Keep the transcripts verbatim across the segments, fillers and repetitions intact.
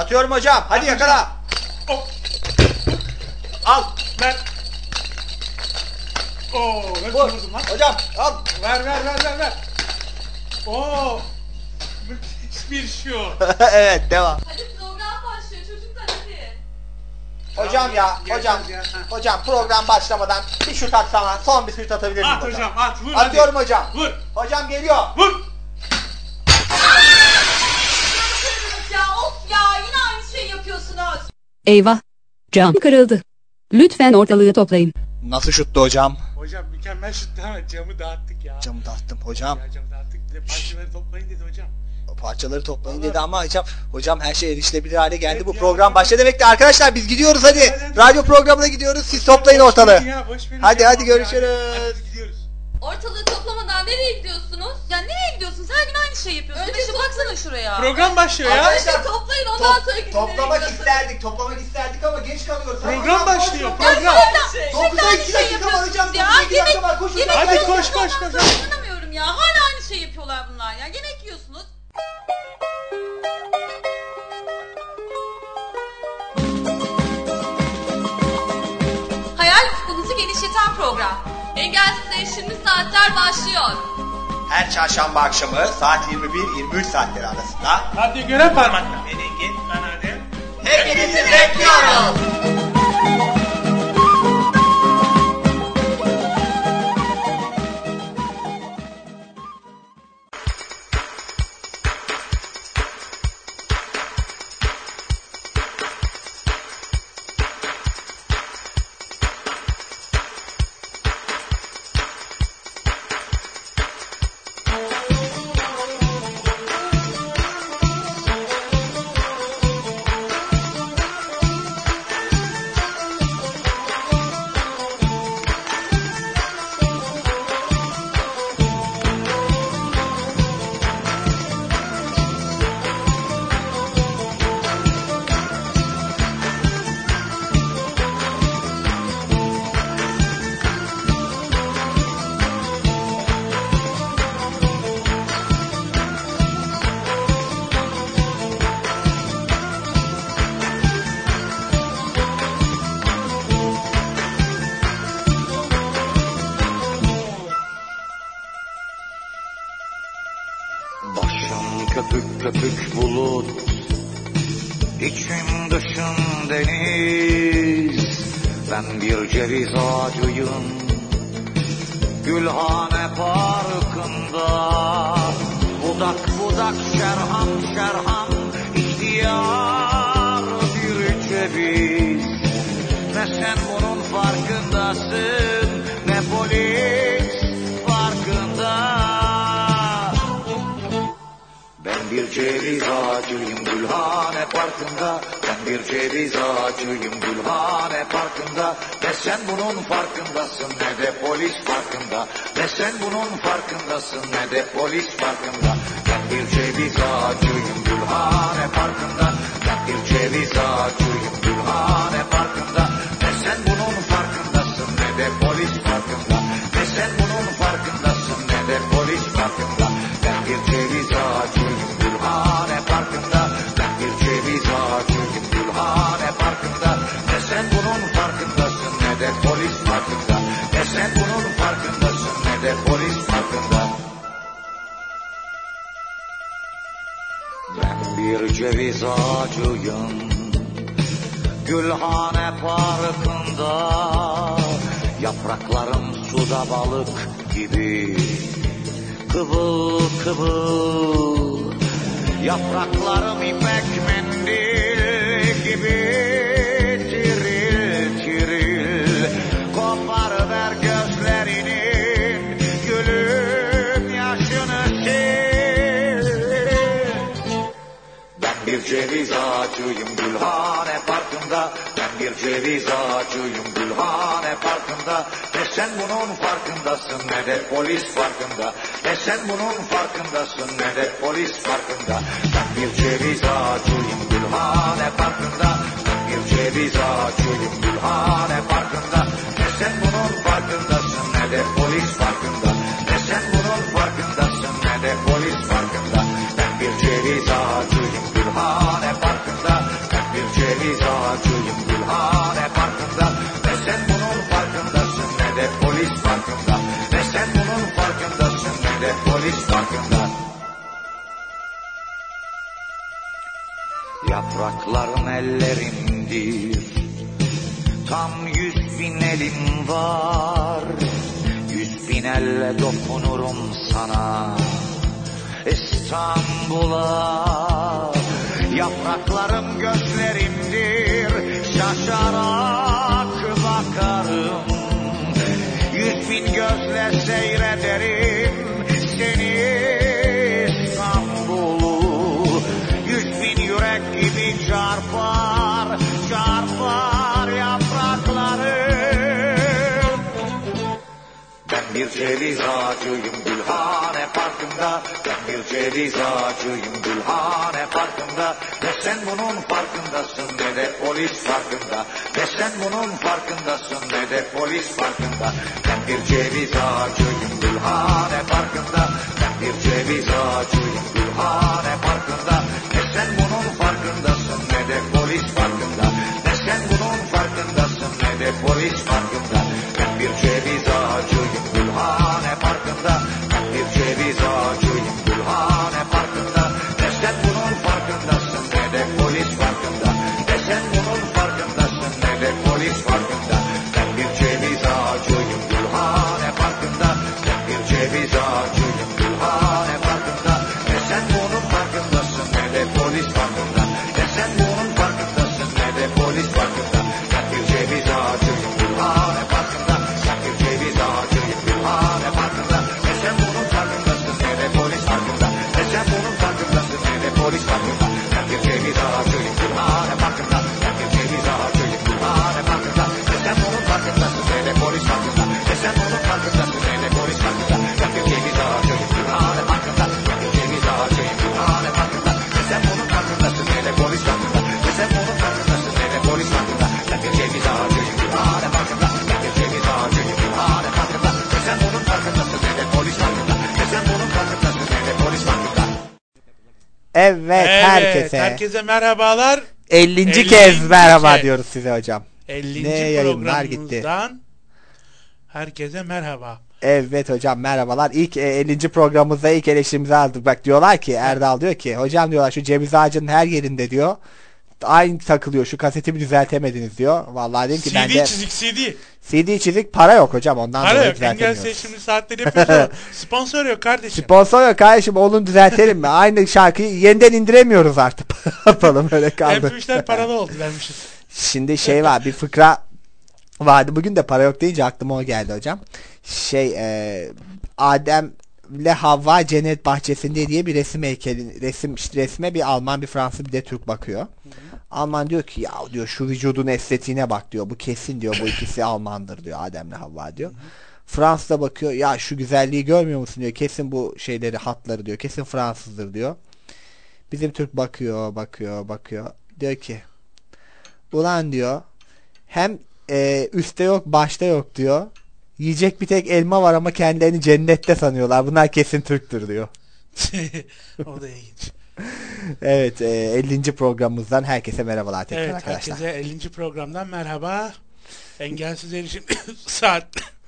Atıyorum hocam. Hadi yakala. Oh. Al. Ver. Oo, nasıl Vur. vurdum lan? Hocam al. Ver ver ver ver ver. Oo. Müthiş bir şu. Evet devam. Hadi program başlıyor çocuklar hadi. Hocam ya, Gel, hocam, gel, gel. hocam program başlamadan bir şut atsana, son bir şut atabilir miyim At hocam? hocam at vur. Atıyorum hadi. hocam. Vur. Hocam geliyor. Vur. Ya of ya yine aynı şeyi yapıyorsunuz. Eyvah! Cam kırıldı. Lütfen ortalığı toplayın. Nasıl şuttu hocam? Hocam mükemmel şuttu ama camı dağıttık ya. Camı dağıttım hocam. Ya camı dağıttık. Bir de parçaları toplayın dedi hocam. Parçaları toplayın Vallahi. dedi ama hocam, hocam her şey erişilebilir hale geldi. Evet Bu ya, program hocam. başladı demektir. Arkadaşlar biz gidiyoruz hadi. Hadi, hadi. Radyo programına gidiyoruz. Siz toplayın Boş ortalığı. verin ya, boş verin Hadi ya. hadi görüşürüz. Hadi biz gidiyoruz. Ortalığı toplamadan nereye gidiyorsunuz? Ya nereye gidiyorsunuz? Her gün aynı şey yapıyorsunuz. Önce baksana şuraya. Program başlıyor ya. Arkadaşlar, Önce toplayın ondan sonra gidin. toplamak nereye isterdik, toplamak isterdik ama geç kalıyoruz. Program Hadi, başlıyor, koş, program. koş, gidiyorsunuz? koş. Ya, Dokuzda şimdi aynı iki şey dakika var hocam, yapıyorsunuz ya. dokuzda iki dakika Yemek, var, koşun. yemek Hadi yiyorsunuz, koş, koş, ondan koş, sonra hadi. inanamıyorum ya. Hala aynı şey yapıyorlar bunlar ya. Yemek yiyorsunuz. Hayal ufkunuzu genişleten program. Engelsiz Erişimli Saatler başlıyor. Her çarşamba akşamı saat yirmi bir yirmi üç saatleri arasında Hadi gören parmakla. Beni git lan hadi. hepinizi bekliyoruz. Başım köpük köpük bulut, içim dışım deniz. Ben bir ceviz ağacıyım, Gülhane Parkı'nda. Budak budak şerham şerham, ihtiyar bir ceviz. Ne sen bunun farkındasın, ne polis farkında. Ben bir ceviz ağacıyım Gülhane Parkı'nda. Ben bir ceviz ağacıyım Gülhane Parkı'nda. Ne sen bunun farkındasın ne de polis farkında. Ne sen bunun farkındasın ne de polis farkında. Ben bir ceviz ağacıyım Gülhane Parkı'nda. Ben bir ceviz ağacıyım Gülhane Parkı'nda. Ne sen bunun farkındasın ne de polis farkında. Ne sen bunun farkındasın ne de polis farkında. Ben bir ceviz ağacıyım Gülhane Parkı'nda. Ben bir ceviz ağacıyım Gülhane Parkı'nda. Ne sen bunun farkındasın ne de polis farkında. Ne sen bunun farkındasın ne de polis farkında. Ben bir ceviz ağacıyım Gülhane Parkı'nda. Yapraklarım suda balık gibi kıvıl kıvıl. Yapraklarım ipek mendil gibi tiril tiril. Koparıver gözlerinin gülüm yaşını sil. Ben bir ceviz ağacıyım Gülhane Parkı'nda. Ben bir ceviz ağacıyım Gülhane Parkı'nda. Ne sen bunun farkındasın ne de polis farkında. Ne sen bunun farkındasın ne de polis farkında. Ben bir ceviz ağacıyım Gülhane Parkı'nda. Ben bir ceviz ağacıyım Gülhane Parkı'nda. Ne sen bunun farkındasın ne de polis farkında. Ne sen bunun farkındasın ne de polis farkında. Ben bir ceviz ağacıyım Gülhane Parkı'nda. ceviz ağacıyım Gülhane Parkı'nda. Ne sen bunun farkındasın ne de polis farkında. Ne sen bunun farkındasın ne de polis farkında. Yaprakların ellerimdir, tam yüz bin elim var. Yüz bin elle dokunurum sana İstanbul'a. Yapraklarım gözlerimdir, şaşarak bakarım. Yüz bin gözle seyrederim seni İstanbul'u. Yüz bin yürek gibi çarpar, çarpar yapraklarım. Ben bir ceviz ağacıyım Gülhane Parkı'nda. Ben bir ceviz ağacıyım Gülhane Parkı'nda. Ne sen bunun farkındasın ne de polis farkında. Ne sen bunun farkındasın ne de polis farkında. Ben bir ceviz ağacıyım Gülhane Parkı'nda. Ben bir ceviz ağacıyım Gülhane Parkı'nda. Ne sen bunun farkındasın ne de polis farkında. Ne sen bunun farkındasın ne de polis farkında. Ben bir ceviz ağacıyım Gülhane Parkı'nda. Ben bir ceviz ağacıyım Gülhane Parkı'nda. Ne sen bunun farkındasın ne de polis farkında. Ne sen bunun farkındasın ne de polis farkında. Ben bir ceviz ağacıyım Gülhane Parkı'nda. Ben bir ceviz ağacıyım Gülhane Parkı'nda. Ne sen bunun farkındasın ne de polis farkında. Ne sen bunun farkındasın ne de polis farkında. Ben bir ceviz ağacıyım Gülhane Parkı'nda. Ben bir ceviz ağacıyım Gülhane Parkı'nda. Ne sen bunun farkındasın ne de polis farkında. Ne sen bunun farkındasın ne de polis farkında. Ben bir ceviz ağacıyım Gülhane Parkı'nda. Ben bir ceviz ağacıyım Gülhane Parkı'nda. Ne sen bunun farkındasın ne de polis farkında. Ne sen bunun farkındasın ne de polis farkında. Ben bir ceviz ağacıyım Gülhane Parkı'nda. Ben bir ceviz ağacıyım Gülhane Parkı'nda. Ne sen bunun farkındasın ne de polis farkında. Ne sen bunun farkındasın ne de polis farkında. Ben bir ceviz ağacıyım Gülhane Parkı'nda. Ben bir ceviz ağacıyım Gülhane Parkı'nda. Ne sen bunun farkındasın ne de polis farkında. Ne sen bunun farkındasın ne de polis farkında. Evet, Evet, herkese herkese merhabalar. ellinci kez merhaba kez. diyoruz size hocam. ellinci Ne yayınlar gitti. programımızdan herkese merhaba. Evet hocam merhabalar. İlk e, ellinci programımızda ilk eleştirimizi aldık. Bak diyorlar ki Erdal diyor ki hocam diyorlar şu ceviz ağacının her yerinde diyor. Aynı takılıyor şu kasetimi düzeltemediniz diyor. Vallahi dedim ki C ben D de çizik C D. C D çizik para yok hocam ondan Para dolayı yok. Engel düzeltemiyoruz. seçimli saatleri yapıyoruz. Sponsor yok kardeşim. Sponsor yok kardeşim onu düzeltelim mi? Aynı şarkıyı yeniden indiremiyoruz artık. Yapalım öyle kaldı. M P üçler paralı oldu vermişiz. Şimdi şey var bir fıkra vardı. Bugün de para yok deyince aklıma o geldi hocam. Şey e, Adem'le Havva Cennet Bahçesi'nde diye bir resim heykeli resim işte resme bir Alman bir Fransız bir de Türk bakıyor. Hı hı. Alman diyor ki ya diyor şu vücudun estetiğine bak diyor. Bu kesin diyor bu ikisi Almandır diyor Adem'le Havva diyor. Hı hı. Fransız da bakıyor ya şu güzelliği görmüyor musun diyor. Kesin bu şeyleri hatları diyor. Kesin Fransızdır diyor. Bizim Türk bakıyor bakıyor bakıyor. Diyor ki ulan diyor hem e, üstte yok başta yok diyor. Yiyecek bir tek elma var ama kendilerini cennette sanıyorlar. Bunlar kesin Türktür diyor. O da ilginç. Evet e, ellinci programımızdan herkese merhabalar tekrar evet, arkadaşlar. Herkese ellinci programdan merhaba. Engelsiz erişim saat.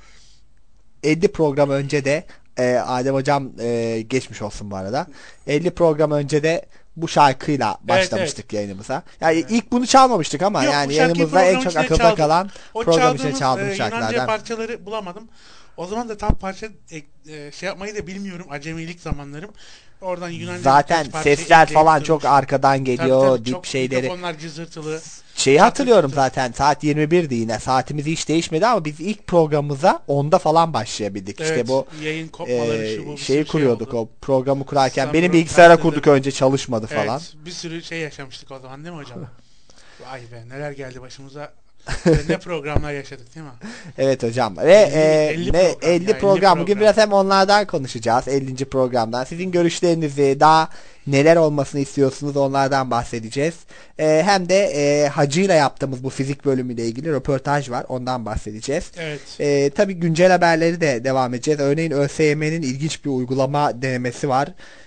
elli program önce de e, Adem hocam e, geçmiş olsun bu arada. elli program önce de bu şarkıyla başlamıştık evet, evet. yayınımıza. Yani evet. ilk bunu çalmamıştık ama Yok, yani yayınımızda en çok akılda çaldım. kalan o program içine çaldığım e, şarkılardan. Yunanca parçaları bulamadım. O zaman da tam parça e, e, şey yapmayı da bilmiyorum. Acemilik zamanlarım. Oradan Yunanca zaten sesler falan çok arkadan geliyor. Tabii, tabii, dip çok şeyleri. Mikrofonlar cızırtılı. Şeyi hatırlıyorum zaten saat yirmi birdi yine. Saatimiz hiç değişmedi ama biz ilk programımıza onda falan başlayabildik. Evet, işte bu yayın kopmaları e, şu bu şeyi kuruyorduk şey o programı kurarken. Samur, benim bilgisayara tatlıydı. kurduk önce çalışmadı evet, falan. Bir sürü şey yaşamıştık o zaman değil mi hocam? Vay be neler geldi başımıza. Ne programlar yaşadık değil mi? Evet hocam. Ve elli, e, elli, program, elli program. program. Bugün biraz hem onlardan konuşacağız. ellinci programdan. Sizin görüşlerinizi daha neler olmasını istiyorsunuz onlardan bahsedeceğiz. E, hem de e, hacıyla yaptığımız bu fizik bölümüyle ilgili röportaj var. Ondan bahsedeceğiz. Evet. E, tabii güncel haberleri de devam edeceğiz. Örneğin ÖSYM'nin ilginç bir uygulama denemesi var.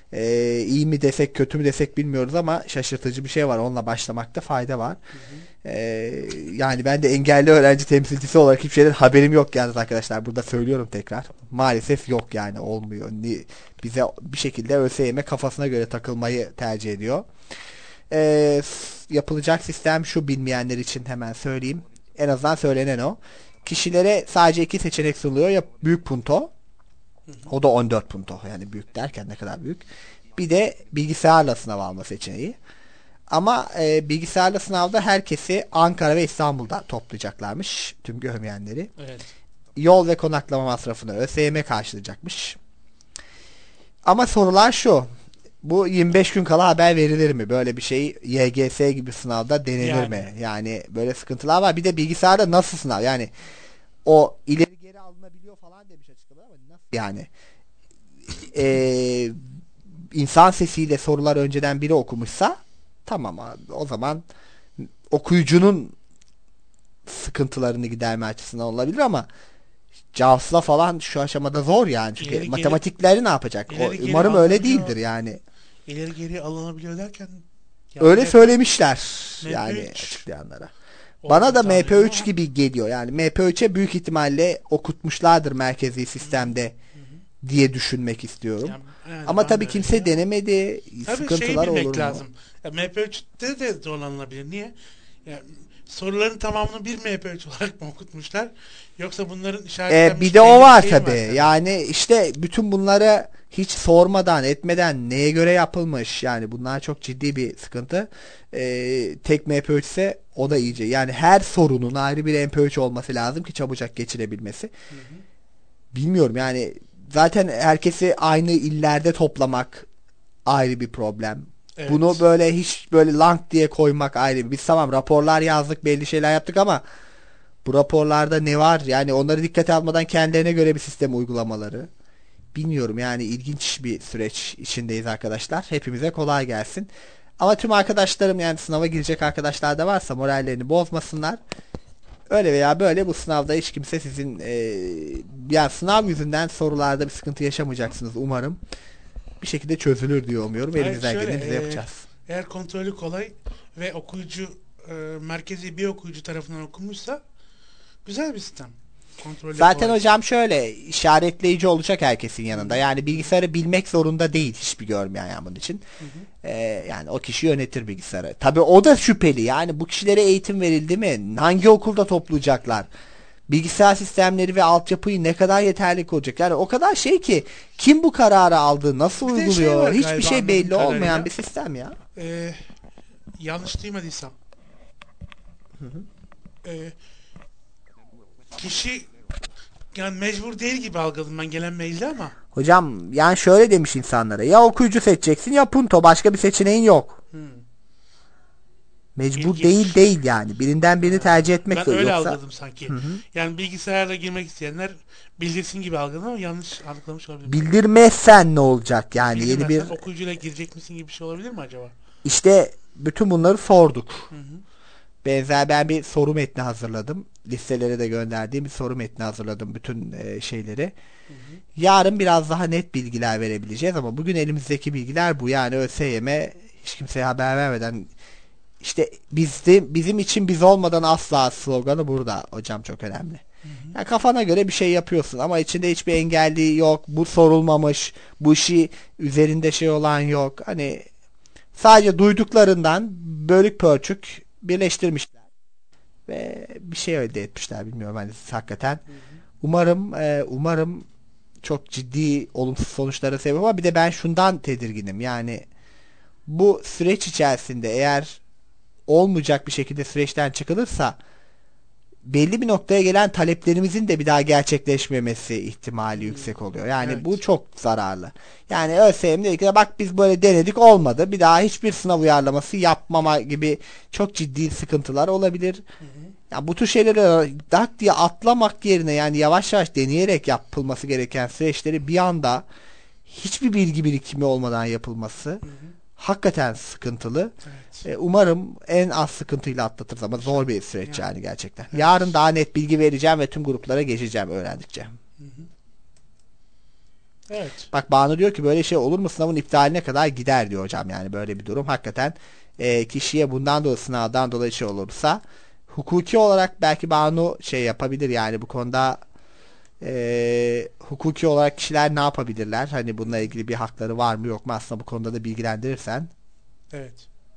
Ee, iyi mi desek kötü mü desek bilmiyoruz ama şaşırtıcı bir şey var. Onunla başlamakta fayda var. Hı hı. Ee, yani ben de engelli öğrenci temsilcisi olarak hiçbir şeyden haberim yok yalnız arkadaşlar. Burada söylüyorum tekrar. Maalesef yok yani, olmuyor. Bize bir şekilde ÖSYM kafasına göre takılmayı tercih ediyor. Ee, yapılacak sistem şu, bilmeyenler için hemen söyleyeyim. En azından söylenen o. Kişilere sadece iki seçenek sunuluyor. Ya büyük punto. O da on dört punto. Yani büyük derken ne kadar büyük. Bir de bilgisayarla sınav alma seçeneği. Ama e, bilgisayarla sınavda herkesi Ankara ve İstanbul'da toplayacaklarmış. Tüm görmeyenleri. Evet. Yol ve konaklama masrafını ÖSYM karşılayacakmış. Ama sorular şu. Bu yirmi beş gün kala haber verilir mi? Böyle bir şey Y G S gibi sınavda denenir yani. mi? Yani böyle sıkıntılar var. Bir de bilgisayarda nasıl sınav? Yani o ileri geri alınabiliyor falan demiş açıklamada ama nasıl? Yani e, insan sesiyle sorular önceden biri okumuşsa tamam abi. O zaman okuyucunun sıkıntılarını giderme açısından olabilir ama Jaws'la falan şu aşamada zor yani. Çünkü ileri matematikleri geri, ne yapacak? O, umarım öyle değildir yani. İleri geri alınabiliyor derken yani öyle söylemişler M P üç, yani açıklayanlara. Bana da M P üç ama gibi geliyor. Yani M P üçe büyük ihtimalle okutmuşlardır merkezi sistemde hı hı. diye düşünmek istiyorum. Yani, yani ama tabii kimse ya. denemedi. Tabii sıkıntılar olur mu? Lazım. Ya, M P üçte de zorlanılabilir. Niye? Yani, soruların tamamını bir M P üç olarak mı okutmuşlar? Yoksa bunların işaretlenmiş ee, bir de o var tabii. Var yani işte bütün bunları hiç sormadan etmeden neye göre yapılmış? Yani bunlar çok ciddi bir sıkıntı. Ee, tek M P üç ise o da iyice. Yani her sorunun ayrı bir M P üç olması lazım ki çabucak geçirebilmesi. Hı hı. Bilmiyorum yani zaten herkesi aynı illerde toplamak ayrı bir problem. Evet. Bunu böyle hiç böyle lang diye koymak ayrı bir. Biz tamam raporlar yazdık, belli şeyler yaptık ama bu raporlarda ne var? Yani onları dikkate almadan kendilerine göre bir sistem uygulamaları. Bilmiyorum yani, ilginç bir süreç içindeyiz arkadaşlar. Hepimize kolay gelsin. Ama tüm arkadaşlarım, yani sınava girecek arkadaşlar da varsa morallerini bozmasınlar. Öyle veya böyle bu sınavda hiç kimse sizin e, yani sınav yüzünden sorularda bir sıkıntı yaşamayacaksınız umarım. Bir şekilde çözülür diye umuyorum. Elimizden geleni biz de yapacağız. Eğer kontrolü kolay ve okuyucu e, merkezi bir okuyucu tarafından okunmuşsa güzel bir sistem. Kontrolü Zaten kolay. Hocam şöyle işaretleyici olacak herkesin yanında. Yani bilgisayarı bilmek zorunda değil hiçbir görmeyen yani bunun için. Hı hı. Ee, yani o kişi yönetir bilgisayarı. Tabii o da şüpheli. Yani bu kişilere eğitim verildi mi? Hangi okulda toplayacaklar? Bilgisayar sistemleri ve altyapıyı ne kadar yeterli olacak? Yani o kadar şey ki kim bu kararı aldı, nasıl bir uyguluyor? Şey hiçbir şey belli olmayan bir sistem ya. Ee, yanlış duymadıysam. Hı hı. Ee, kişi yani mecbur değil gibi algıladım ben gelen mailde ama. Hocam yani şöyle demiş insanlara. Ya okuyucu seçeceksin ya punto. Başka bir seçeneğin yok. Hmm. Mecbur İlginç. değil değil yani. Birinden birini tercih etmek ben zorunda. Ben öyle yoksa... algıladım sanki. Hı hı. Yani bilgisayarla girmek isteyenler bildirsin gibi algıladım ama yanlış algılamış olabilir. Bildirmezsen ne olacak yani? Yeni bir okuyucuyla girecek misin gibi bir şey olabilir mi acaba? İşte bütün bunları sorduk. Hı hı. Benzer ben bir soru metni hazırladım. Listelere de gönderdiğim bir soru metni hazırladım bütün e, şeyleri. Hı hı. Yarın biraz daha net bilgiler verebileceğiz ama bugün elimizdeki bilgiler bu. Yani ÖSYM hiç kimseye haber vermeden işte bizde, bizim için biz olmadan asla sloganı burada hocam, çok önemli. Hı hı. Yani kafana göre bir şey yapıyorsun ama içinde hiçbir engelli yok. Bu sorulmamış. Bu işi üzerinde şey olan yok. Hani sadece duyduklarından bölük pörçük birleştirmişler ve bir şey elde etmişler, bilmiyorum hani hakikaten. Hı hı. Umarım e, umarım çok ciddi olumsuz sonuçlara sebep ama bir de ben şundan tedirginim. Yani bu süreç içerisinde eğer olmayacak bir şekilde süreçten çıkılırsa belli bir noktaya gelen taleplerimizin de bir daha gerçekleşmemesi ihtimali yüksek oluyor. Yani evet. Bu çok zararlı. Yani ÖSYM dedi ki bak biz böyle denedik olmadı. Bir daha hiçbir sınav uyarlaması yapmama gibi çok ciddi sıkıntılar olabilir. Hı hı. Yani bu tür şeyleri dak diye atlamak yerine yani yavaş yavaş deneyerek yapılması gereken süreçleri bir anda hiçbir bilgi birikimi olmadan yapılması hı hı. hakikaten sıkıntılı. Evet. Ee, umarım en az sıkıntıyla atlatırız ama zor bir süreç yani, yani gerçekten. Evet. Yarın daha net bilgi vereceğim ve tüm gruplara geçeceğim öğrendikçe. Hı hı. Evet. Bak Banu diyor ki böyle şey olur mu, sınavın iptaline kadar gider diyor hocam. Yani böyle bir durum hakikaten e, kişiye bundan dolayı, sınavdan dolayı şey olursa hukuki olarak belki Banu şey yapabilir yani bu konuda. E, hukuki olarak kişiler ne yapabilirler? Hani bununla ilgili bir hakları var mı yok mu? Aslında bu konuda da bilgilendirirsen. Evet.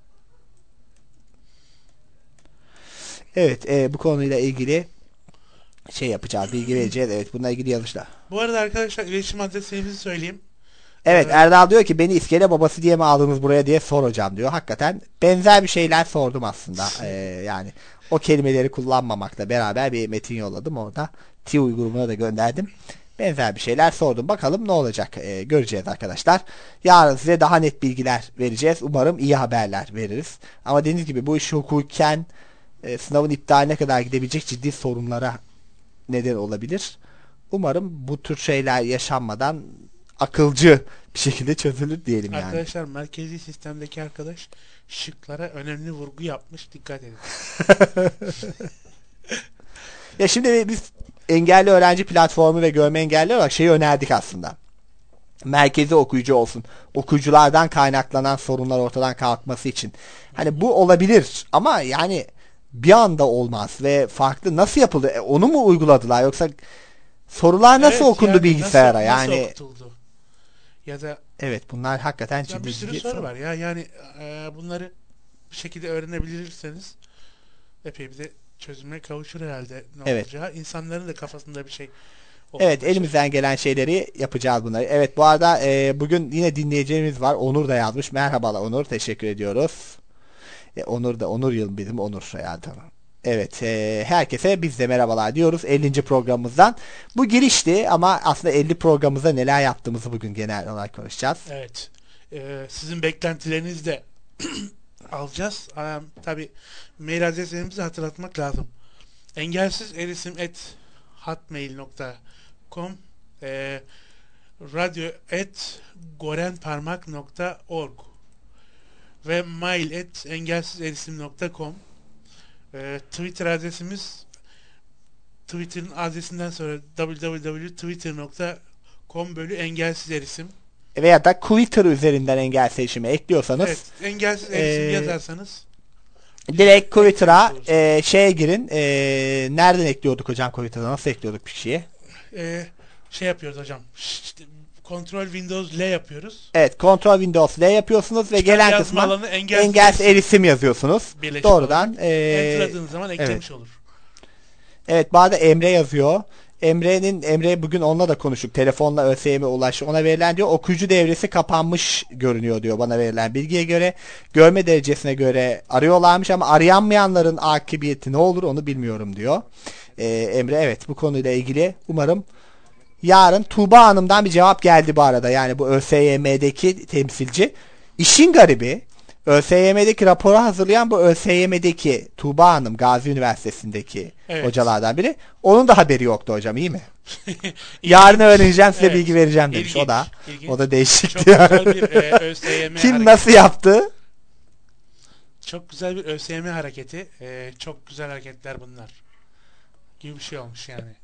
Evet, e, bu konuyla ilgili şey yapacağız, bilgi vereceğiz. Evet, bununla ilgili yazışlar. Bu arada arkadaşlar iletişim adresimizi söyleyeyim. Evet, Ee, Erdal diyor ki beni iskele babası diye mi aldınız buraya diye sor hocam diyor. Hakikaten benzer bir şeyler sordum aslında. Ee, yani o kelimeleri kullanmamakla beraber bir metin yolladım orada. T uygulamına da gönderdim. Benzer bir şeyler sordum. Bakalım ne olacak, ee, göreceğiz arkadaşlar. Yarın size daha net bilgiler vereceğiz. Umarım iyi haberler veririz. Ama dediğiniz gibi bu iş hukuken e, sınavın iptaline kadar gidebilecek ciddi sorunlara neden olabilir. Umarım bu tür şeyler yaşanmadan akılcı bir şekilde çözülür diyelim yani. Arkadaşlar merkezi sistemdeki arkadaş şıklara önemli vurgu yapmış. Dikkat edin. Ya şimdi biz engelli öğrenci platformu ve görme engelli olarak şeyi önerdik aslında. Merkezi okuyucu olsun. Okuyuculardan kaynaklanan sorunlar ortadan kalkması için. Hani bu olabilir ama yani bir anda olmaz ve farklı nasıl yapıldı? E, onu mu uyguladılar yoksa sorular nasıl Evet, okundu yani bilgisayara? nasıl, yani nasıl okutuldu? Ya da evet, bunlar hakikaten ya ciddi bir sürü ciddi soru soru. var ya. Yani e, bunları bir şekilde öğrenebilirseniz epey bir de çözüme kavuşur herhalde ne Evet. olacağı. İnsanların da kafasında bir şey Evet, olacak. elimizden gelen şeyleri yapacağız bunları. Evet, bu arada e, bugün yine dinleyeceğimiz var. Onur da yazmış. Merhabalar Onur. Teşekkür ediyoruz. E, Onur da Onur yıl bizim Onur hayatı. Evet, e, herkese biz de merhabalar diyoruz ellinci programımızdan. Bu girişti ama aslında elli programımızda neler yaptığımızı bugün genel olarak konuşacağız. Evet. E, sizin beklentilerinizi de alacağız. E, tabii mail adreslerimizi hatırlatmak lazım. engelsiz erisim at hotmail nokta com e, radyo at gorenparmak nokta org ve mail at engelsizerisim nokta com. e, Twitter adresimiz Twitter'ın adresinden sonra double-u double-u double-u nokta twitter nokta com bölü engelsiz erisim. Veya da Twitter üzerinden engel seçimi ekliyorsanız Evet, engelsiz erisim ee, yazarsanız direkt Twitter'a e, şeye girin. E, nereden ekliyorduk hocam Twitter'a? Nasıl ekliyorduk bir kişiye? e, şey yapıyoruz hocam. İşte, Ctrl Windows L yapıyoruz. Evet, Ctrl Windows L yapıyorsunuz ve Çıkan gelen yazma kısma alanı engelsiz, engelsiz erisim yazıyorsunuz. birleşik Doğrudan. E, Enter'ladığınız zaman eklemiş evet. olur. Evet, bu arada Emre yazıyor. Emre'nin Emre bugün onunla da konuştuk. Telefonla ÖSYM'e ulaştı. Ona verilen diyor okuyucu devresi kapanmış görünüyor diyor bana verilen bilgiye göre. Görme derecesine göre arıyorlarmış ama arayamayanların akıbeti ne olur onu bilmiyorum diyor. Ee, Emre evet, bu konuyla ilgili umarım yarın Tuğba Hanım'dan bir cevap geldi bu arada. Yani bu ÖSYM'deki temsilci. İşin garibi ÖSYM'deki raporu hazırlayan bu ÖSYM'deki Tuğba Hanım, Gazi Üniversitesi'ndeki Evet. hocalardan biri. Onun da haberi yoktu hocam, iyi mi? Yarın öğreneceğim, size Evet. bilgi vereceğim demiş. İlginç, O da ilginç. o da değişikti. Çok güzel bir e, ÖSYM Kim hareketi. nasıl yaptı? Çok güzel bir ÖSYM hareketi. E, çok güzel hareketler bunlar. Gibi bir şey olmuş yani.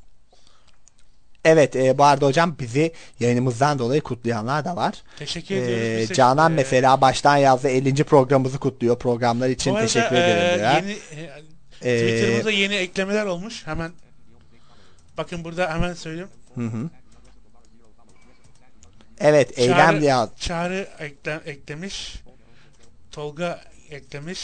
Evet, e, bu arada hocam bizi yayınımızdan dolayı kutlayanlar da var. Teşekkür E, ediyoruz. Biz de- Canan e, mesela baştan yazdı ellinci programımızı kutluyor. Programlar için bu arada, teşekkür e, ederim diyor. Yeni, e, E, Twitter'ımıza yeni eklemeler olmuş. Hemen bakın burada hemen söyleyeyim. Hı hı. Evet, eylem ya. Çağrı ekle, eklemiş. Tolga eklemiş.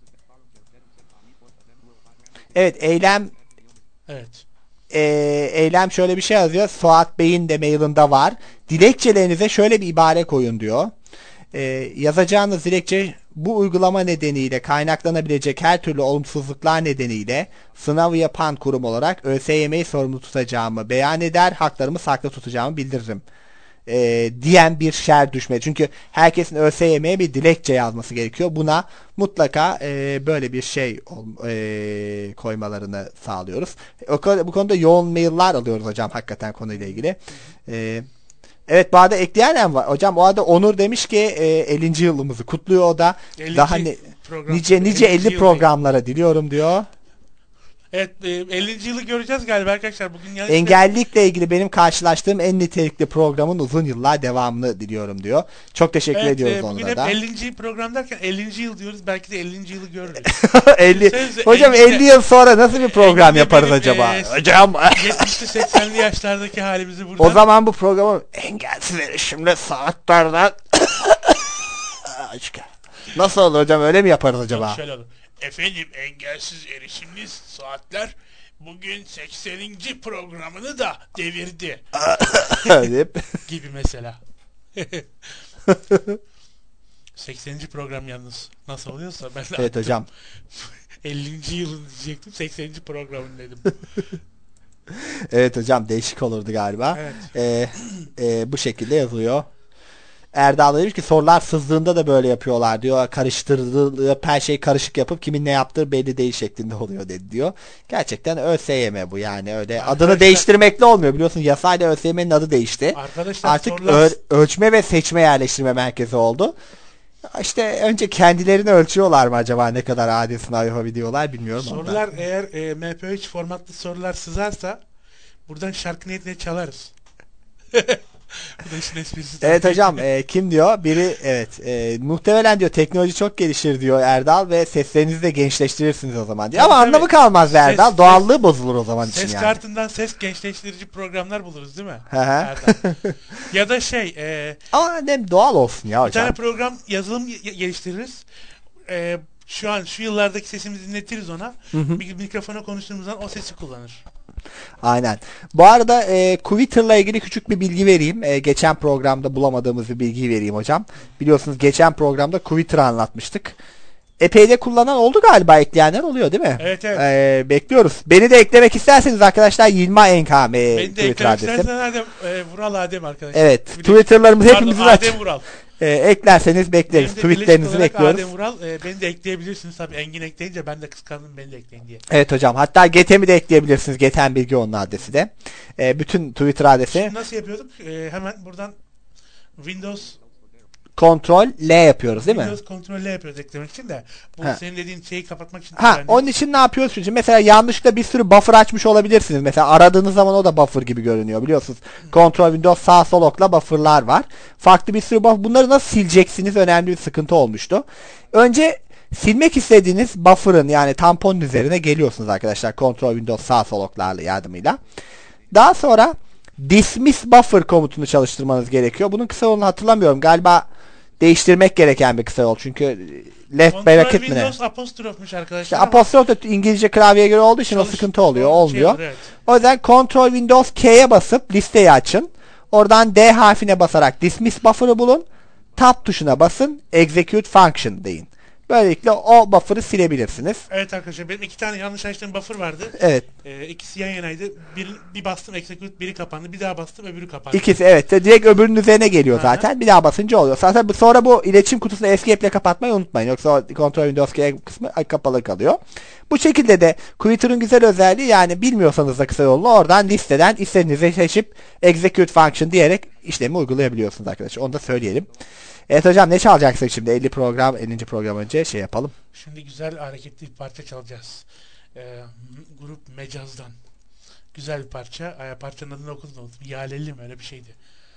Evet, eylem Evet. e, eylem şöyle bir şey yazıyor. Suat Bey'in de mailinde var. Dilekçelerinize şöyle bir ibare koyun diyor. E, yazacağınız dilekçe bu uygulama nedeniyle kaynaklanabilecek her türlü olumsuzluklar nedeniyle sınavı yapan kurum olarak ÖSYM'yi sorumlu tutacağımı beyan eder, haklarımı saklı tutacağımı bildiririm. E, diyen bir şer düşme. Çünkü herkesin ÖSYM'ye bir dilekçe yazması gerekiyor. Buna mutlaka e, böyle bir şey e, koymalarını sağlıyoruz. O, bu konuda yoğun mailler alıyoruz hocam hakikaten konuyla ilgili. E, evet, bu arada ekleyen var. Hocam o arada Onur demiş ki e, ellinci yılımızı kutluyor o da. ellinci Daha ne, program, nice nice ellinci elli yıl programlara diliyorum diyor. Evet, e, ellinci yılı göreceğiz galiba arkadaşlar. Bugün yanlış Engellilikle ilgili benim karşılaştığım en nitelikli programın uzun yıllar devamını diliyorum diyor. Çok teşekkür evet, ediyoruz e, bugün onlara hep da. ellinci program derken ellinci yıl diyoruz. Belki de ellinci yılı görürüz. elli Sözde Hocam elli elli yıl sonra nasıl bir program elli yaparız benim, acaba? e, Hocam yetmişli seksenli yaşlardaki halimizi burada. o zaman bu programı engelsiz erişimle saatlerden nasıl olur hocam, öyle mi yaparız acaba? Şöyle olur. Efendim, engelsiz erişimli saatler bugün sekseninci programını da devirdi. Gibi mesela. sekseninci program yalnız. Nasıl oluyorsa ben de Evet hocam. ellinci yılın diyecektim. sekseninci programın dedim. Evet hocam, değişik olurdu galiba. Evet. Ee, e, bu şekilde yazıyor. Erdal demiş ki sorular sızdığında da böyle yapıyorlar diyor. Karıştırdığı her şey karışık yapıp kimin ne yaptığı belli değil şeklinde oluyor dedi diyor. Gerçekten ÖSYM bu, yani öyle Arkadaşlar, adını değiştirmekle olmuyor. Biliyorsun yasayla ÖSYM'nin adı değişti. Arkadaşlar Artık sorular... öl- ölçme ve seçme yerleştirme merkezi oldu. İşte önce kendilerini ölçüyorlar mı acaba, ne kadar adil sınav yapabiliyorlar bilmiyorum. Sorular ondan. eğer e, M P üç formatlı sorular sızarsa buradan şarkı niyetine çalarız. Bu da işin esprisi. Evet hocam, e, kim diyor? Biri evet e, muhtemelen diyor teknoloji çok gelişir diyor Erdal ve seslerinizi de gençleştirirsiniz o zaman diyor. Ama Tabii, anlamı tabii. kalmaz be Erdal. Ses- Doğallığı bozulur o zaman için Ses yani. kartından ses gençleştirici programlar buluruz değil mi? Hı hı. Erdal? Ya da şey e, Ama hem doğal olsun ya bir tane hocam. program yazılım y- geliştiririz. E, şu an şu yıllardaki sesimizi dinletiriz ona. Bir mikrofona konuştuğumuzdan o sesi kullanır. Aynen. Bu arada e, Twitter'la ilgili küçük bir bilgi vereyim. E, geçen programda bulamadığımız bir bilgiyi vereyim hocam. Biliyorsunuz geçen programda Twitter'ı anlatmıştık. Epey de kullanan oldu galiba, ekleyenler oluyor değil mi? Evet, evet. E, bekliyoruz. Beni de eklemek isterseniz arkadaşlar Yilma Enkam e, Beni de Twitter eklemek adresim. istersen Adem, e, Vural Adem arkadaşlar. Evet. Bir de- Twitter'larımız Pardon, hepimizin Adem açık. Vural. E, eklerseniz bekleriz. Benim de birleşik Tweetlerinizi olarak bekliyoruz. Adem Vural. E, beni de ekleyebilirsiniz tabii. Engin ekleyince ben de kıskandım, beni de ekleyin diye. Evet hocam. Hatta Getem'i de ekleyebilirsiniz. Geten Bilgi onun adresi de. E, bütün Twitter adresi Nasıl yapıyorduk? E, hemen buradan Windows kontrol L yapıyoruz değil mi? Windows kontrolle yapıyoruz eklemek için de. Bu Ha. senin dediğin şeyi kapatmak için. Ha, önemli. onun için ne yapıyoruz şimdi? Mesela yanlışlıkla bir sürü buffer açmış olabilirsiniz. Mesela aradığınız zaman o da buffer gibi görünüyor biliyorsunuz. Kontrol Windows sağ sol okla buffer'lar var. Farklı bir sürü buffer. Bunları nasıl sileceksiniz? Önemli bir sıkıntı olmuştu. Önce silmek istediğiniz buffer'ın, yani tamponun üzerine geliyorsunuz arkadaşlar. Kontrol Windows sağ sol oklarla yardımıyla. Daha sonra dismiss buffer komutunu çalıştırmanız gerekiyor. Bunun kısa yolunu hatırlamıyorum. Galiba değiştirmek gereken bir kısa yol. Çünkü left Kontrol bracket mi ne? Windows apostrofmuş arkadaşlar. İşte ama apostrof da İngilizce klavyeye göre olduğu için çalış- o sıkıntı oluyor. şey Olmuyor. olur, evet. O yüzden Ctrl Windows K'ye basıp listeyi açın. Oradan D harfine basarak dismiss buffer'ı bulun. Tab tuşuna basın. Execute function deyin. Böylelikle o buffer'ı silebilirsiniz. Evet arkadaşlar, benim iki tane yanlış açtığım buffer vardı. Evet. Ee, ikisi yan yanaydı. Bir, bir bastım execute, biri kapandı. Bir daha bastım, öbürü kapandı. İkisi evet. Direkt öbürünün üzerine geliyor Hı hı. zaten. Bir daha basınca oluyor. Zaten bu- sonra bu iletişim kutusunu escape'le kapatmayı unutmayın. Yoksa o Ctrl Windows K kısmı kapalı kalıyor. Bu şekilde de Twitter'ın güzel özelliği, yani bilmiyorsanız da kısa yolunu oradan listeden istediğinizi seçip execute function diyerek işlemi uygulayabiliyorsunuz arkadaşlar. Onu da söyleyelim. Evet hocam, ne çalacaksın şimdi? elli program, ellinci program önce şey yapalım. Şimdi güzel hareketli bir parça çalacağız. Ee, grup Mecaz'dan. Güzel bir parça. Ay, parçanın adını okudum. Yaleli mi? Öyle bir şeydi.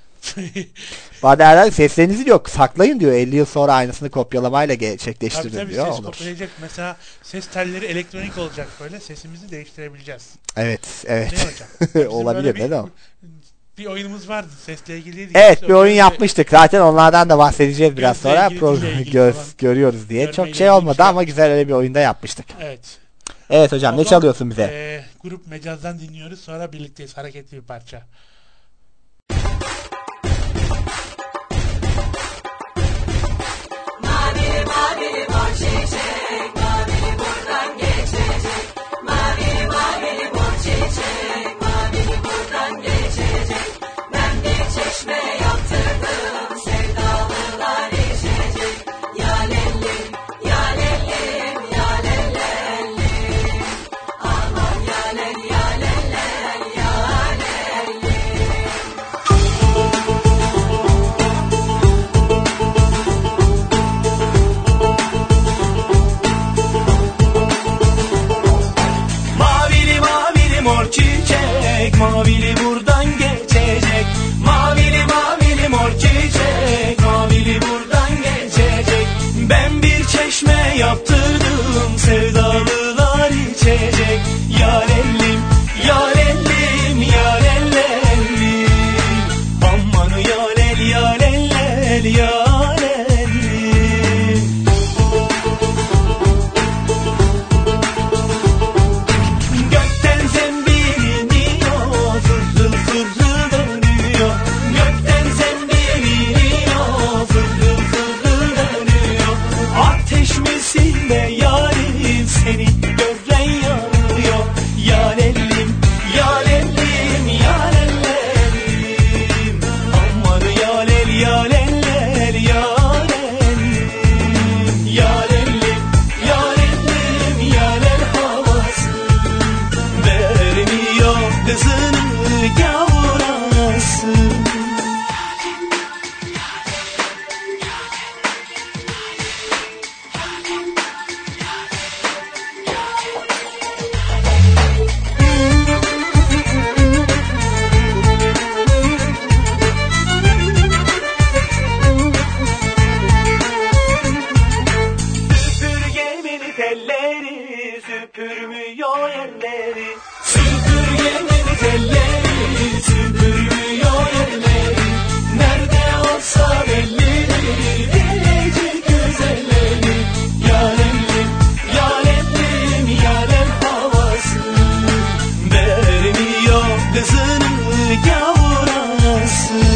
Baderler seslerinizi diyor saklayın diyor. elli yıl sonra aynısını kopyalamayla Tabii gerçekleştirin tabii, diyor. ses Olur. kopyalayacak. Mesela ses telleri elektronik olacak böyle. Sesimizi değiştirebileceğiz. Evet, evet. Değil mi hocam? Bizim Olabilir, böyle bir- neden o? Bir oyunumuz vardı sesle ilgiliydi. Evet, İşte bir o oyun böyle- yapmıştık. Zaten onlardan da bahsedeceğiz biraz Gözle sonra. ilgili, Program dille ilgili göz falan. görüyoruz diye. Çok Görmeyle şey ilgili olmadı bir şey ama güzel öyle bir oyunda yapmıştık. Evet. Evet hocam, ne O zaman, çalıyorsun bize? e, grup Mecaz'dan dinliyoruz. Sonra birlikteyiz. Hareketli bir parça. geçecek. Yarellim, yarellim, yarellim. Aman yarel, yarellel, yarellim. Gökten zembil iniyor, zırıl zırıl dönüyor. Gökten zembil iniyor, zırıl zırıl dönüyor. Ateş misin be yarim, seni gören yanıyor. Yarellim, yarellim, yarellim. Aman yarel, yarellel, yarellim. Yarellim, yarellim, yarel havası vermiyor kızını gavrası. Süpürgemin telleri süpürmüyor elleri. Süpürgemin telleri süpürmüyor elleri. Nerede olsa belli gelecek güzelleri. Yarellim, yarellim, yarel havası vermiyor kızını gavrası.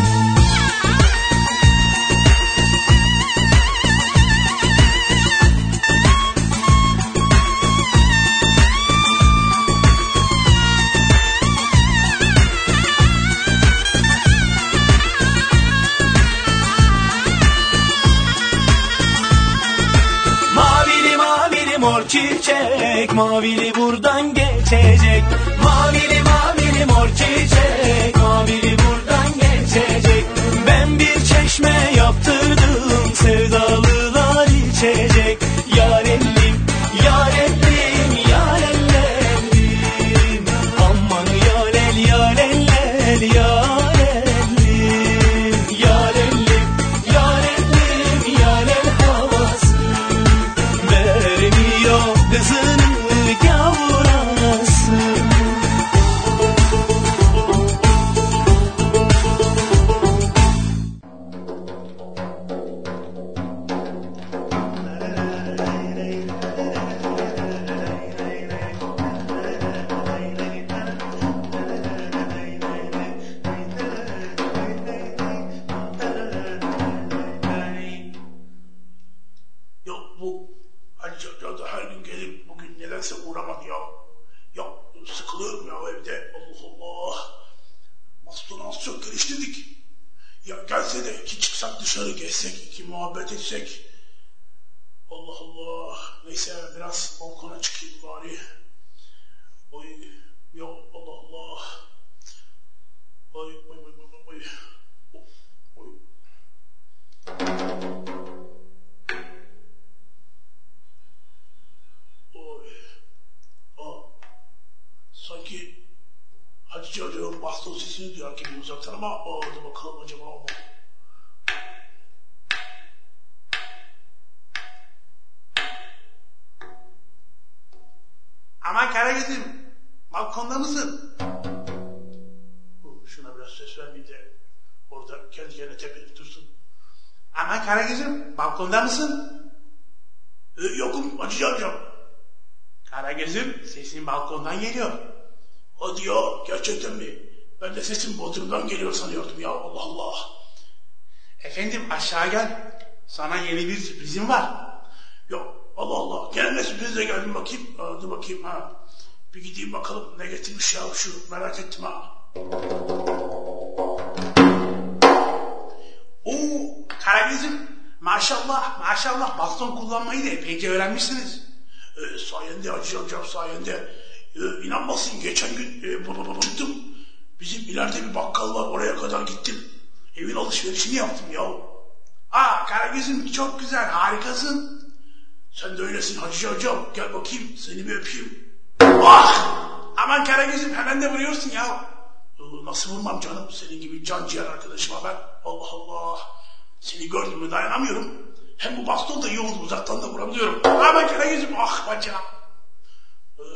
Mavili mavili mor çiçek, mavili buradan geçecek. Mavili mavili mor çiçek, mavili buradan geçecek. Ben bir çeşme yaptırdım, sevdalılar içecek. Yarellim, yarellim, yarellim. Aman yarel, yarellel, yarellim. Yarellim, yarellim, yarel havası vermiyor kızını gavrası. Ya bu Hacı Hoca da her gün gelip bugün nedense uğramadı ya. Ya sıkılıyorum ya evde. Allah Allah. Bastonu az çok geliştirdik. Ya gelse de iki çıksak dışarı gezsek, iki muhabbet etsek. Allah Allah. Neyse biraz balkona çıkayım bari. Oy. Ya Allah Allah. Oy oy oy oy oy. Oy. Oy. Aa. Sanki Hacı Hoca'nın baston sesini duyar gibi uzaktan ama orada bakalım acaba o mu? Aman Karagöz'üm, balkonda mısın? Şuna biraz ses vermeyeyim de orada kendi kendine tepelip dursun. Aman Karagöz'üm, balkonda mısın? Ee, yokum Hacı Hocam. Karagöz'üm, sesin balkondan geliyor. Hadi ya, gerçekten mi? Ben de sesim Bodrum'dan geliyor sanıyordum ya, Allah Allah. Efendim aşağı gel. Sana yeni bir sürprizim var. Yok, Allah Allah. Gene ne sürprizle geldim bakayım. Aa, dur bakayım ha. Bir gideyim bakalım ne getirmiş ya şu, merak ettim ha. Oo, Karagöz'üm. Maşallah, maşallah baston kullanmayı da epeyce öğrenmişsiniz. Ee, sayende Hacı Hocam, sayende. Ee, inanmazsın geçen gün e, buldum. Bizim ileride bir bakkal var, oraya kadar gittim. Evin alışverişini yaptım ya. Aa Karagöz'üm çok güzel, harikasın. Sen de öylesin Hacı Hocam. Gel bakayım seni bir öpeyim. Ah! Aman Karagöz'üm hemen de vuruyorsun ya. Ee, nasıl vurmam canım, senin gibi can ciğer arkadaşıma ben. Allah Allah. Seni gördüm mü dayanamıyorum. Hem bu baston da iyi oldu, uzaktan da vurabiliyorum. Aman Karagöz'üm, ah bacağım. Ee,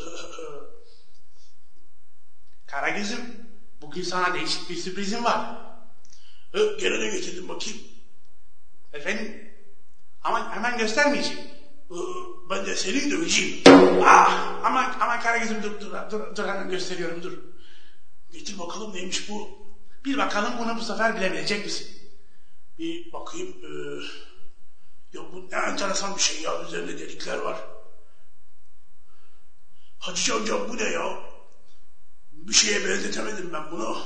Karagöz'üm, bugün sana değişik bir sürprizim var. Ö, gene de getirdim bakayım. Efendim? Ama hemen göstermeyeceğim. Ö, ben de seni döveceğim. Ah, aman, aman Karagöz'üm dur, dur, dur, dur hemen gösteriyorum dur. Getir bakalım neymiş bu. Bir bakalım bunu bu sefer bilebilecek misin? Bir bakayım. E, ya bu ne enteresan bir şey ya. Üzerinde delikler var. Hacı amcam bu ne ya? Bir şeye benzetemedim ben bunu.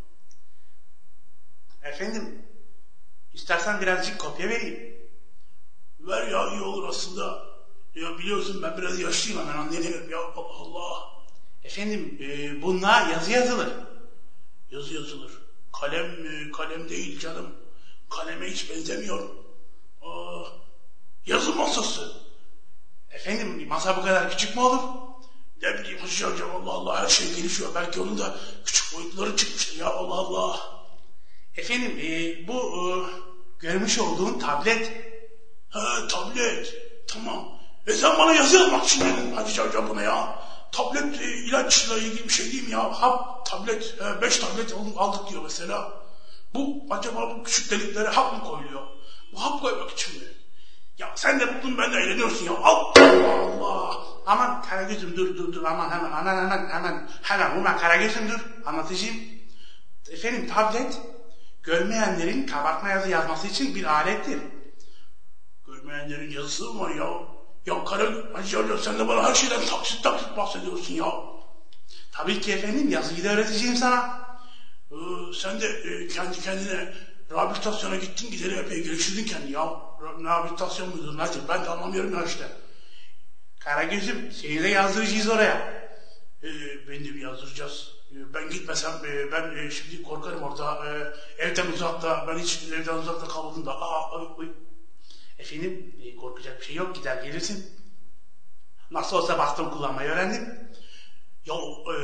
Efendim, istersen birazcık kopya vereyim. Ver ya, iyi olur aslında. Ya biliyorsun ben biraz yaşlıyım, hemen anlayabilirim ya. Allah Allah. Efendim, e, bununla yazı yazılır. Yazı yazılır. Kalem mi? Kalem değil canım. Kaleme hiç benzemiyor. Aa, yazı masası. Efendim, masa bu kadar küçük mü olur? Ne bileyim Hacı amcam, Allah Allah, her şey gelişiyor. Belki onun da küçük boyutları çıkmıştır ya, Allah Allah. Efendim e, bu e, görmüş olduğun tablet. Ha, tablet. Tamam. E sen bana yazı yazmak için dedin Hacı amcam buna ya. Tablet e, ilaçla ilgili bir şey değil mi ya? Hap, tablet, e, beş tablet aldık diyor mesela. Bu acaba bu küçük deliklere hap mı koyuluyor? Bu hap koymak için mi? Ya sen de buldun, ben de eğleniyorsun ya. Allah Allah. Aman Karagöz'üm dur dur dur aman hemen hemen hemen hemen hemen hemen Karagöz'üm dur anlatacağım. Efendim tablet görmeyenlerin kabartma yazı yazması için bir alettir. Görmeyenlerin yazısı mı var ya? Ya Karagöz sen de bana her şeyden taksit taksit bahsediyorsun ya. Tabii ki efendim yazıyı da öğreteceğim sana. Ee, sen de e, kendi kendine rehabilitasyona gittin gideri epey geliştirdin kendini ya. Rehabilitasyon mudur nedir ben de anlamıyorum ya işte. Karagöz'üm seni de yazdıracağız oraya. Ee, beni de bir yazdıracağız. Ee, ben gitmesem e, ben e, şimdi korkarım orada. E, evden uzakta, ben hiç evden uzakta kalmadım da. Aa, oy, oy. Efendim e, korkacak bir şey yok, gider gelirsin. Nasıl olsa baston kullanmayı öğrendim. Ya e,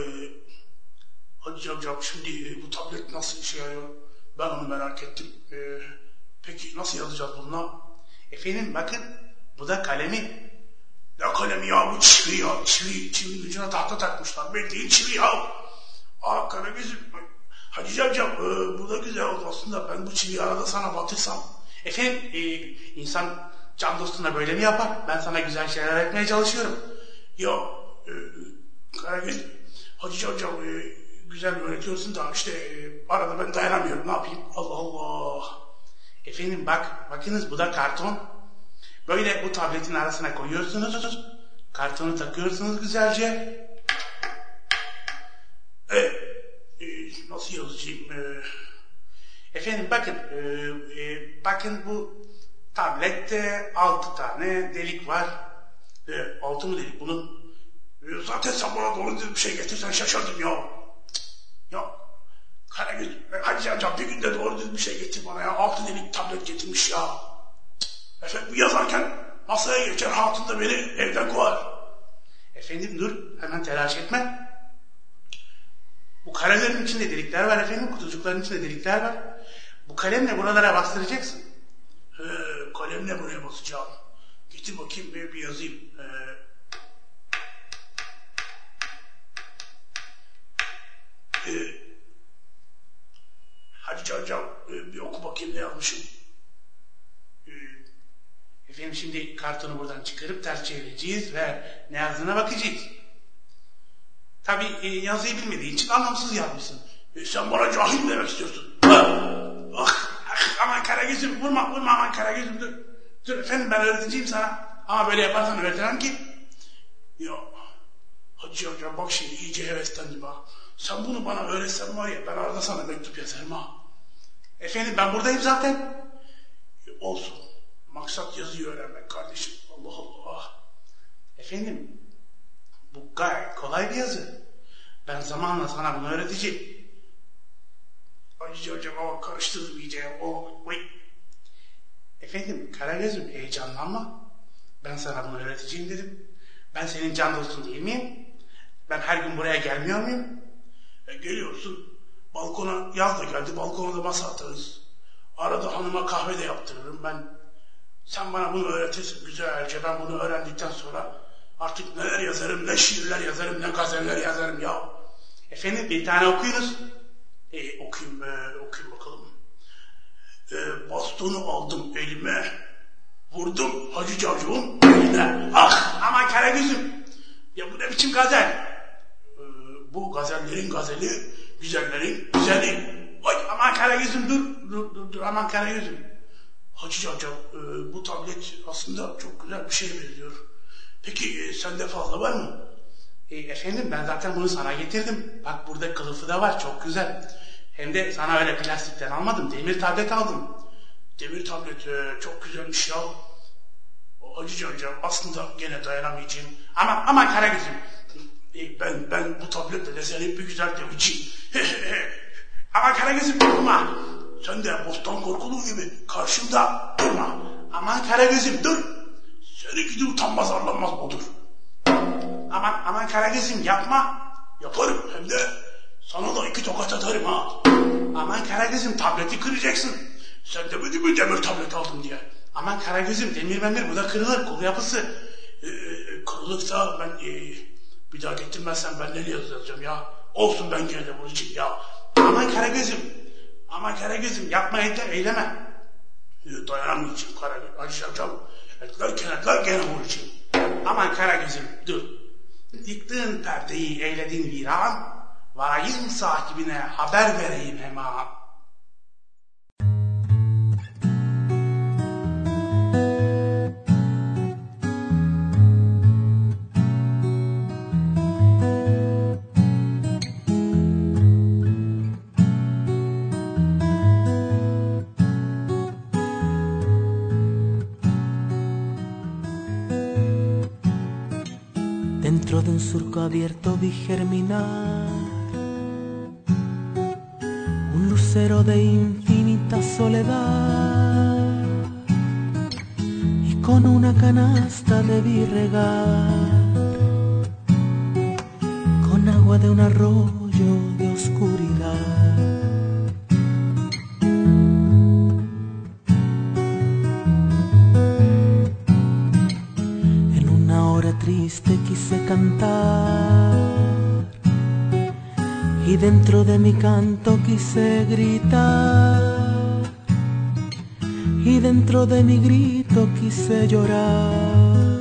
Hacı amcam şimdi e, bu tablet nasıl işe yarıyor? Ben onu merak ettim. E, peki nasıl yazacağız bununla? Efendim bakın bu da kalemi. Ne kalemi ya bu çivi ya. Çivi, çivinin ucuna tahta takmışlar. Bildiğin çivi ya. Aa Karagöz'üm. Hacı amcam e, bu da güzel oldu aslında. Ben bu çiviyi arada sana batırsam. Efendim e, insan can dostuna böyle mi yapar? Ben sana güzel şeyler öğretmeye çalışıyorum. Ya e, Karagöz, Hacı amcam e, güzel öğretiyorsun da işte e, arada ben dayanamıyorum. Ne yapayım? Allah Allah. Efendim bak, bakınız bu da karton. Böyle bu tabletin arasına koyuyorsunuz. Kartonu takıyorsunuz güzelce. E, e, nasıl yazacağım? E, efendim bakın. E, e, bakın bu tablette altı tane delik var. E, altı mı delik bunun? E, zaten sen bana doğru bir şey getirsen şaşırdım ya. Ya Karagöz, Hacı amcam bir günde doğru düz bir şey getir bana ya. Altı delik tablet getirmiş ya. Efendim bu yazarken masaya geçer, hatun da beni evden kovar. Efendim dur, hemen telaş etme. Bu karelerin içinde delikler var efendim, kutucukların içinde delikler var. Bu kalemle buralara bastıracaksın. He, kalemle buraya basacağım. Getir bakayım bir, bir yazayım. Ee, e, Hacı amcam e, bir oku bakayım ne yazmışım. Efendim şimdi kartonu buradan çıkarıp ters çevireceğiz ve ne yazdığına bakacağız. Tabii e, yazıyı bilmediği için anlamsız yazmışsın. E, sen bana cahil mi demek istiyorsun? Ah, ah, aman Karagöz'üm vurma vurma aman Karagöz'üm dur. Dur efendim ben öğreteceğim sana. Ama böyle yaparsan öğretemem ki. Ya Hacı amcam bak şimdi iyice heveslendim ha. Sen bunu bana öğretsen var ya ben arada sana mektup yazarım ha. Efendim ben buradayım zaten. E, olsun. Maksat yazıyı öğrenmek kardeşim. Allah Allah. Efendim, bu gayet kolay bir yazı. Ben zamanla sana bunu öğreteceğim. Hacı hocam ama karıştırdım iyice. O, oy. Efendim, Karagöz'üm heyecanlanma. Ben sana bunu öğreteceğim dedim. Ben senin can dostun değil miyim? Ben her gün buraya gelmiyor muyum? E, geliyorsun. Balkona yaz da geldi. Balkona da masa atarız. Arada hanıma kahve de yaptırırım ben. Sen bana bunu öğretirsin güzelce. Ben bunu öğrendikten sonra artık neler yazarım, ne şiirler yazarım, ne gazeller yazarım ya. Efendim bir tane okuyunuz. E, okuyayım, e, okuyayım bakalım. E, bastonu aldım elime. Vurdum Hacı Cavcıv'ın eline. Ah aman Karagöz'üm. Ya bu ne biçim gazel? E, bu gazellerin gazeli, güzellerin güzeli. Oy aman Karagöz'üm dur, dur, dur, dur aman Karagöz'üm. Hacı Cavcav, e, bu tablet aslında çok güzel bir şey benziyor. Peki e, sende fazla var mı? E, efendim ben zaten bunu sana getirdim. Bak burada kılıfı da var çok güzel. Hem de sana öyle plastikten almadım. Demir tablet aldım. Demir tablet e, çok güzelmiş ya. O Hacı Cavcav aslında gene dayanamayacağım. Aman aman Karagöz'üm. E, ben ben bu tabletle de seni bir güzel döveceğim. Aman Karagöz'üm durma. Sen de bostan korkulu gibi karşımda durma. Aman Karagöz'üm dur. Seni gidi utanmaz arlanmaz budur. Aman aman Karagöz'üm yapma. Yaparım hem de sana da iki tokat atarım ha. Aman Karagöz'üm tableti kıracaksın. Sen demedin mi demir tablet aldım diye. Aman Karagöz'üm demir memir bu da kırılır kolu yapısı. Ee, kırılırsa ben e, bir daha getirmezsem ben nereye yazacağım ya. Olsun ben gene de vuracağım ya. Aman Karagöz'üm. Aman Karagöz'üm yapma yeter eyleme. Ee, dayanamayacağım Karagöz. Hacı Cavcav. Etler kenetler gene vuracağım. Aman Karagöz'üm dur. Yıktığın perdeyi eyledin viran. Varayım sahibine haber vereyim hemen. Dentro de un surco abierto vi germinar un lucero de infinita soledad, y con una canasta debí regar con agua de un arroyo de oscuridad. En una hora triste quise cantar, y dentro de mi canto quise gritar, y dentro de mi grito quise llorar,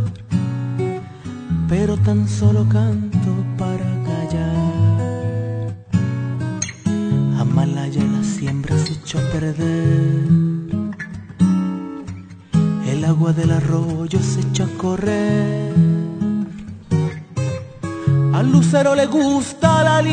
pero tan solo canto para callar. Amalaya la siembra se echó a perder, el agua del arroyo se echó a correr. Al lucero le gusta la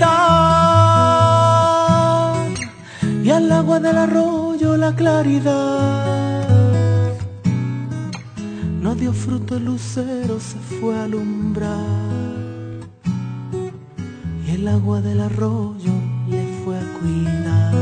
libertad, y al agua del arroyo la claridad. No dio fruto el lucero, se fue a alumbrar, y el agua del arroyo le fue a cuidar.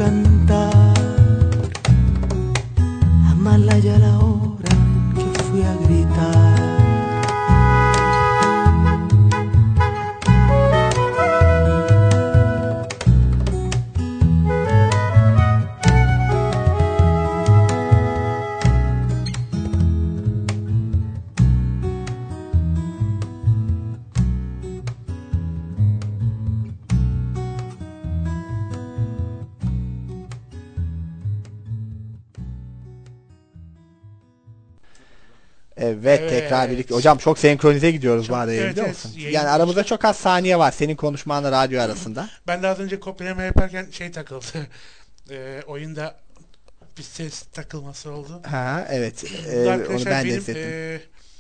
cantar, amarla ya la hora que fui a gritar. Evet, Evet. tekrar birlikte. Hocam çok senkronize gidiyoruz Çok- bu arada, evet, biliyor evet, musun? yayın Yani aramızda çok az saniye var senin konuşmanla radyo arasında. Ben de az önce kopyalama yaparken şey takıldı. Ee, oyunda bir ses takılması oldu. Ha evet. Bu Ee, da onu arkadaşlar ben de benim hissettim. e,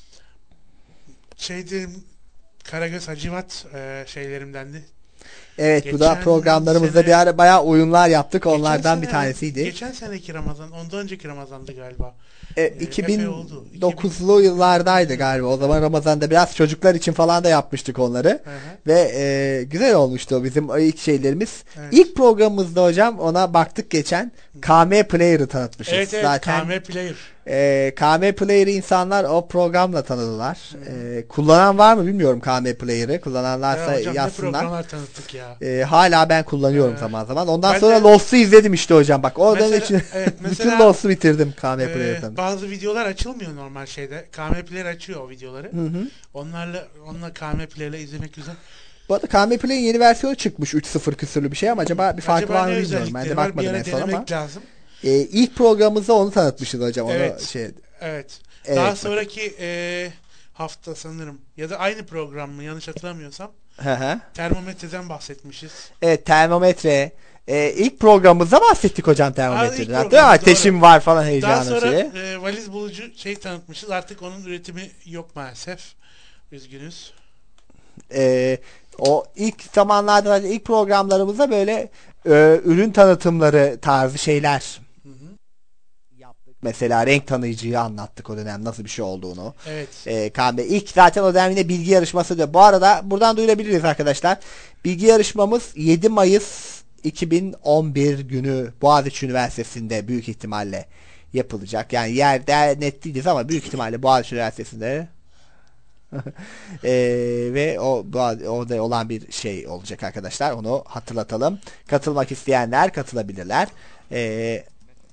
şeydi Karagöz Hacivat e, şeylerimdendi. Evet, bu da geçen programlarımızda sene- bir ara bayağı oyunlar yaptık. Onlardan Geçen bir sene- tanesiydi. Geçen seneki Ramazan, ondan önceki Ramazan'dı galiba. E, epey oldu. iki bin dokuzlu yıllardaydı galiba. O zaman Ramazan'da biraz çocuklar için falan da yapmıştık onları. Hı hı. Ve e, güzel olmuştu o bizim ilk şeylerimiz. Evet. İlk programımızda hocam ona baktık geçen. K M Player'ı tanıtmışız. Evet evet, Zaten K M Player. e, K M Player'ı insanlar o programla tanıdılar. E, kullanan var mı bilmiyorum K M Player'ı. Kullananlarsa Ya hocam ne yazsınlar. programlar tanıttık ya. E, hala ben kullanıyorum Ee, zaman zaman. Ondan ben sonra de- Lost'u izledim işte hocam. Bak oradan Mesela- için evet, bütün mesela- Lost'u bitirdim K M Ee, Player'dan. bazı videolar açılmıyor normal şeyde. K M Player açıyor o videoları. Hı hı. Onlarla onunla K M Player'la izlemek güzel. Bu arada K M Play'in yeni versiyonu çıkmış. üç sıfır küsürlü bir şey ama acaba bir farkı Acaba var mı ne bilmiyorum. Ben de özellikleri var? Bir bakmadım ara en son ama. denemek lazım. E, ilk programımızda onu tanıtmışız hocam. Onu Evet. şey, Evet. Evet, Daha bak. sonraki e, hafta sanırım ya da aynı program mı yanlış hatırlamıyorsam Hı hı. termometreden bahsetmişiz. Evet, termometre. E, ilk programımızda bahsettik hocam Aa, ilk termometreden. program, Değil mi? doğru. Ateşim var falan Daha heyecanı sonra şey. e, valiz bulucu şey tanıtmışız. Artık onun üretimi yok maalesef. Üzgünüz. E, o ilk zamanlarda ilk programlarımızda böyle e, ürün tanıtımları tarzı şeyler yaptık. Mesela renk tanıyıcıyı anlattık o dönem nasıl bir şey olduğunu. Evet. E, K M ilk zaten o dönem yine bilgi yarışması diyor. Bu arada buradan duyurabiliriz arkadaşlar. Bilgi yarışmamız yedi Mayıs iki bin on bir günü Boğaziçi Üniversitesi'nde büyük ihtimalle yapılacak. Yani yerde net değiliz ama büyük ihtimalle Boğaziçi Üniversitesi'nde e, ve o orada olan bir şey olacak arkadaşlar. Onu hatırlatalım. Katılmak isteyenler katılabilirler. Eee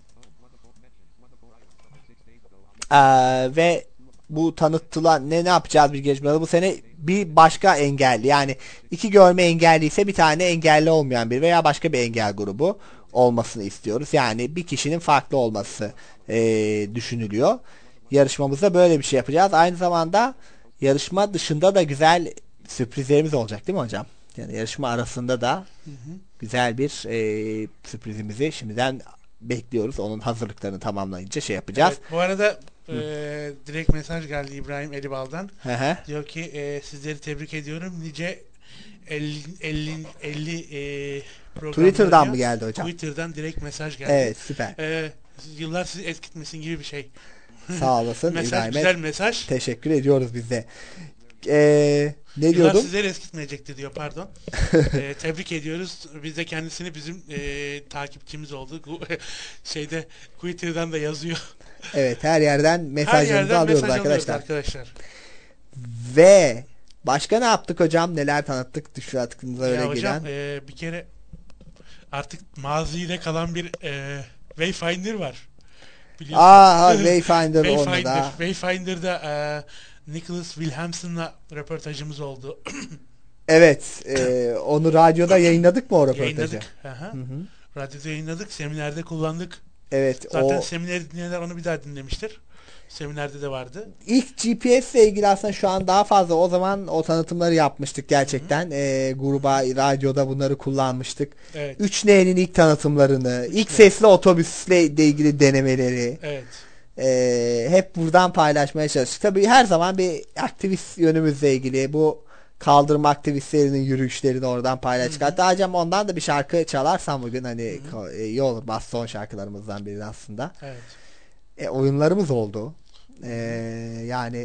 Ee, ve bu tanıtılan ne ne yapacağız bir gelişmede bu sene bir başka engelli, yani iki görme engelli ise bir tane engelli olmayan bir veya başka bir engel grubu olmasını istiyoruz. Yani bir kişinin farklı olması ee, düşünülüyor. Yarışmamızda böyle bir şey yapacağız. Aynı zamanda yarışma dışında da güzel sürprizlerimiz olacak değil mi hocam? Yani yarışma arasında da Hı hı. güzel bir ee, sürprizimizi şimdiden bekliyoruz. Onun hazırlıklarını tamamlayınca şey yapacağız. Evet, bu arada e, direkt mesaj geldi İbrahim Elibal'dan. Hı hı. Diyor ki e, sizleri tebrik ediyorum. Nice elli elli elli e, programlarına- Twitter'dan mı geldi hocam? Twitter'dan direkt mesaj geldi. Evet, süper. E, yıllar sizi eskitmesin gibi bir şey. Sağ olasın Mesaj İbrahim'e. güzel mesaj. Teşekkür ediyoruz biz de. Ee, ne Yıllar diyordum? sizleri eskitmeyecekti diyor, pardon. e, tebrik ediyoruz. Biz de kendisini bizim e, takipçimiz oldu. Bu- Şeyde Twitter'dan da yazıyor. Evet, her yerden Her mesajlarınızı yerden alıyoruz mesaj alıyoruz arkadaşlar. arkadaşlar. Ve başka ne yaptık hocam? Neler tanıttık? Düşü atkınıza öyle Ya hocam gelen. e, bir kere artık mazide kalan bir e, Wayfinder var. Biliyorsun. Aa, Wayfinder onu Wayfinder. da. Wayfinder'da e, Nicholas Williamson'la röportajımız oldu. Evet, e, onu radyoda yayınladık mı o röportajı? Yayınladık. Aha. Hı hı. Radyoda yayınladık. Seminerde kullandık. Evet, Zaten o semineri dinleyenler onu bir daha dinlemiştir. Seminerde de vardı. ilk G P S ile ilgili aslında şu an daha fazla, o zaman o tanıtımları yapmıştık gerçekten. E, gruba, radyoda bunları kullanmıştık. Evet. üç N'nin ilk tanıtımlarını, ilk sesli otobüsle ilgili denemeleri. Evet. Ee, hep buradan paylaşmaya çalıştık. Tabii her zaman bir aktivist yönümüzle ilgili bu kaldırma aktivistlerinin yürüyüşlerini oradan paylaştık. Hatta hocam ondan da bir şarkı çalarsam bugün hani ko- e, iyi olur. Baston şarkılarımızdan biri aslında. Evet. E, oyunlarımız oldu. E, yani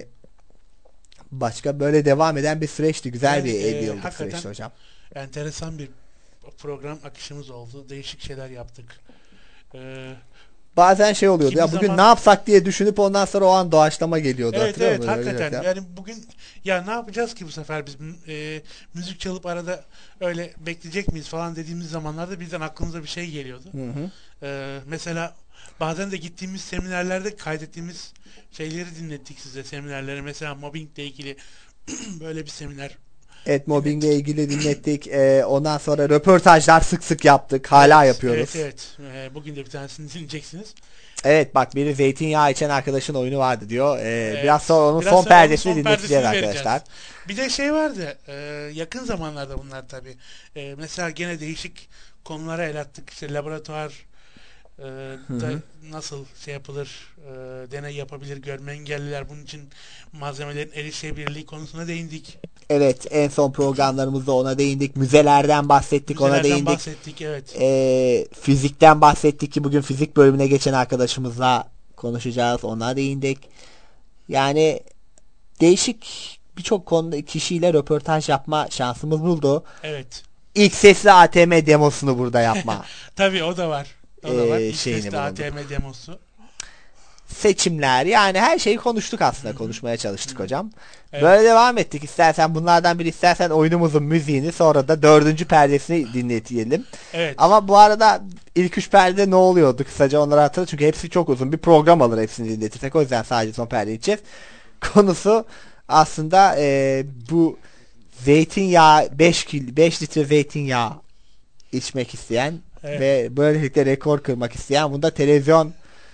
başka böyle devam eden bir süreçti. Güzel Yani, bir e, elli yıllık hakikaten süreçti hocam. Enteresan bir program akışımız oldu. Değişik şeyler yaptık. Ee, Bazen şey oluyordu Kimi ya bugün zaman- ne yapsak diye düşünüp ondan sonra o an doğaçlama geliyordu. evet Hatırlıyor evet musun? Öyle hakikaten. ya. Yani bugün ya ne yapacağız ki bu sefer biz e, müzik çalıp arada öyle bekleyecek miyiz falan dediğimiz zamanlarda birden aklımıza bir şey geliyordu. Hı hı. Ee, mesela bazen de gittiğimiz seminerlerde kaydettiğimiz şeyleri dinlettik size seminerlere. Mesela mobbingle ilgili böyle bir seminer. Evet, mobbingle ilgili dinlettik. Ee, ondan sonra röportajlar sık sık yaptık. Hala Evet, yapıyoruz. Evet evet. Ee, bugün de bir tanesini dinleyeceksiniz. Evet, bak biri zeytinyağı içen arkadaşın oyunu vardı diyor. Ee, Evet, biraz sonra onun biraz son sonra onun perdesini son dinleteceğiz perdesini arkadaşlar. vereceğiz. Bir de şey vardı. e, yakın zamanlarda bunlar tabii. E, mesela gene değişik konulara el attık. İşte laboratuvar e, da nasıl şey yapılır, e, deney yapabilir, görme engelliler bunun için malzemelerin erişebilirliği konusuna değindik. Evet, en son programlarımızda ona değindik. Müzelerden bahsettik, ona Müzelerden değindik. bahsettik, evet. Ee, fizikten bahsettik ki bugün fizik bölümüne geçen arkadaşımızla konuşacağız. Ona değindik. Yani değişik birçok konuda kişiyle röportaj yapma şansımız buldu. Evet. İlk sesli A T M demosunu burada yapma. Tabii o da var. O da Ee, var. İlk şeyini testi A bulunduk. T M demosu. Seçimler, yani her şeyi konuştuk aslında. Konuşmaya çalıştık hocam. Evet. Böyle devam ettik. İstersen bunlardan biri, istersen oyunumuzun müziğini, sonra da dördüncü perdesini dinletelim. Evet. Ama bu arada ilk üç perdede ne oluyordu? Kısaca onları hatırla. Çünkü hepsi çok uzun. Bir program alır hepsini dinletirsek. O yüzden sadece son perdeyi içeceğiz. Konusu aslında e, bu zeytinyağı beş kil beş litre zeytinyağı içmek isteyen Evet. ve böylelikle rekor kırmak isteyen, bunda televizyon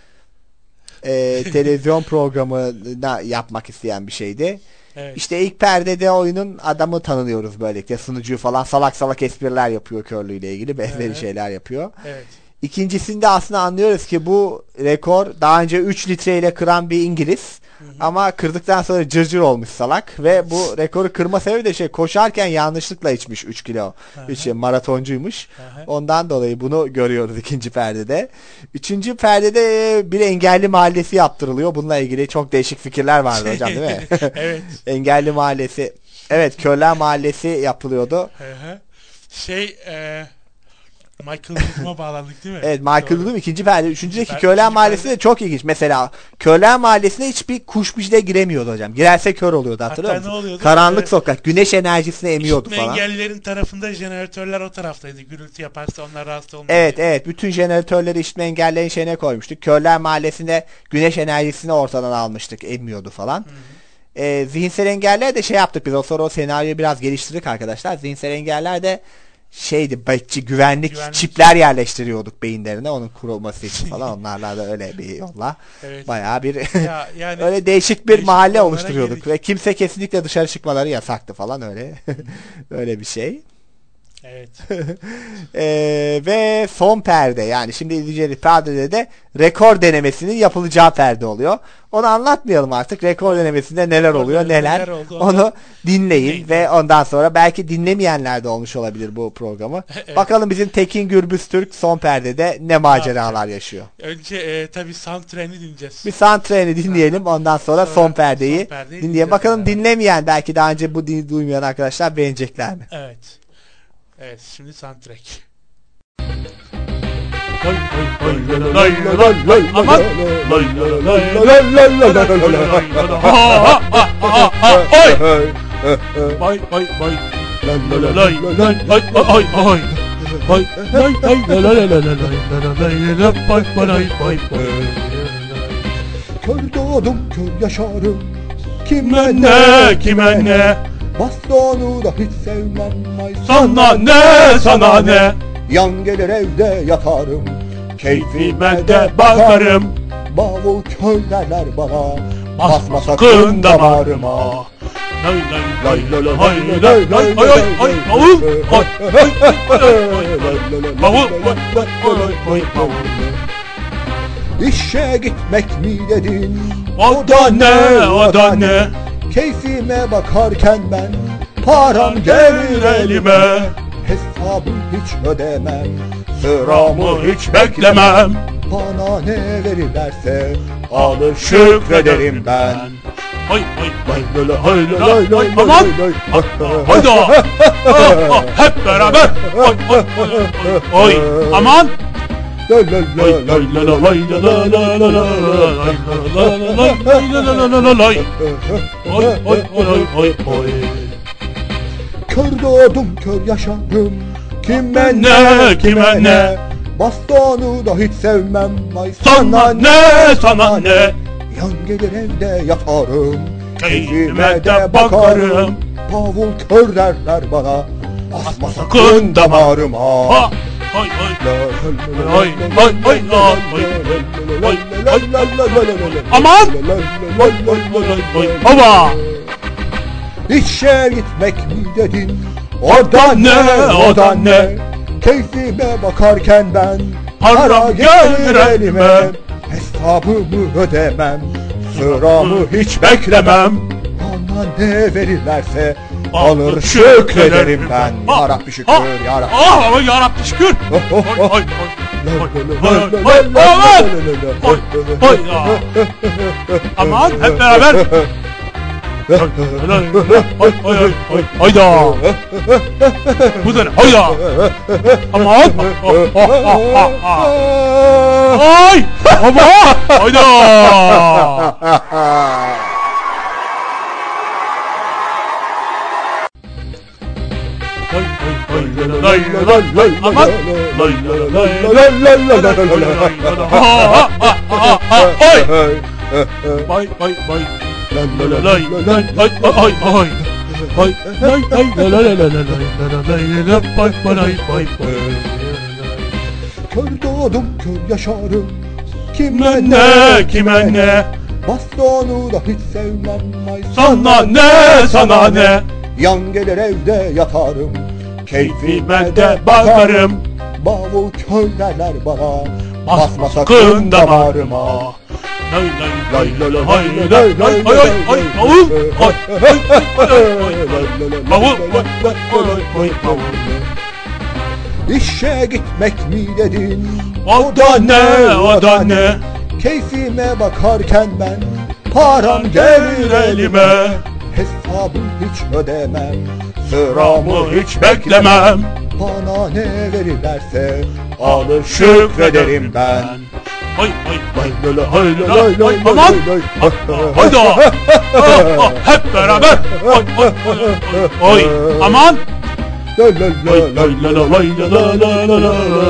e, televizyon programına yapmak isteyen bir şeydi. Evet. İşte ilk perdede oyunun adamı tanınıyoruz böylelikle. Sunucuyu falan salak salak espriler yapıyor körlüğüyle ilgili. Benzeri Evet. şeyler yapıyor. Evet. İkincisinde aslında anlıyoruz ki bu rekor daha önce üç litreyle kıran bir İngiliz. Ama kırdıktan sonra cırcır olmuş salak. Ve bu rekoru kırma sebebi de şey, koşarken yanlışlıkla içmiş üç kilo. üç maratoncuymuş. Aha. Ondan dolayı bunu görüyoruz ikinci perdede. Üçüncü perdede bir engelli mahallesi yaptırılıyor. Bununla ilgili çok değişik fikirler vardı hocam, değil mi? Evet. Engelli mahallesi. Evet, Körler Mahallesi yapılıyordu. Hı hı. Şey e, Michael Wood'uma bağlandık değil mi? Evet, Michael Doğru. Wood'um ikinci perde. Üçüncüdeki Ben- Körler ikinci Mahallesi perde- de çok ilginç. Mesela Körler Mahallesi'ne hiçbir kuş bile giremiyordu hocam. Girerse kör oluyordu, hatırlıyor Hatta musun? ne oluyordu? Karanlık Ee, sokak. Güneş enerjisini emiyordu İşitme falan. engellilerin tarafında jeneratörler o taraftaydı. Gürültü yaparsa onlar rahatsız olmuyor. Evet evet, bütün jeneratörleri işitme engelleyen şeyine koymuştuk. Körler Mahallesi'nde güneş enerjisini ortadan almıştık. Emmiyordu falan. Ee, zihinsel engeller de şey yaptık biz. O sonra o senaryoyu biraz geliştirdik arkadaşlar. Zihinsel engeller de şeydi, bekçi, güvenlik, Güvenlik. çipler yerleştiriyorduk beyinlerine. Onun kurulması için falan. Onlarla da öyle bir yolla. Evet. Bayağı bir Ya, yani öyle değişik bir değişik mahalle konulara oluşturuyorduk. girdik. Ve kimse kesinlikle dışarı çıkmaları yasaktı falan, öyle. öyle bir şey. Evet. Ee, ve son perde, yani şimdi izleyeceğiniz perdede de rekor denemesinin yapılacağı perde oluyor. Onu anlatmayalım artık. Rekor denemesinde neler oluyor, neler, neler oldu, onu onu dinleyin dinleyin. ve ondan sonra belki dinlemeyenler de olmuş olabilir bu programı. Evet. Bakalım bizim Tekin Gürbüz Türk son perdede ne maceralar yaşıyor. Önce e, tabii soundtrack'ini dinleyeceğiz. Bir soundtrack'ini dinleyelim, ondan sonra, Sonra son perdeyi, son perdeyi dinleyelim. dinleyeceğiz Bakalım beraber. dinlemeyen, belki daha önce bu dini duymayan arkadaşlar beğenecekler mi? Evet. Evet, şimdi soundtrack. Aman. Bay bay bay. Lay lay ay ay ay. Bay lay lay lay lay lay lay lay bay bay bay bay. Kör doğdum kör yaşarım. Kime ne kime ne? Bastonu da hiç sevmem. Ay Sana ne sana ne? Yan gelir evde yatarım. Keyfime de bakarım. Bavul kör derler bana. Basma sakın damarıma. Lay lay lay lay lay lay lay ay ay ay bavul ay ay ay bavul ay ay ay bavul. İşe gitmek mi dedin? O da ne o da ne? Keyfime bakarken ben param gelir elime. Hesabı hiç ödemem. Sıramı hiç beklemem. Bana ne verirlerse Alır şükrederim ben. Oy oy oy oy oy aman hayda hep beraber oy oy oy oy aman oy oy la la lay la la la la la lay oy oy oy oy oy Kör doğdum kör yaşarım. Kime ne kime ne Bastonu da hiç sevmem. Ay sana ne sana ne Yan gelir evde yatarım. keyfime de bakarım Pavul kör derler bana. Basma sakın sakın damarıma. ha oy oy oy oy oy oy oy aman oy oy oy oy hava İşe gitmek mi dedin? O da ne, o da ne? Keyfime bakarken ben para gelir elime hesabımı ödemem. Sıramı hiç beklemem bana ne verirlerse alır alır şükrederim ben. Ha, Ya Rabbi şükür, ha, ya Rabbi. ah ama ya Rabbi şükür Oh, oh, oy oh. oy oy oy oy oy oy aman hep beraber oy oy oy oy hayda bu da ne hayda aman ay ama hayda oy oy oy lay lay lay aman lay lay lay oy bay bay bay lay lay lay ay ay ay ay lay lay lay lay lay lay lay bay bay bay Kör doğdum kör yaşarım. kime ne kime ne Bastonu da hiç sevmem. Ay sana ne sana ne Yan gelir evde yatarım. keyfime de bakarım Bavul kör derler bana. basma sakın damarıma lay lay lay lay lay lay ay ay ay bavul ay ay ay bavul ay ay ay bavul İşe gitmek mi dedin? o da ne o da ne Keyfime bakarken ben param gelir elime. Hesabı hiç ödemem. sıramı hiç beklemem Bana ne verirlerse alır şükrederim ben. ay ay ay lay lay lay aman hayda hep beraber oy oy oy oy aman Lay lay lay lay lay la la lay la la la la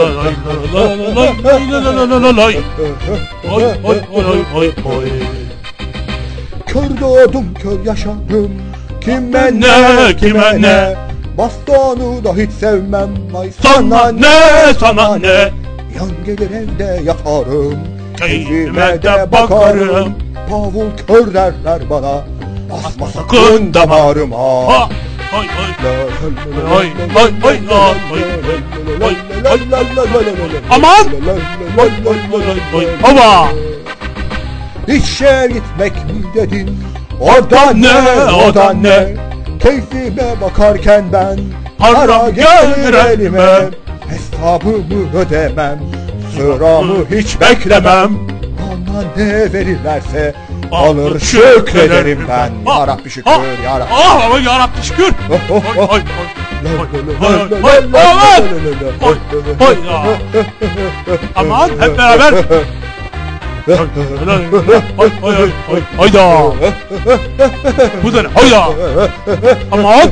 la la la lay oy oy oy oy oy Kör doğdum kör yaşarım. Kime ne kime ne Bastonu da hiç sevmem. Ay sana ne sana ne Yan gelir evde yatarım. keyfime de bakarım Pavul kör derler bana. Basma sakın sakın damarıma. ha oy oy oy oy oy oy oy aman oy oy oy oy hava İşe gitmek mi dedin? O da ne, o da ne? Keyfime bakarken ben para gelir elime hesabımı ödemem. Sıramı hiç beklemem bana ne verirlerse alır alır şükrederim ben. Ya Rabbi şükür, ha, ya Rabbi. ah ama ya Rabbi şükür Oh, oh, oy oh. oy oy oy oy oy oy aman hep beraber oy oy oy oy hayda bu da ne hayda aman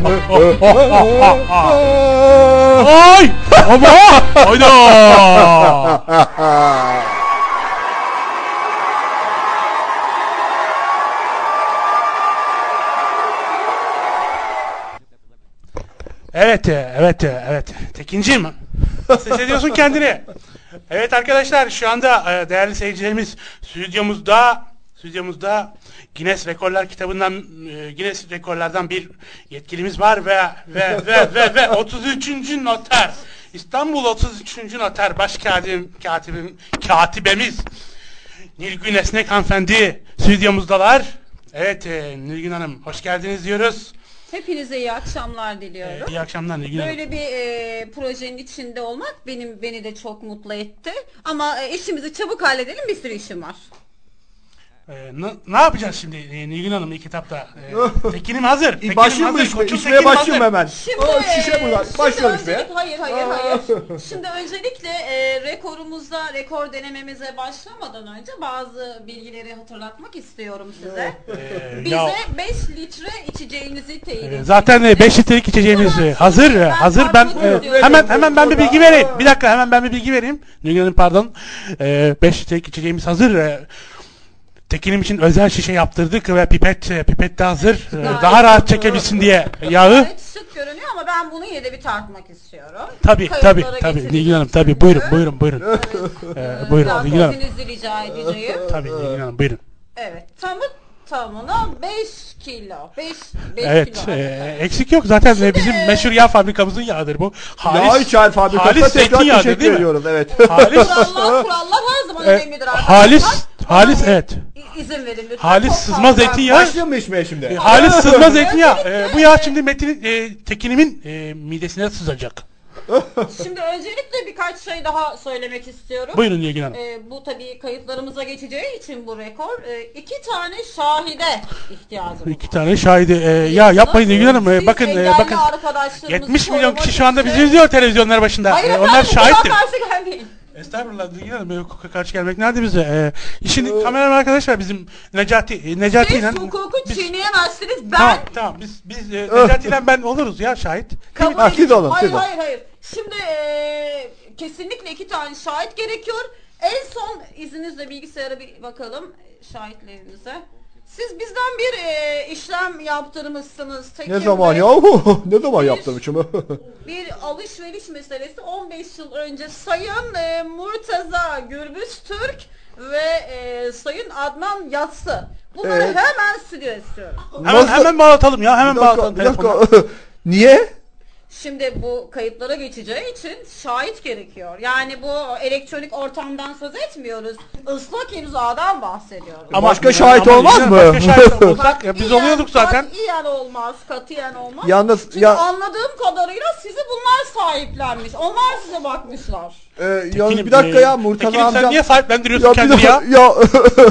ay ama hayda Evet, evet, evet. Tekinciğim, nasıl hissediyorsun kendini? Evet arkadaşlar, şu anda e, değerli seyircilerimiz stüdyomuzda, stüdyomuzda Guinness Rekorlar kitabından, e, Guinness Rekorlardan bir yetkilimiz var ve ve ve ve ve otuz üçüncü noter, İstanbul otuz üçüncü noter başkatibim, katibim, katibemiz Nilgün Esnek hanımefendi stüdyomuzdalar. Evet, e, Nilgün Hanım, hoş geldiniz diyoruz. Hepinize iyi akşamlar diliyorum. İyi akşamlar Nilgün Hanım. Böyle bir e, projenin içinde olmak benim beni de çok mutlu etti. Ama e, işimizi çabuk halledelim, bir sürü işim var. Ee, ne, ne yapacağız şimdi e, Nilgün Hanım ilk etapta? Ee, Tekin'im hazır. Tekin'im Başlayayım mı hazır. içmeye? Koçum İçmeye Tekin'im başlıyorum hazır. hemen. Şimdi, Aa, şişe e, buradan. şimdi Başlıyorum öncelik- içmeye. Hayır hayır hayır. Şimdi öncelikle e, rekorumuzda rekor denememize başlamadan önce bazı bilgileri hatırlatmak istiyorum size. Ee, Bize ya, beş litre içeceğinizi teyit e, ettik. zaten e, beş litrelik içeceğimiz e, hazır. e, Ben hazır ben farklı e, diyorum. hemen hemen ben bir bilgi vereyim. Bir dakika hemen ben bir bilgi vereyim. Nilgün Hanım pardon. E, beş litrelik içeceğimiz hazır. E, Tekin'im için özel şişe yaptırdık ve pipet e, pipet de hazır. E, Gayet- daha rahat çekebilsin diye yağı. Gayet şık görünüyor ama ben bunu yine de bir tartmak istiyorum. Tabii Kayıtlara tabii tabii geçelim. Nilgün Hanım tabii buyurun buyurun buyurun. E, buyurun Biraz Nilgün Hanım. izninizle rica edeceğim. Tabii Nilgün Hanım buyurun. Evet. Tamı tamına beş kilo. beş Evet, kilo. e, eksik yok zaten e, bizim meşhur yağ fabrikamızın yağıdır bu. Yağ içer fabrikasına halis tekrar zeytinyağıdır, teşekkür değil mi? ediyoruz. Evet. Halis, Kurallar, kurallar her zaman e, önemlidir arkadaşlar. halis, Bana halis bir evet. i- izin verin lütfen. Halis Çok sızma fazla- zeytinyağı. Başlayayım mı içmeye şimdi? E, halis sızma zeytinyağı. E, bu yağ şimdi Metin e, Tekin'imin e, midesine sızacak. Şimdi öncelikle birkaç şey daha söylemek istiyorum. Buyurun Nilgün Hanım. Ee, bu tabii kayıtlarımıza geçeceği için bu rekor. Ee, iki tane şahide ihtiyacımız var. İki tane şahidi. E, ya yapmayın Nilgün Hanım. E, Siz bakın e, engelli bakın. arkadaşlarımızı yetmiş milyon korumak kişi şu anda için- bizi izliyor televizyonlar başında. Hayır E, efendim, onlar bu kadar şahittir. karşı gelmeyin. Estağfurullah Nilgün Hanım. Hukuka karşı gelmek nerede bize? E, işin kameraman arkadaşlar bizim Necati. E, Necati ile. Siz hukuku çiğneyemezsiniz. Ben Tamam tamam biz biz e, Necati ile ben oluruz ya şahit. kabul Ha, siz edeceğim. olun, Hayır siz olun. hayır hayır. Şimdi eee, kesinlikle iki tane şahit gerekiyor. En son izninizle bilgisayara bir bakalım e, şahitlerinize. Siz bizden bir eee, işlem yaptırmışsınız. Tekin Ne zaman Bey. ya? Ne zaman yaptırmışım? Bir alışveriş meselesi on beş yıl önce Sayın e, Murtaza Gürbüz Türk ve e, Sayın Adnan Yatsı. Bunları Evet. hemen stüdyoya istiyorum. Hemen Nasıl- hemen bağlatalım ya hemen Bir dakika, bağlatalım bir dakika. telefonu. Niye? Şimdi bu kayıtlara geçeceği için şahit gerekiyor. Yani bu elektronik ortamdan söz etmiyoruz. Islak imzadan bahsediyoruz. Ama- Başka şahit ama olmaz Nilgün mı? Hanım, Başka şahit olsak ya biz Katiyen- oluyorduk zaten. Katiyen olmaz, katiyen olmaz. Yalnız Çünkü ya anladığım kadarıyla sizi bunlar sahiplenmiş. Onlar size bakmışlar. e, yalnız Tekin'im, bir dakika e, ya Murtaza Tekin'im, sen amcam. niye sahiplendiriyorsun Ya bir kendini ya? dakika ya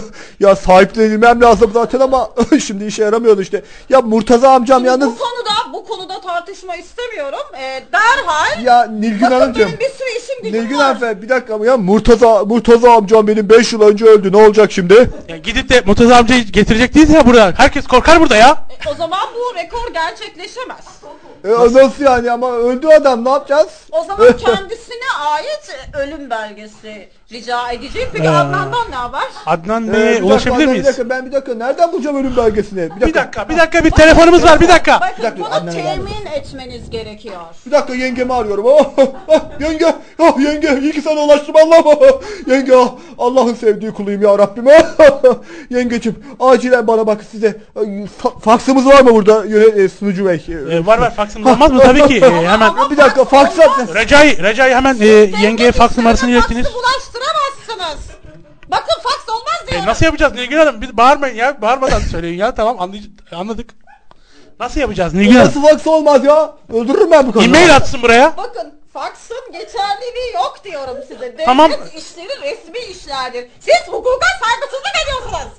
ya sahiplenilmem lazım zaten ama şimdi işe yaramıyordu işte. Ya Murtaza amcam Şimdi yalnız bu konuda bu konuda tartışma istemiyorum. Ee, derhal ya Nilgün bakın Hanımcığım. benim bir sürü işim gücüm Nilgün var. hanımefendi bir dakika ya Murtaza Murtaza amcam benim beş yıl önce öldü. Ne olacak şimdi? Ya gidip de Murtaza amcayı getirecek değiliz ya burada. Herkes korkar burada ya. E, o zaman bu rekor gerçekleşemez. E, nasıl yani ama öldü adam ne yapacağız? O zaman kendisine ait e, ölüm belgesi rica edeceğim. Peki Ee, Adnan'dan ne haber? Adnan Ee, Bey'e bir ulaşabilir dakika, miyiz? Bir dakika ben bir dakika nereden bulacağım ölüm belgesini? Bir dakika. Bir dakika, bir dakika bir telefonumuz var bir dakika. Bakın dakika, bunu Adnan'a temin etmeniz gerekiyor. Bir dakika yengemi arıyorum. Oh, oh, oh, yenge, oh, yenge, iyi ki sana ulaştım Allah'ım. Yenge, oh, Allah'ın sevdiği kuluyum ya Rabbim. Yengeciğim, acilen bana bak size. Fa- faksımız var mı burada yöne- e, sunucu bey? Ee, var var faksımız olmaz mı? Tabii ki. Ee, hemen. Bir dakika faks at. Recai, Recai hemen e, yengeye faks numarasını ilettiniz. Faksı bulaştıramazsınız. Bakın faks olmaz E, diyorum. nasıl yapacağız Nilgün Hanım? Bir bağırmayın ya. Bağırmadan söyleyin ya. Tamam anlay- anladık. Nasıl yapacağız Nilgün Hanım? Nasıl faks olmaz ya? Öldürürüm ben bu kadını. E-mail atsın buraya. Bakın faksın geçerliliği yok diyorum size. Devlet Tamam. işleri resmi işlerdir. Siz hukuka saygısızlık ediyorsunuz.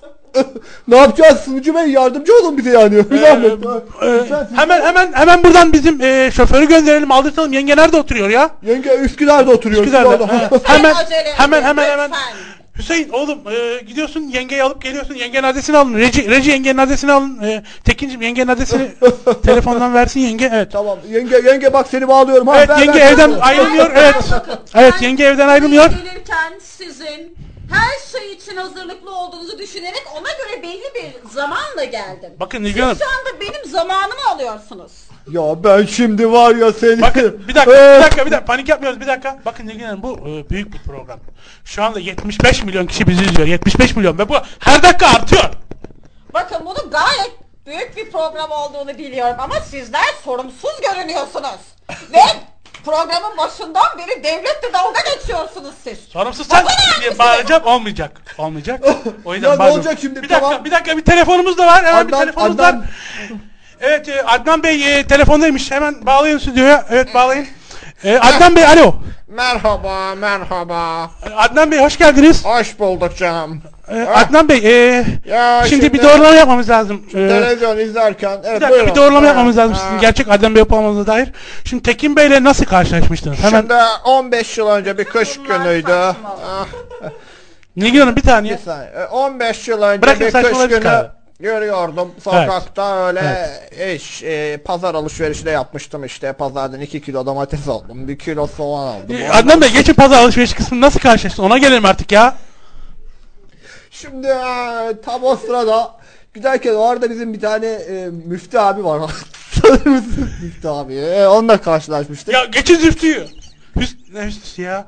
Ne yapacağız sunucu bey yardımcı olun bize yani. Bir zahmet. Ee, Lütfen siz- hemen hemen hemen buradan bizim e, şoförü gönderelim aldırtalım. Yenge nerede oturuyor ya? Yenge Üsküdar'da oturuyor. Üsküdar'da. Üsküdar'da. He, hemen acele edin, hemen hemen hemen. lütfen. Hüseyin oğlum e, gidiyorsun yengeyi alıp geliyorsun. Yengenin adresini alın. Reci, Reci yengenin adresini alın. E, Tekin'cim yengenin adresini telefondan versin yenge. Evet. Tamam yenge yenge bak seni bağlıyorum. Ha, Evet ver, yenge ver, evden ver. ayrılmıyor. Ben- Evet. bakın, Evet ben yenge evden ayrılmıyor. buraya gelirken sizin her şey için hazırlıklı olduğunuzu düşünerek ona göre belli bir zamanla geldim. Bakın Siz Nilgün Hanım. şu anda benim zamanımı alıyorsunuz. Ya ben şimdi var ya seni. Bakın bir dakika bir dakika bir dakika panik yapmıyoruz bir dakika. Bakın Nilgün Hanım bu e, büyük bir program. Şu anda yetmiş beş milyon kişi bizi izliyor. yetmiş beş milyon ve bu her dakika artıyor. Bakın bunu gayet büyük bir program olduğunu biliyorum ama sizler sorumsuz görünüyorsunuz. Ve programın başından beri devletle dalga geçiyorsunuz siz. Sorumsuz sen Bakın diye yani bağıracağım olmayacak. Olmayacak. O yüzden Ya ne bağırıyorum. olacak şimdi? Bir dakika Tamam. bir dakika bir telefonumuz da var. Hemen bir Adnan- telefonumuz Adnan- var. Evet e, Adnan Bey e, telefondaymış. Hemen bağlayın stüdyoya. Evet bağlayın. E, Adnan Bey alo. Merhaba, merhaba. Adnan Bey hoş geldiniz. Hoş bulduk canım. Ee, Adnan Bey, e, Ya şimdi, şimdi- bir doğrulama yapmamız lazım. Ee, Televizyon izlerken. Evet, bir dakika, buyurun. bir doğrulama Ha, yapmamız lazım ha. sizin gerçek Adnan Bey olmadığınıza dair. Şimdi Tekin Bey'le nasıl karşılaşmıştınız? Hemen Şimdi on beş yıl önce bir kış günüydü. Ah, Nilgün Hanım bir bir saniye. saniye. E, on beş yıl önce Bırakın bir kış saçmalığı günü çıkarın. yürüyordum sokakta öyle iş e, pazar alışverişi de yapmıştım işte. Pazardan iki kilo domates aldım, bir kilo soğan aldım. Ee, Adnan Bey geçin pazar alışveriş kısmını nasıl karşılaştın? Ona gelelim artık ya. Şimdi e, tam o sırada giderken orada bizim bir tane e, müftü abi var. Tanır mısın müftü abi? E, onunla karşılaşmıştık. Ya geçin züftüyü. Hüs ne Hüsnüsü ya?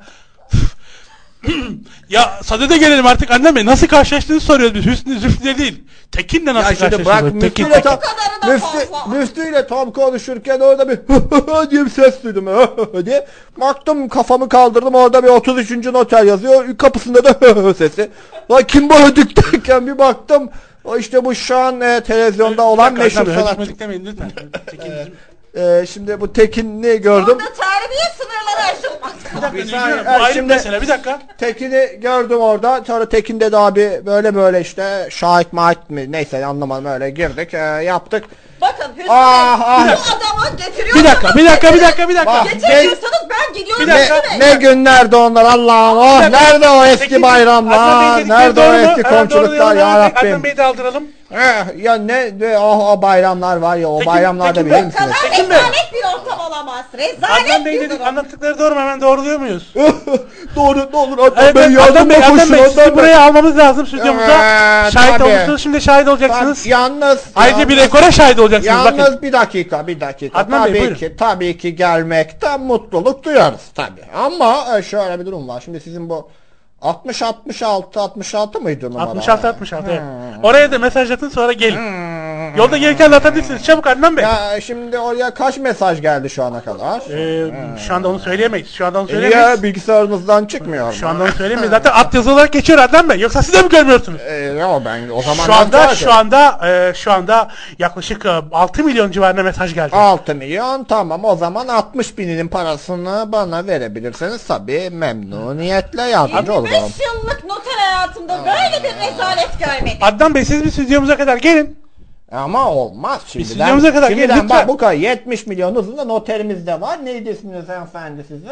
Ya sadede gelelim artık Adnan Bey. Nasıl karşılaştığınızı soruyoruz biz. Hüsnü Züftü'de değil. Tekin'le nasıl Ya şimdi bırak karşılaştınız? Tekin, müftüyle Tekin. tam, müftü, müftüyle tam konuşurken orada bir diye bir ses duydum diye. Baktım kafamı kaldırdım orada bir otuz üçüncü noter yazıyor. Kapısında da sesi. Lan kim bu ödük derken bir baktım. O işte bu şu an e, televizyonda olan meşhur Adnan Bey, sanatçı. hödükmedik demeyin lütfen. Tekin bizim- E, şimdi bu Tekin'i gördüm. Orada terbiye sınırları aşılmak. Bir dakika Bir Nilgün saniye, Hanım, bu ha, ayrı bir şimdi- mesele. Bir dakika. Tekin'i gördüm orada. Sonra Tekin dedi abi böyle böyle işte şahit mahit mi neyse anlamadım öyle girdik e, yaptık. Bakın Hüsnü Ah, Bey, ah. bu adamı getiriyorsunuz. Bir dakika, bir dakika, bir dakika, bir dakika. Bak, Getirmiyorsanız ben gidiyorum. Bir dakika. Hüsnü Bey. Ne günlerdi onlar Allah'ım. Oh, Bir dakika. nerede o eski Tekin- Adnan bayramlar? Bey'in dedikleri Nerede o doğru mu? eski Hemen komşuluklar doğrulayalım, ya hemen Adnan Rabbim? Bey'i de aldıralım. Eh, ya ne ne o, o bayramlar var ya o Tekin- bayramlarda Tekin bilir Bey- misiniz? Kadar Tekin Bey. rezalet bir ortam olamaz. Rezalet Adnan Bey bir dedik durum. anlattıkları doğru mu? Hemen doğruluyor muyuz? Doğru ne olur Adnan Evet, Bey evet, Adnan yardıma Bey, Adnan koşun Bey sizi Adnan Bey. buraya almamız lazım stüdyomuza. Evet, Şahit tabii. olmuşsunuz, şimdi şahit olacaksınız. Yalnız Ayrıca bir yalnız- rekora şahit olacaksınız. Yalnız Bakın. bir dakika bir dakika. Adnan Bey, tabii buyurun. ki tabii ki gelmekten mutluluk duyarız tabii. Ama e, şöyle bir durum var. Şimdi sizin bu altmış altmış altı altmış altı mıydı numara? altmış altı altmış altı evet. Hmm. Oraya da mesaj atın sonra gelin. Yolda gelirken de atabilirsiniz. Çabuk Adnan Bey. Ya şimdi oraya kaç mesaj geldi şu ana kadar? Ee, şu anda onu söyleyemeyiz. Şu anda onu E, söyleyemeyiz. Niye bilgisayarınızdan çıkmıyor mu? Şu anda onu söyleyemeyiz. Zaten at yazı olarak geçiyor Adnan Bey. Yoksa siz de mi görmüyorsunuz? E, ya ben o zaman Şu anda şu anda e, şu anda yaklaşık e, altı milyon civarında mesaj geldi. altı milyon tamam o zaman altmış bininin parasını bana verebilirseniz tabii memnuniyetle yardımcı olurum. beş yıllık noter hayatımda böyle bir rezalet görmedim. Adnan Bey siz bir stüdyomuza kadar gelin. Ama olmaz şimdiden. stüdyomuza kadar gelin, şimdiden lütfen. bak bu kadar yetmiş milyon hızında noterimiz de var. Neydi isminiz hanımefendi sizin?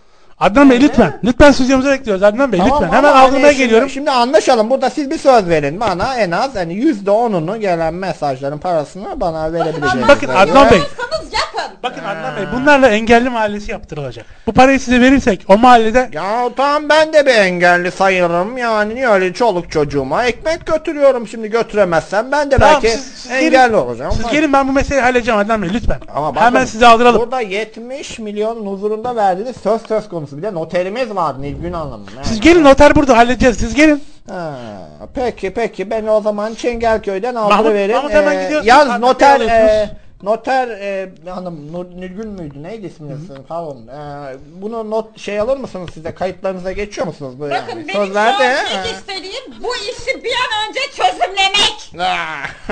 Adnan Bey lütfen. Lütfen stüdyomuza bekliyoruz Adnan Bey Tamam, lütfen. ama Hemen hani aldırmaya şimdi- geliyorum. Şimdi anlaşalım. Burada siz bir söz verin bana en az hani yüzde onunu gelen mesajların parasını bana verebileceğiniz. Bakın Adnan Bey. Yapıyorsanız yapın. Bakın Adnan Bey bunlarla engelli mahallesi yaptırılacak. Bu parayı size verirsek o mahallede Ya tamam ben de bir engelli sayılırım. Yani niye öyle çoluk çocuğuma ekmek götürüyorum şimdi götüremezsem ben de Tamam, belki siz- siz engelli gelin. olacağım. siz gelin ben bu meseleyi halledeceğim Adnan Bey lütfen. Ama bakın, Hemen size aldıralım. Burada yetmiş milyon huzurunda verdiğiniz söz söz konusu. Bir de noterimiz var Nilgün Hanım. Siz Yani. gelin noter burada halledeceğiz. Siz gelin. Ha, peki peki beni o zaman Çengelköy'den Mahmut- aldırıverin. Mahmut hemen Ee, gidiyorsun, Yalnız Adnan noter Bey'i e, alıyorsunuz. noter e, hanım Nur, Nilgün müydü neydi isminiz pardon. Ee, bunu not şey alır mısınız size kayıtlarınıza geçiyor musunuz bu Bakın yani? benim şu Sözlerde, an he? tek istediğim bu işi bir an önce çözümlemek. Ah.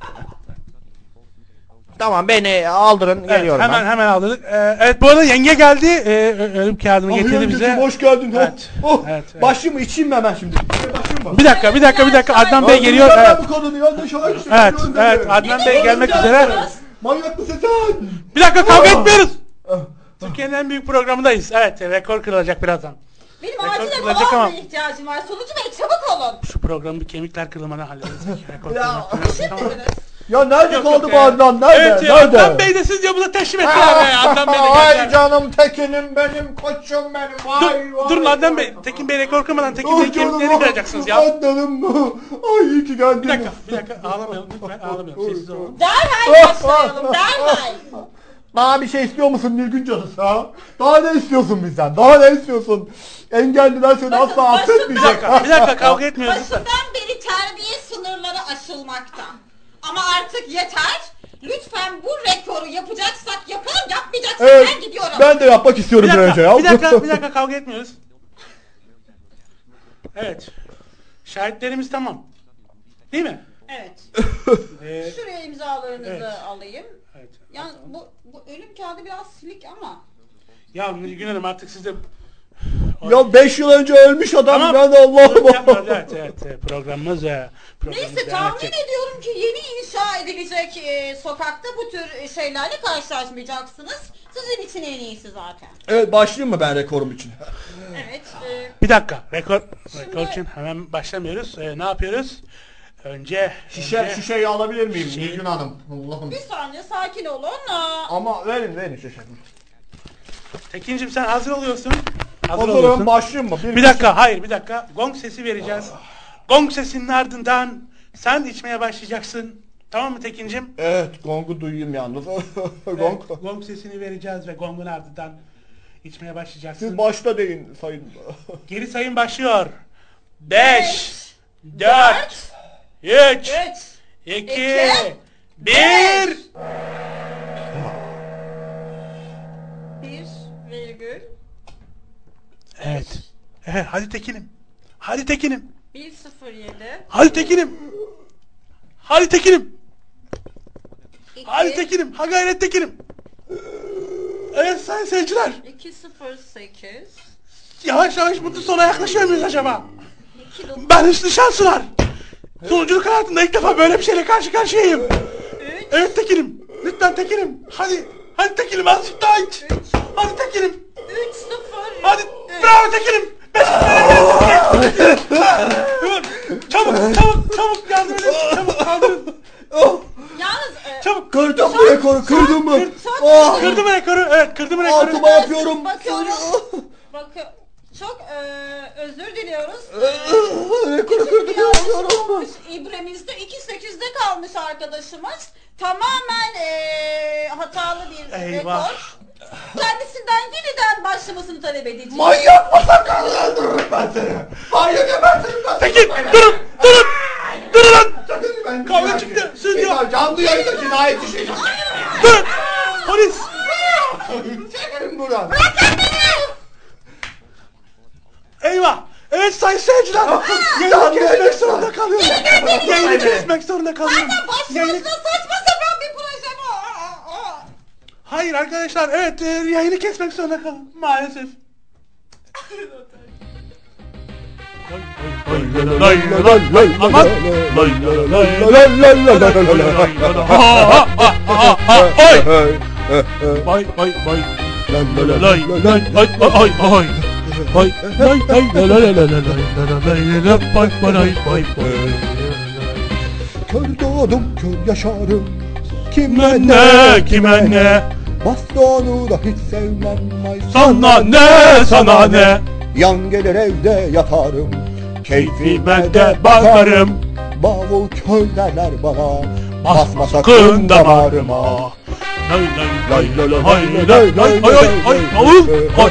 Tamam beni aldırın Evet, geliyorum hemen ben. hemen aldırdık. Ee, evet bu arada yenge geldi. Ee, ö- ölüm kağıdını Ah, getirdi yengeciğim, bize. hoş geldin. Evet, Oh, oh. evet, evet. Başlayayım mı içeyim mi hemen şimdi? Başlayayım mı? Bir dakika bir dakika bir dakika Adnan Bey Ya, geliyor. ben Evet. bu kadını ya, ne şahit işte, Evet, biliyorum evet, beni. Adnan Bey gelmek üzere. Manyak mısın sen? Bir dakika kavga Ah. etmiyoruz. Türkiye'nin en büyük programındayız. Evet rekor kırılacak birazdan. Benim Rekor acilen kırılacak kola ama almaya ihtiyacım var. Sonucu Bey çabuk olun. şu programı bir kemikler kırılmadan hallederiz. Rekor Ya. kırılacak. Tamam. Ya nerede Yok, kaldı yok bu ya. Adnan? Nerede? Evet ya nerede? Adnan Bey de stüdyomuza teşrif ettiler. be. Adnan Bey de Ay geldiler. canım Tekin'im benim koçum benim. Vay Dur, vay. durun Adnan Bey. Tekin Bey rekor kırmadan Tekin Oh Bey'in canım, kemiklerini kıracaksınız ya. Adnan'ım. Ay iyi ki geldin. Bir dakika bir dakika ağlamayalım lütfen ağlamayalım. Sessiz olun. Derhal başlayalım derhal. Daha bir şey istiyor musun Nilgün Canısı ha? Daha ne istiyorsun bizden? Daha ne istiyorsun? Engelliler seni Bakın, asla başından- Bir affetmeyecek. dakika bir dakika kavga etmiyoruz lütfen. Başından beri terbiye sınırları aşılmakta. Ama artık yeter. Lütfen bu rekoru yapacaksak yapalım, yapmayacaksak Evet, ben gidiyorum. ben de yapmak istiyorum Bir bir önce ya. dakika, bir dakika, bir dakika kavga etmiyoruz. Evet. Şahitlerimiz tamam. Değil mi? Evet. Ee, Şuraya imzalarınızı Evet. alayım. evet. Yani bu, bu ölüm kağıdı biraz silik ama. Ya Nilgün Hanım artık siz de Ya beş yıl önce ölmüş adam. Tamam. Ben Allah'ım. Yapmaz, evet, evet, evet. Programımız e, programımız Neyse devam tahmin edecek. ediyorum ki yeni inşa edilecek e, sokakta bu tür şeylerle karşılaşmayacaksınız. Sizin için en iyisi zaten. Evet, başlayayım mı ben rekorum için? Evet. E, Bir dakika. Rekor, rekor için hemen başlamıyoruz. E, ne yapıyoruz? Önce Şişe, önce, şişeyi alabilir miyim Şişeyi- Nilgün Hanım? Allah'ım. bir saniye sakin olun. Aa, Ama verin verin şişe. Tekin'cim sen hazır oluyorsun. Hazır Hazırım, oluyorsun. başlayayım mı? Bir dakika, hayır bir dakika. Gong sesi vereceğiz. Gong sesinin ardından sen içmeye başlayacaksın. Tamam mı Tekin'cim? Evet, gongu duyayım yalnız. Gong. Evet, gong sesini vereceğiz ve gongun ardından içmeye başlayacaksın. Siz başta deyin sayın. Geri sayım başlıyor. beş, dört, üç, üç, iki, iki, bir. bir virgül Evet. Evet, hadi Tekin'im. Hadi Tekin'im. bir sıfır yedi Hadi Tekin'im. Hadi Tekin'im. iki Hadi Tekin'im. Ha gayret Tekin'im. Evet sayın seyirciler. iki sıfır sekiz Yavaş yavaş mutlu sona yaklaşıyor muyuz acaba? iki dokuz Ben Hüsnü Şansunar. Sunuculuk hayatımda ilk defa böyle bir şeyle karşı karşıyayım. üç Evet Tekin'im. Lütfen Tekin'im. Hadi. Hadi Tekin'im azıcık daha iç. Hadi Tekin'im. üç sıfır Hadi. Bravo Tekin'im. Çabuk çabuk çabuk yardım edin. Çabuk kaldırın. Yalnız e, Çabuk. Kırdım bu rekoru, kırdım mı? çok Ah, Kırdım rekoru. Evet kırdım rekoru. altıma yapıyorum. bakıyorum. Bakın çok e, özür diliyoruz. Rekoru Küçük bir kırdım. yanlış olmuş İbremizde iki sekizde kalmış arkadaşımız. Tamamen e, hatalı bir Eyvah. rekor. Kendisinden yeniden başlamasını talep edeceğim. Manyak mısın? Kanını öldürürüm ben seni. Manyak gebertirim ben seni. Tekin durun durun. Durun lan. Ben Kavga çıktı. Stüdyo. Yeter, canlı yayında cinayet işleyeceğim. Durun. Polis. Çekelim buradan. Eyvah. Evet sayın seyirciler. Yayını kesmek zorunda kalıyorum. Yayını kesmek zorunda kalıyorum. Başımızda Yayını... saçma sapan bir proje bu. Aa, aa. Hayır arkadaşlar evet e, yayını kesmek zorunda kalıyorum. Maalesef. Aman. Bay bay bay. Lay lay ay ay ay. Bay lay lay la la la la la la la bay bay bay bay. Kör doğdum kör yaşarım. Kime ne kime ne? Bastonu da hiç sevmem. Ay Sana ne sana ne? Yan gelir evde yatarım. Keyfime de bakarım. Bavul kör derler bana. Basma sakın damarıma. Lay lay lay lay lay lay lay ay ay ay bavul ay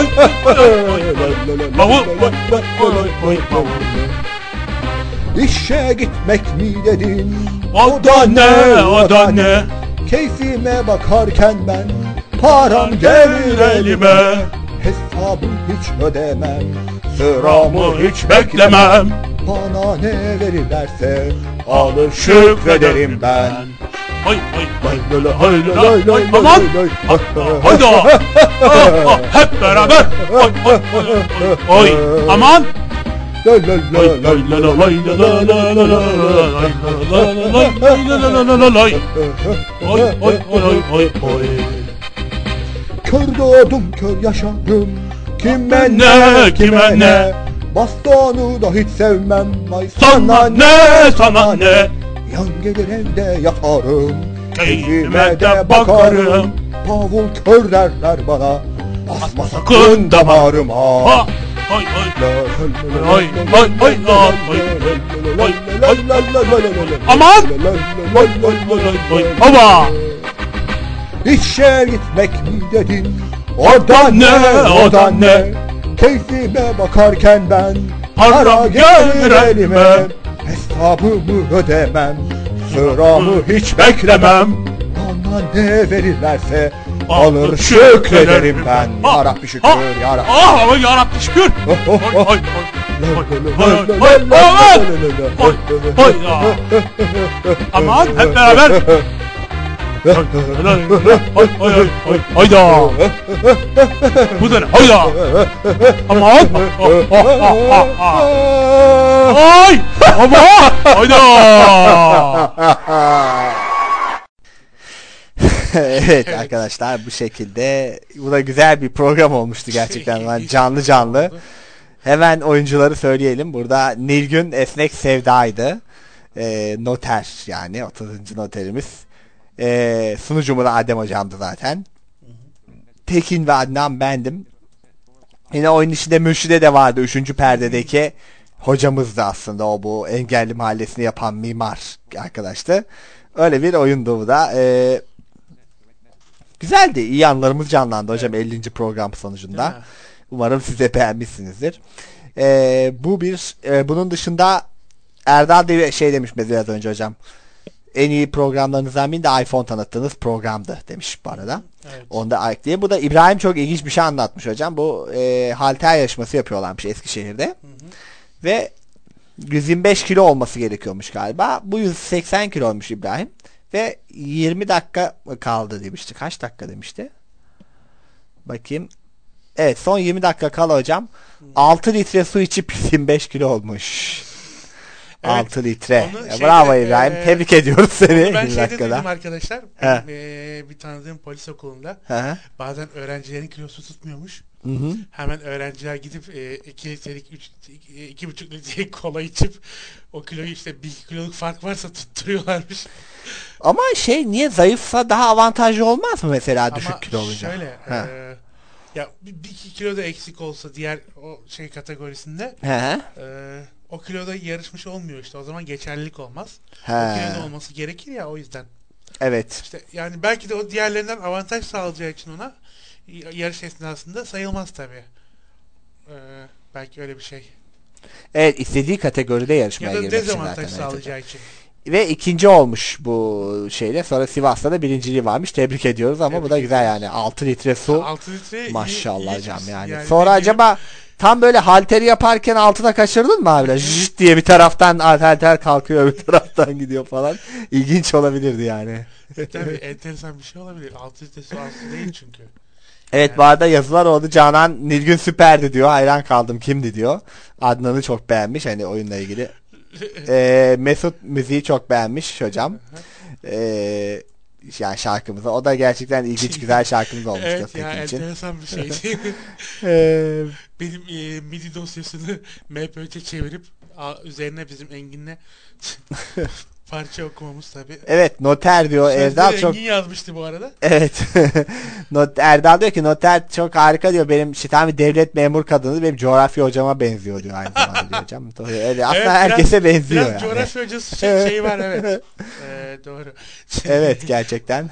bavul ay ay İşe gitmek mi dedin? o da ne o da ne? Keyfime bakarken ben param gelir elime. Hesabı hiç ödemem. Sıramı hiç beklemem. Bana ne verirlerse Alır şükrederim ben. Ay ay ay lay lay lay aman hayda hep beraber ay ay ay ay aman Lay lay lay lay lay la lay la la la la la la lay ay ay ay ay ay Kör doğdum kör yaşarım. Kime ne kime ne? Bastonu da hiç sevmem. Ay Sana ne sana ne? Yan gelir evde yatarım. Keyfime de bakarım. Pavul kör derler bana. Basma sakın sakın damarıma. Ha ay ay ay ay ay ay aman ay ay ay hava İşe gitmek mi dedin? O da ne o da ne? Keyfime bakarken ben para gelir elime. Hesabımı ödemem. Sıramı hiç beklemem. Bana ne verirlerse alır şükrederim ben. Ya Rabbi şükür ya Rabbi. Ah ya Rabbi şükür. Ay ay ay ay ay aman hep beraber Hayda. Bu da ne? Hayda. Aman. Ay. Ama. Hayda. Evet arkadaşlar, bu şekilde bu da güzel bir program olmuştu gerçekten. Ben canlı canlı. Hemen oyuncuları söyleyelim. Burada Nilgün Esnek Sevda'ydı. E, noter, yani otuzuncu noterimiz. E, sunucumu da Adem hocamdı zaten. Tekin ve Adnan bendim. Yine oyun içinde Mürşide de vardı. Üçüncü perdedeki hocamız da aslında o bu engelli mahallesini yapan mimar arkadaştı. Öyle bir oyundu bu da. E, güzeldi. İyi anlarımız canlandı hocam, evet. ellinci program sonucunda. Umarım siz de beğenmişsinizdir. E, bu bir e, bunun dışında Erdal diye şey demiş biraz önce hocam. En iyi programlarınızdan biri de iPhone tanıttığınız programdı demiş bu arada. Evet. Onu da diye. Bu da İbrahim çok ilginç bir şey anlatmış hocam. Bu e, halter yarışması yapıyorlarmış Eskişehir'de. Hı hı. Ve yüz yirmi beş kilo olması gerekiyormuş galiba. Bu yüz seksen kilo olmuş İbrahim. Ve yirmi dakika kaldı demişti. Kaç dakika demişti? Bakayım. Evet, son yirmi dakika kala hocam. Hı. altı litre su içip yüz yirmi beş kilo olmuş. Evet, altı litre. Şeyde, bravo İbrahim. E, Tebrik ediyoruz seni. Ben şeyde duydum arkadaşlar. Benim, e, bir tanıdığım polis okulunda. He. Bazen öğrencilerin kilosu tutmuyormuş. Hı hı. Hemen öğrenciler gidip e, iki litrelik, üç, iki buçuk litrelik kola içip o kiloyu işte bir kiloluk fark varsa tutturuyorlarmış. Ama şey, niye zayıfsa daha avantajlı olmaz mı mesela? Ama düşük kilo olunca? Şöyle e, ya bir, bir iki kilo da eksik olsa diğer o şey kategorisinde e, o kiloda yarışmış olmuyor işte. O zaman geçerlilik olmaz. He. O kiloda olması gerekir ya, o yüzden. Evet. İşte yani belki de o diğerlerinden avantaj sağlayacağı için ona yarış esnasında sayılmaz tabii. Ee, belki öyle bir şey. Evet, istediği kategoride yarışmaya girmek için. Ya da dezavantaj sağlayacağı için. Ve ikinci olmuş bu şeyle. Sonra Sivas'ta da birinciliği varmış. Tebrik ediyoruz ama Tebrik bu da güzel yani. altı litre su. altı litre maşallah hocam yani. yani. Sonra acaba tam böyle halteri yaparken altına kaçırdın mı abi? Jıt diye bir taraftan halter kalkıyor, bir taraftan gidiyor falan. İlginç olabilirdi yani. Tabii enteresan bir şey olabilir. altı litre su az su değil çünkü. Evet, yani. Bu arada yazılar oldu. Canan Nilgün süperdi diyor. Hayran kaldım, kimdi diyor. Adnan'ı çok beğenmiş hani oyunla ilgili. ee, Mesut müziği çok beğenmiş hocam. Ee, yani şarkımızı. O da gerçekten ilginç, güzel şarkımız olmuş. Evet ya, enteresan bir şeydi. ee, Benim e, MIDI dosyasını M P üç'e çevirip a, üzerine bizim Engin'le parça okumamız tabii. Evet, noter diyor Erdal çok. Engin yazmıştı bu arada. Evet. Not Erdal diyor ki noter çok harika diyor. Benim işte tam bir devlet memur kadını, benim coğrafya hocama benziyor diyor aynı zamanda diyor hocam. Öyle, aslında evet, herkese biraz, benziyor biraz yani. Coğrafya hocası şey, şey var evet. ee, doğru. Evet, gerçekten.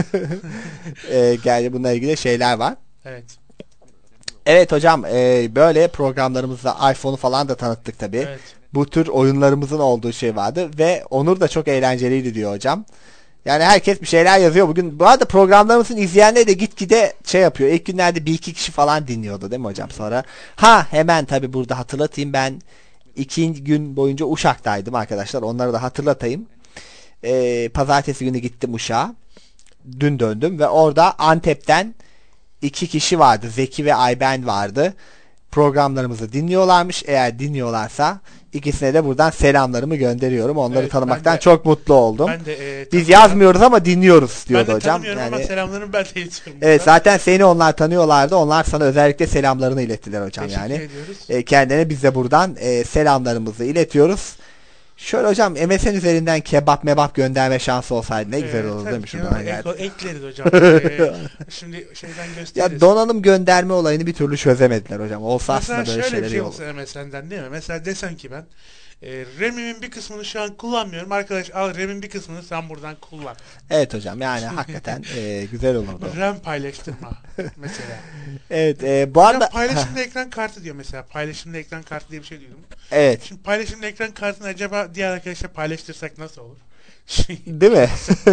ee, gel bununla ilgili şeyler var. Evet. Evet hocam, e, böyle programlarımızda iPhone'u falan da tanıttık tabii. Evet. Bu tür oyunlarımızın olduğu şey vardı ve Onur da çok eğlenceliydi diyor hocam. Yani herkes bir şeyler yazıyor bugün. Bu arada programlarımızın izleyenleri de gitgide şey yapıyor. İlk günlerde bir iki kişi falan dinliyordu değil mi hocam sonra? Ha hemen tabii burada hatırlatayım, ben iki gün boyunca Uşak'taydım arkadaşlar. Onları da hatırlatayım. Ee, pazartesi günü gittim Uşak'a. Dün döndüm ve orada Antep'ten iki kişi vardı. Zeki ve Ayben vardı. Programlarımızı dinliyorlarmış. Eğer dinliyorlarsa ikisine de buradan selamlarımı gönderiyorum. Onları evet, tanımaktan de, çok mutlu oldum. Ben de, e, Biz yazmıyoruz ama dinliyoruz diyordu hocam. Ben de tanımıyorum yani, ama selamlarımı ben de iletiyorum. Evet, zaten seni onlar tanıyorlardı. Onlar sana özellikle selamlarını ilettiler hocam. Teşekkür yani. ediyoruz. E, kendilerine biz de buradan e, selamlarımızı iletiyoruz. Şöyle hocam, M S N üzerinden kebap mebap gönderme şansı olsaydı ne güzel olurdu değil mi? Şuradan ek, ekleriz hocam. ee, şimdi şeyden gösteririz. Ya donanım gönderme olayını bir türlü çözemediler hocam. Olsa mesela aslında böyle şeyleri yok. Mesela şöyle bir şey olsa M S N'den değil mi? Mesela desen ki ben e, RAM'imin bir kısmını şu an kullanmıyorum. Arkadaş al RAM'in bir kısmını sen buradan kullan. Evet hocam, yani hakikaten e, güzel olurdu. RAM paylaştırma mesela. Evet e, bu arada. Paylaşımda ekran kartı diyor mesela. Paylaşımda ekran kartı diye bir şey duydum. Evet. Şimdi paylaşımda ekran kartını acaba diğer arkadaşlar paylaştırsak nasıl olur? Değil mi?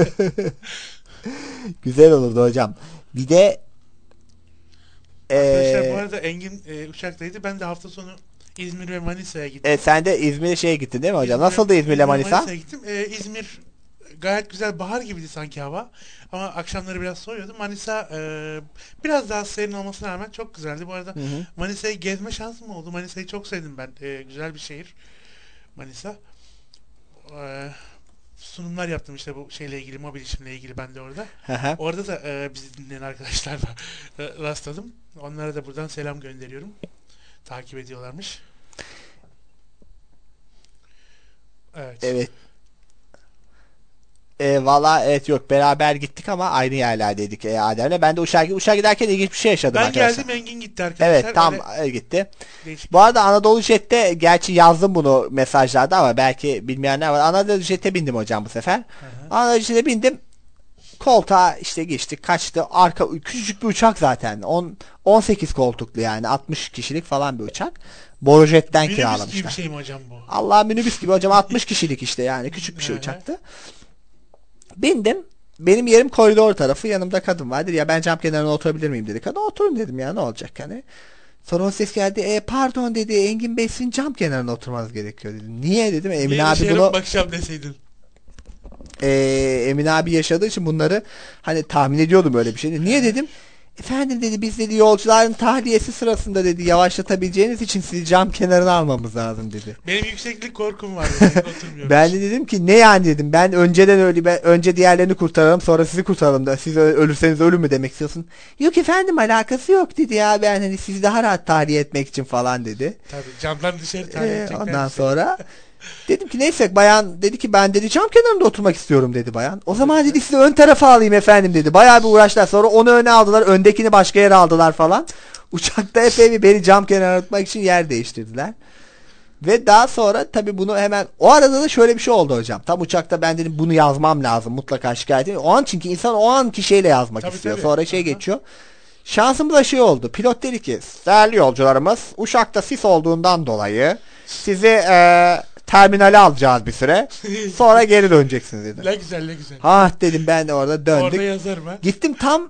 Güzel olurdu hocam. Bir de arkadaşlar ee, bu arada Engin e, Uşak'taydı. Ben de hafta sonu İzmir ve Manisa'ya gittim. E, sen de İzmir'e şeye gittin değil mi hocam? İzmir, Nasıldı İzmir ile Manisa? Manisa'ya gittim. E, İzmir gayet güzel bahar gibiydi sanki hava. Ama akşamları biraz soğuyordu. Manisa e, biraz daha serin olmasına rağmen çok güzeldi. Bu arada Hı hı. Manisa'yı gezme şansım oldu. Manisa'yı çok sevdim ben. E, güzel bir şehir Manisa. E, sunumlar yaptım işte bu şeyle ilgili, mobil işimle ilgili ben de orada. Hı hı. Orada da e, bizi dinleyen arkadaşlarla e, rastladım. Onlara da buradan selam gönderiyorum. Takip ediyorlarmış. Evet. Evet. E, Valla evet yok beraber gittik ama aynı yerlerdeydik e, Adem'le. Ben de uçağa, uçağa giderken ilginç bir şey yaşadım Ben arkadaşlar. geldim, Engin gitti arkadaşlar. Evet tam Öyle e, gitti. değişik. Bu arada Anadolu Jet'te gerçi yazdım bunu mesajlarda ama belki bilmeyenler var. Anadolu Jet'e bindim hocam bu sefer. Hı hı. Anadolu Jet'e bindim. Koltuğa işte geçtik kaçtı. Arka küçücük bir uçak zaten. on on sekiz koltuklu yani altmış kişilik falan bir uçak. Borujet'ten Minibüs gibi kiralamışlar. bir şey mi hocam bu? Allah minibüs gibi hocam altmış kişilik işte yani küçük bir şey Hı hı. uçaktı. Bindim. Benim yerim koridor tarafı. Yanımda kadın vardır. Ya ben cam kenarına oturabilir miyim dedi. Kadın oturun dedim ya ne olacak hani. Sonra o ses geldi. E, pardon dedi Engin Bey sizin cam kenarına oturmanız gerekiyor dedi. Niye dedim. Emin Niye abi dışarı bunu bakacağım deseydin. e, Emin abi yaşadığı için bunları hani tahmin ediyordum öyle bir şey. Niye dedim. Efendim dedi biz dedi yolcuların tahliyesi sırasında dedi yavaşlatabileceğiniz için sizi cam kenarına almamız lazım dedi. Benim yükseklik korkum var. Ben oturmuyorum. Ben de dedim ki ne yani dedim. Ben önceden öyle ben önce diğerlerini kurtaralım sonra sizi kurtaralım da siz ö- ölürseniz ölün mü demek istiyorsun? Yok efendim alakası yok dedi ya ben hani sizi daha rahat tahliye etmek için falan dedi. Tabii camdan dışarı tahliye Ee, edecekler. ondan sonra dedim ki neyse bayan dedi ki ben dedi cam kenarında oturmak istiyorum dedi bayan. O zaman dedi sizi ön tarafa alayım efendim dedi. Bayağı bir uğraştılar sonra onu öne aldılar öndekini başka yere aldılar falan. Uçakta epey bir beni cam kenarına tutmak için yer değiştirdiler. Ve daha sonra tabii bunu hemen o arada da şöyle bir şey oldu hocam. Tam uçakta ben dedim bunu yazmam lazım mutlaka şikayet edeyim. O an çünkü insan o anki şeyle yazmak Tabii, istiyor. tabii. Sonra şey Aha. geçiyor. Şansımda şey oldu. Pilot dedi ki değerli yolcularımız uçakta sis olduğundan dolayı sizi e, terminale alacağız bir süre. Sonra geri döneceksiniz dedi. Ne güzel ne güzel. Ha dedim ben de orada döndük. Orada yazarım ha. Gittim tam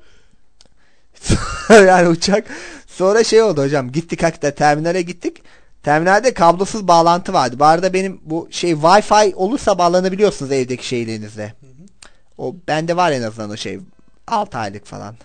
yani uçak sonra şey oldu hocam gittik hakikaten terminale gittik. Terminalde kablosuz bağlantı vardı. Bu arada benim bu şey Wi-Fi olursa bağlanabiliyorsunuz evdeki şeylerinizle. O bende var en azından o şey altı aylık falan.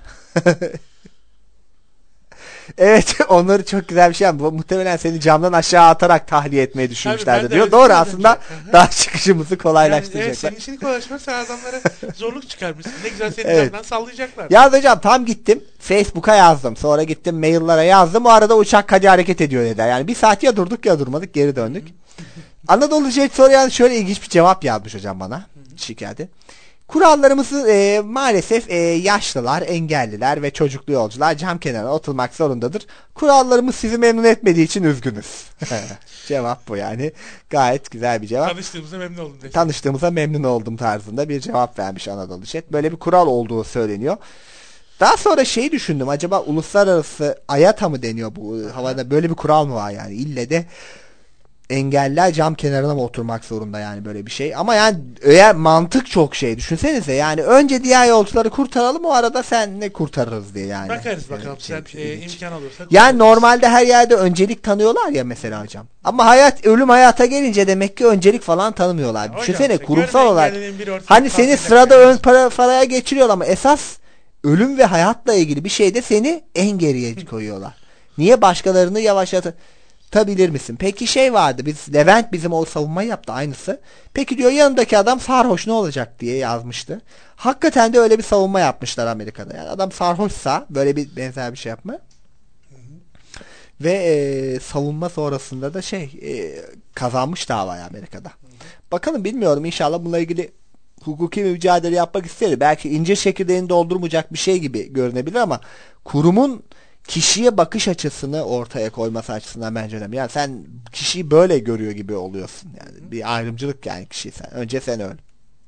Evet onları çok güzel bir şey yaptı. Muhtemelen seni camdan aşağı atarak tahliye etmeyi düşünmüşlerdi ben de diyor. öyle Doğru düşünüyorum aslında önce. daha çıkışımızı Yani, kolaylaştıracaklar. evet senin işini kolaylaştırmak sen adamlara zorluk çıkarmışsın. Ne güzel seni Evet. camdan sallayacaklar. Yaz hocam tam gittim Facebook'a yazdım sonra gittim maillere yazdım o arada uçak hadi hareket ediyor dediler. Yani bir saat ya durduk ya durmadık geri döndük. Anadolu Jet soruyan şöyle ilginç bir cevap yazmış hocam bana şikayeti. Kurallarımızı e, maalesef e, yaşlılar, engelliler ve çocuklu yolcular cam kenarına oturmak zorundadır. Kurallarımız sizi memnun etmediği için üzgünüz. Cevap bu yani. Gayet güzel bir cevap. Tanıştığımıza memnun oldum. Desin. Tanıştığımıza memnun oldum tarzında bir cevap vermiş Anadolu Jet. Böyle bir kural olduğu söyleniyor. Daha sonra şeyi düşündüm. Acaba uluslararası I A T A mı deniyor bu havada? Böyle bir kural mı var yani? İlle de engeller cam kenarına mı oturmak zorunda yani böyle bir şey. Ama yani eğer mantık çok şey. Düşünsenize yani önce diğer yolcuları kurtaralım o arada sen ne kurtarırız diye yani. Bakarız bakalım Evet, sen şey, e, ilginç. imkan olursa. Yani normalde her yerde öncelik tanıyorlar ya mesela hocam. Ama hayat ölüm hayata gelince demek ki öncelik falan tanımıyorlar. Hocam Düşünsene işte, kurumsal görme olarak engellinin bir ortak hani seni farkıyla sırada yani. ön para, paraya geçiriyorlar ama esas ölüm ve hayatla ilgili bir şeyde seni en geriye koyuyorlar. Niye başkalarını yavaşlatır? Tabilir misin? Peki şey vardı. Biz Levent bizim o savunmayı yaptı aynısı. Peki diyor yanındaki adam sarhoş ne olacak diye yazmıştı. Hakikaten de öyle bir savunma yapmışlar Amerika'da. Yani adam sarhoşsa böyle bir benzer bir şey yapma. Hı hı. Ve e, savunma sonrasında da şey e, kazanmış davayı Amerika'da. Hı hı. Bakalım bilmiyorum inşallah bununla ilgili hukuki bir mücadele yapmak isterim. Belki incir çekirdeğini doldurmayacak bir şey gibi görünebilir ama kurumun kişiye bakış açısını ortaya koyması açısından bence önemli. Yani sen kişiyi böyle görüyor gibi oluyorsun. Yani bir ayrımcılık yani kişi sen. Önce sen öl.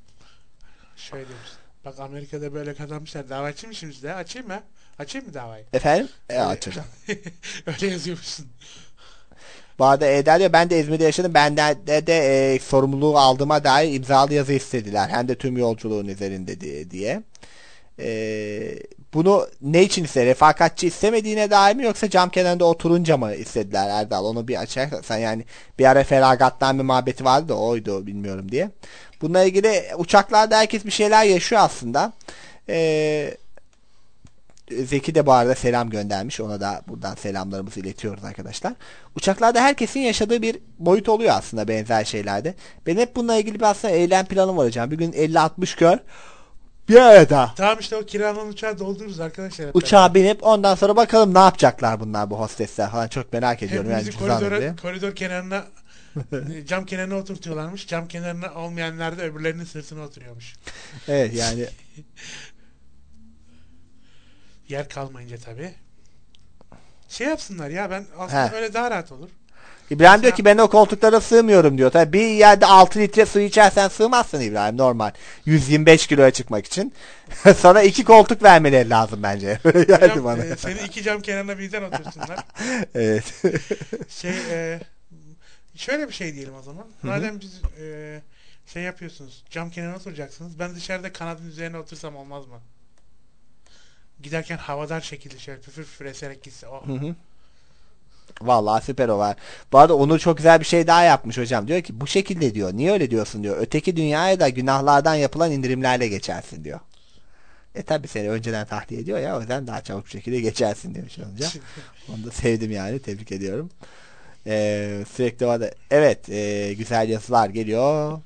Şöyle diyoruz. Bak Amerika'da böyle kazanmışlar. Dava açayım mı şimdi de? Açayım mı? Açayım mı davayı? Efendim? E açacağım. Öyle yazıyormuşsun. Bu arada Eder diyor ben de İzmir'de yaşadım. Benden de, de e, sorumluluğu aldığıma dair imzalı yazı istediler. Hem de tüm yolculuğun üzerinde diye. diye. E, bunu ne için istedi? Refakatçi istemediğine dair mi yoksa cam kenarında oturunca mı istediler Erdal? Onu bir açarsan yani bir ara feragatname muhabbeti vardı da oydu bilmiyorum diye. Bununla ilgili uçaklarda herkes bir şeyler yaşıyor aslında. Eee Zeki de bu arada selam göndermiş. Ona da buradan selamlarımızı iletiyoruz arkadaşlar. Uçaklarda herkesin yaşadığı bir boyut oluyor aslında benzer şeylerde. Benim hep bununla ilgili bir aslında eylem planım var hocam. Bir gün elli altmış kör bir arada. Tamam işte o kiralan uçağı doldururuz arkadaşlar. Uçağa binip ondan sonra bakalım ne yapacaklar bunlar, bu hostesler falan, çok merak ediyorum. Hepimizi Yani koridora, koridor kenarına cam kenarına oturtuyorlarmış. Cam kenarına olmayanlar da öbürlerinin sırtına oturuyormuş. Evet yani. Yer kalmayınca tabii. Şey yapsınlar ya, ben aslında He. öyle daha rahat olur. İbrahim Mesela... diyor ki ben o koltuklara sığmıyorum diyor. Tabii bir yerde altı litre su içersen sığmazsın İbrahim, normal. yüz yirmi beş kiloya çıkmak için. Sana iki koltuk vermeleri lazım bence. Hocam, bana. E, seni iki cam kenarına birden otursunlar. Evet. şey e, şöyle bir şey diyelim o zaman. Madem biz e, şey yapıyorsunuz, cam kenarına oturacaksınız. Ben dışarıda kanadın üzerine otursam olmaz mı? Giderken havadar şekilde şöyle püfür püfür eserek gitse. Oh. Hı hı. Vallahi süper o var. Bu arada Onur çok güzel bir şey daha yapmış hocam. Diyor ki bu şekilde diyor. Niye öyle diyorsun diyor. Öteki dünyaya da günahlardan yapılan indirimlerle geçersin diyor. E tabi seni önceden tahliye ediyor ya. O yüzden daha çabuk bir şekilde geçersin demiş hocam. Onu da sevdim yani. Tebrik ediyorum. Ee, sürekli o da. Evet. E, güzel yazılar geliyor.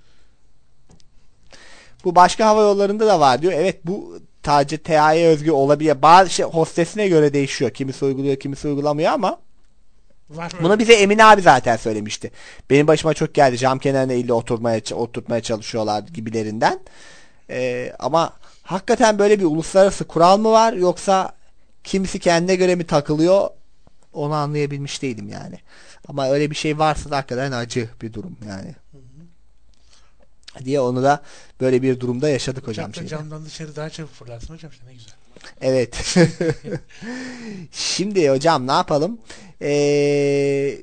Bu başka hava yollarında da var diyor. Evet bu sadece T A'ya özgü olabilir. Bazı şey hostesine göre değişiyor. Kimisi uyguluyor, kimisi uygulamıyor ama var bunu öyle? Bize Emin abi zaten söylemişti. Benim başıma çok geldi. Cam kenarına ille oturmaya, oturtmaya çalışıyorlar gibilerinden. Ee, ama hakikaten böyle bir uluslararası kural mı var yoksa kimisi kendine göre mi takılıyor? Onu anlayabilmiş değilim yani. Ama öyle bir şey varsa da hakikaten acı bir durum yani. Hı hı. Diye onu da böyle bir durumda yaşadık hocam. Uçakta camdan dışarı daha çabuk fırlarsın hocam, işte ne güzel. Evet. Şimdi hocam ne yapalım? Ee,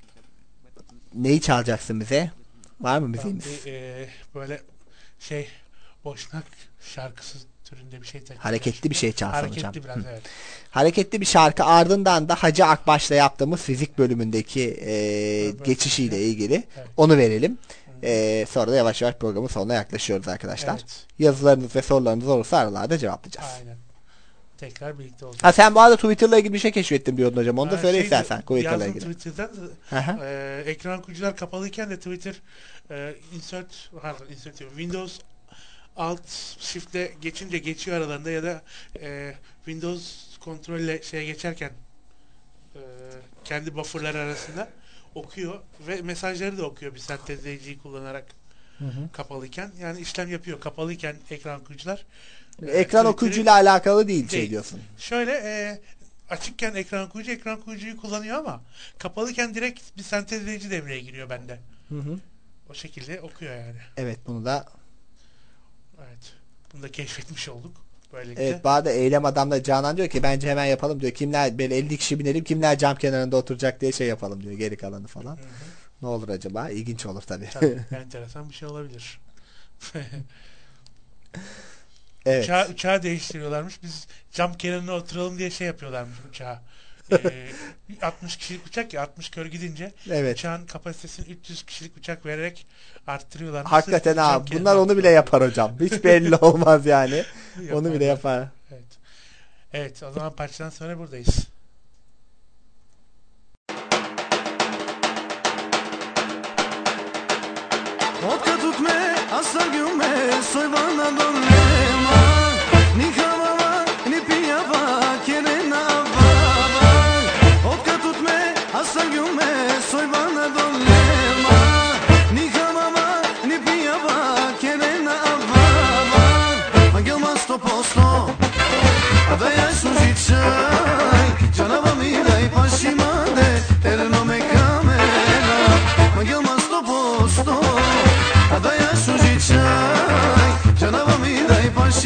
neyi çalacaksın bize? Var mı müziğimiz? Bir, e, böyle şey boşnak şarkısı türünde bir şey. Hareketli bir şey çalsın Hareketli hocam. biraz, evet. Hareketli bir şarkı, ardından da Hacı Akbaş'la yaptığımız fizik bölümündeki e, geçişiyle ilgili evet. Onu verelim. Ee, sonra da yavaş yavaş programın sonuna yaklaşıyoruz arkadaşlar. Evet. Yazılarınız ve sorularınız olursa aralarda cevaplayacağız. Aynen. Tekrar birlikte olacağız. Ha sen bu arada Twitter'la ilgili bir şey keşfettim diyordun hocam. Onu da söyle şey, istersen. Twitter'la ilgili. Twitter'dan e, ekran okuyucular kapalıyken de Twitter e, insert, pardon, insert Windows Alt Shift'le geçince geçiyor aralarında ya da e, Windows kontrolle şeye geçerken e, kendi buffer'lar arasında okuyor ve mesajları da okuyor bir sentezleyiciyi kullanarak hı hı. kapalıyken. Yani işlem yapıyor. Kapalıyken ekran okuyucular. Ekran e, okuyucuyla alakalı değil, değil şey diyorsun. Şöyle e, açıkken ekran okuyucu ekran okuyucuyu kullanıyor ama kapalıyken direkt bir sentezleyici devreye giriyor bende. Hı hı. O şekilde okuyor yani. Evet bunu da evet. Bunu da keşfetmiş olduk. Böylelikle. Evet, bazı eylem adamda Canan diyor ki bence hemen yapalım diyor. Kimler böyle elli kişi binelim, kimler cam kenarında oturacak diye şey yapalım diyor, geri kalanı falan. Hı hı. Ne olur acaba? İlginç olur tabii. Tabii enteresan bir şey olabilir. Evet. Uçağı, uçağı değiştiriyorlarmış. Biz cam kenarına oturalım diye şey yapıyorlarmış uçağı. Ee, altmış kişilik uçak ya, altmış kör gidince evet. Uçağın kapasitesini üç yüz kişilik uçak vererek arttırıyorlar. Hakikaten abi bunlar onu bile yapar hocam. Hiç belli olmaz yani. Onu bile yapar. Evet. Evet, o zaman parçadan sonra buradayız. Vodka tutme, asla gülme, soy bana dolema. Ni hamama, ni pijava, quiere nava. Vodka tutme, asla gülme, soy bana dolema. Ni hamama, ni pijava, quiere nava. Ma gülma sto posto, da ja sužičaj. Džanava mi daj pašimade, ter no me kamera. Ma gülma sto posto, da ja sužičaj. Džanava mi daj pašimade.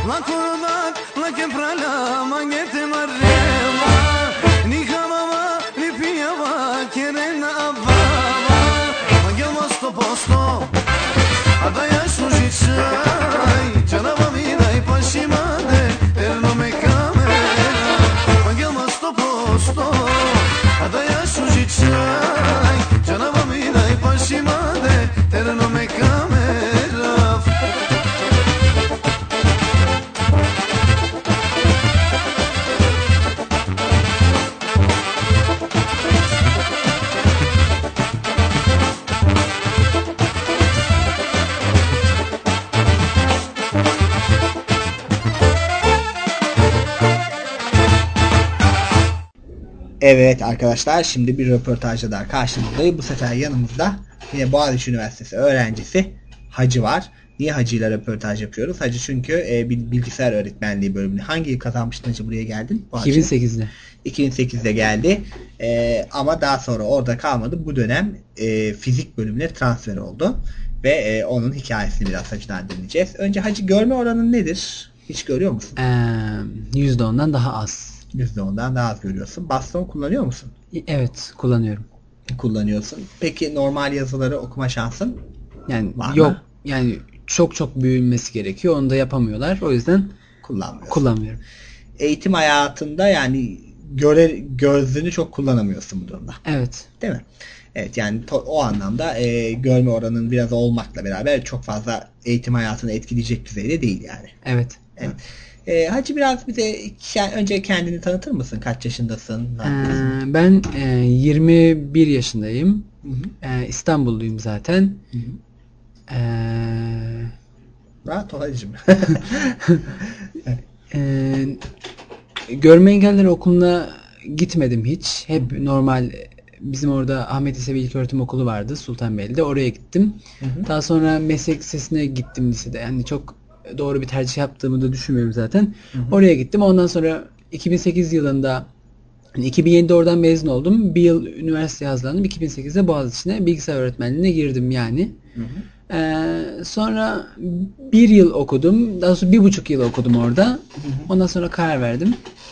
La corodat, la que prala, manguete marrema. Ni jamama, ni piyama, kerena ababa. Magel mosto posto, adaya sujiçay. Canava midai paşimade, terno me kamera. Magel mosto posto, adaya sujiçay. Canava midai paşimade, terno me kamera. Evet arkadaşlar, şimdi bir röportajla daha karşınızdayım. Bu sefer yanımızda yine Boğaziçi Üniversitesi öğrencisi Hacı var. Niye Hacı ile röportaj yapıyoruz? Hacı çünkü e, bir bilgisayar öğretmenliği bölümünü. Hangi yıl kazanmıştın Hacı, buraya geldin? iki bin sekizde. iki bin sekizde geldi. E, ama daha sonra orada kalmadı. Bu dönem e, fizik bölümüne transfer oldu. Ve e, onun hikayesini biraz Hacı'dan dinleyeceğiz. Önce Hacı, görme oranın nedir? Hiç görüyor musun? Ee, yüzde ondan daha az. yüzde ondan daha az görüyorsun. Baston kullanıyor musun? Evet, kullanıyorum. Kullanıyorsun. Peki normal yazıları okuma şansın yani var yok. mı? Yani çok çok büyümesi gerekiyor. Onu da yapamıyorlar. O yüzden kullanmıyorum. Kullanmıyorum. Eğitim hayatında yani göre gözlüğünü çok kullanamıyorsun bu durumda. Evet. Değil mi? Evet, yani to- o anlamda e, görme oranın biraz olmakla beraber çok fazla eğitim hayatını etkileyecek düzeyde değil yani. Evet. Evet. E, Hacı, biraz bize ke- önce kendini tanıtır mısın? Kaç yaşındasın? Ee, ben e, yirmi bir yaşındayım. Hı hı. E, İstanbulluyum zaten. Hı hı. Ee, Rahat ol Hacı'cığım. e, görme engelleri okuluna gitmedim hiç. Hep normal, bizim orada Ahmet İsevi İlköğretim Okulu vardı Sultanbeyli'de. Oraya gittim. Hı hı. Daha sonra meslek lisesine gittim lisede. Yani çok doğru bir tercih yaptığımı da düşünmüyorum zaten. Hı hı. Oraya gittim. Ondan sonra iki bin sekiz yılında, iki bin yedide oradan mezun oldum. Bir yıl üniversiteye hazırlandım. iki bin sekizde Boğaziçi'ne bilgisayar öğretmenliğine girdim yani. Hı hı. Ee, sonra bir yıl okudum. Daha sonra bir buçuk yıl okudum orada. Hı hı. Ondan sonra karar verdim.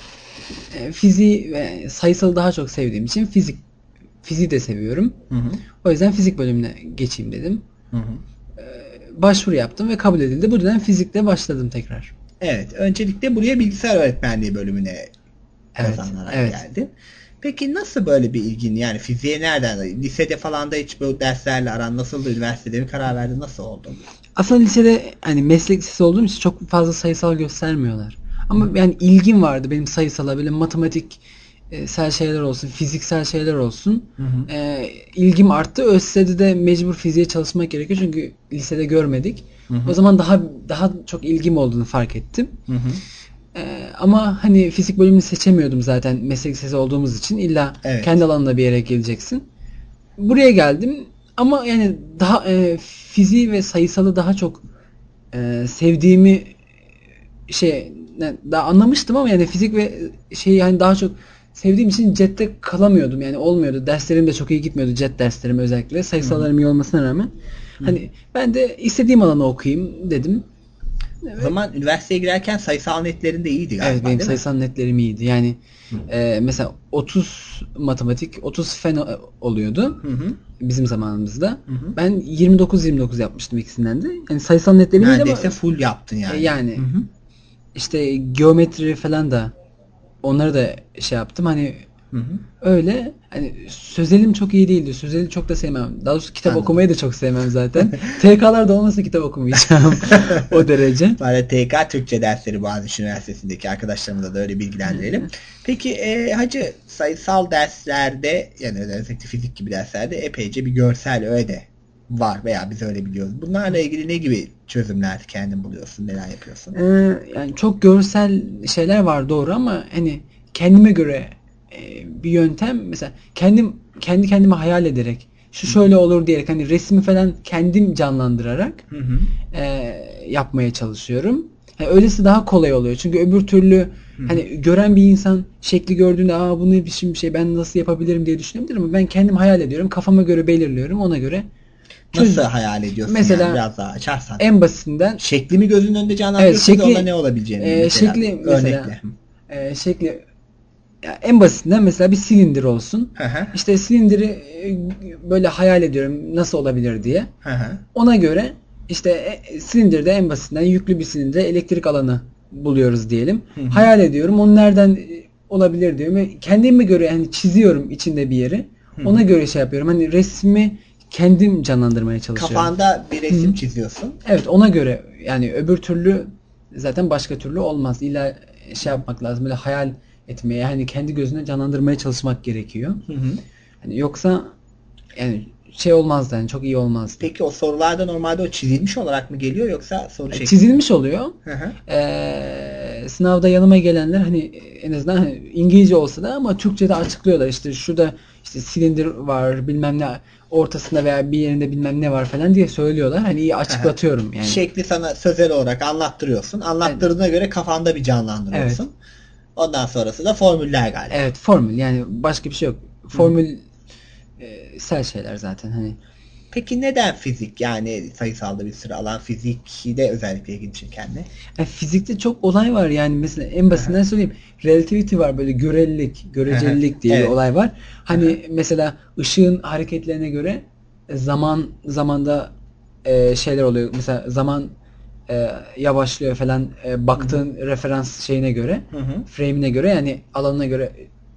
Ee, fiziği ve sayısalı daha çok sevdiğim için fizik fiziği de seviyorum. Hı hı. O yüzden fizik bölümüne geçeyim dedim. Hı hı. Ee, başvuru yaptım ve kabul edildi. Bu dönem fizikle başladım tekrar. Evet. Öncelikle buraya bilgisayar öğretmenliği bölümüne Evet, kazanarak evet. geldin. Peki nasıl böyle bir ilgin, yani fiziğe nereden? Lisede falan da hiç bu derslerle aran nasıldı? Üniversitede mi karar verdin? Nasıl oldu? Aslında lisede hani meslek lisesi olduğum için çok fazla sayısal göstermiyorlar. Ama Hı. yani ilgim vardı benim sayısala, böyle matematik e, sel şeyler olsun, fiziksel şeyler olsun. Hı hı. E, ilgim arttı. ÖSS'de de mecbur fiziğe çalışmak gerekiyor çünkü lisede görmedik. Hı hı. O zaman daha daha çok ilgim olduğunu fark ettim. Hı hı. Ee, ama hani fizik bölümünü seçemiyordum zaten meslek lisesi olduğumuz için. İlla Evet. kendi alanında bir yere geleceksin. Buraya geldim ama yani daha e, fiziği ve sayısalı daha çok e, sevdiğimi şey ne, daha anlamıştım ama yani fizik ve şeyi yani daha çok sevdiğim için cette kalamıyordum. Yani olmuyordu. Derslerim de çok iyi gitmiyordu, cet derslerim özellikle. Sayısallarım iyi olmasına rağmen. Hı. Hani ben de istediğim alanı okuyayım dedim. O zaman üniversiteye girerken sayısal netlerin de iyiydi galiba, evet, benim değil sayısal mi? netlerim iyiydi. Yani e, mesela otuz matematik, otuz fen oluyordu Hı hı. bizim zamanımızda. Hı hı. Ben yirmi dokuz yirmi dokuz yapmıştım ikisinden de. Yani sayısal netlerim iyiydi ama neredeyse full yaptın yani. e, yani Hı hı. işte geometri falan da onları da şey yaptım. Hani Hı hı. öyle hani sözelim çok iyi değildi. Sözeli çok da sevmem. Daha doğrusu kitap Anladım. okumayı da çok sevmem zaten. T K'lar da olmasa kitap okumayacağım. O derece. Böyle T K Türkçe dersleri Boğaziçi Üniversitesi'ndeki arkadaşlarımıza da öyle bilgilendirelim. Peki e, Hacı, sayısal derslerde, yani özellikle fizik gibi derslerde epeyce bir görsel öğe de var veya biz öyle biliyoruz. Bunlarla ilgili ne gibi çözümler kendin buluyorsun? Neler yapıyorsun? Ee, yani çok görsel şeyler var doğru ama hani kendime göre e, bir yöntem, mesela kendim kendi kendime hayal ederek şu şöyle olur diyerek hani resmi falan kendim canlandırarak Hı hı. e, yapmaya çalışıyorum. Yani öylesi daha kolay oluyor. Çünkü öbür türlü Hı hı. hani gören bir insan şekli gördüğünde aa bu ne biçim bir şey, ben nasıl yapabilirim diye düşünebilir ama ben kendim hayal ediyorum. Kafama göre belirliyorum. Ona göre Nasıl hayal ediyorsun mesela, yani biraz daha açarsan? En basitinden şekli mi gözünün önünde canlandırıyorsun evet, da onda ne olabileceğini e, mesela, şekli mesela, örnekle. E, şekli ya en basitinden mesela bir silindir olsun. Hı hı. İşte silindiri e, böyle hayal ediyorum nasıl olabilir diye. Hı hı. Ona göre işte e, silindirde en basitinden yüklü bir silindirde elektrik alanı buluyoruz diyelim. Hı hı. Hayal ediyorum. Onun nereden e, olabilir diyorum ve kendime göre yani çiziyorum içinde bir yeri. Hı hı. Ona göre şey yapıyorum. Hani resmi kendim canlandırmaya çalışıyorum. Kafanda bir resim Hı-hı. çiziyorsun. Evet, ona göre yani öbür türlü zaten başka türlü olmaz. İlla şey yapmak lazım. Böyle hayal etmeye, yani kendi gözüne canlandırmaya çalışmak gerekiyor. Hı hı. Hani yoksa yani şey olmazdı, yani çok iyi olmazdı. Peki o sorularda normalde o çizilmiş olarak mı geliyor yoksa soru şekli? Çizilmiş oluyor. Hı hı. Ee, sınavda yanıma gelenler hani en azından hani İngilizce olsa da ama Türkçe'de açıklıyorlar. İşte şurada işte silindir var, bilmem ne ortasında veya bir yerinde bilmem ne var falan diye söylüyorlar. Hani iyi açıklatıyorum yani. Şekli sana sözel olarak anlattırıyorsun. Anlattırdığına evet. göre kafanda bir canlandırıyorsun. Evet. Ondan sonrası da formüller galiba. Evet, formül. Yani başka bir şey yok. Formül e, sel şeyler zaten hani. Peki neden fizik? Yani sayısalda bir sıra alan fizikte özellikle ilgin çeken ne? Yani fizikte çok olay var yani mesela en basitinden söyleyeyim. Relativity var, böyle görelilik, görecelilik diye evet. bir olay var. Hani Hı-hı. mesela ışığın hareketlerine göre zaman zamanda e, şeyler oluyor. Mesela zaman e, yavaşlıyor falan e, baktığın Hı-hı. referans şeyine göre, Hı-hı. frame'ine göre yani alanına göre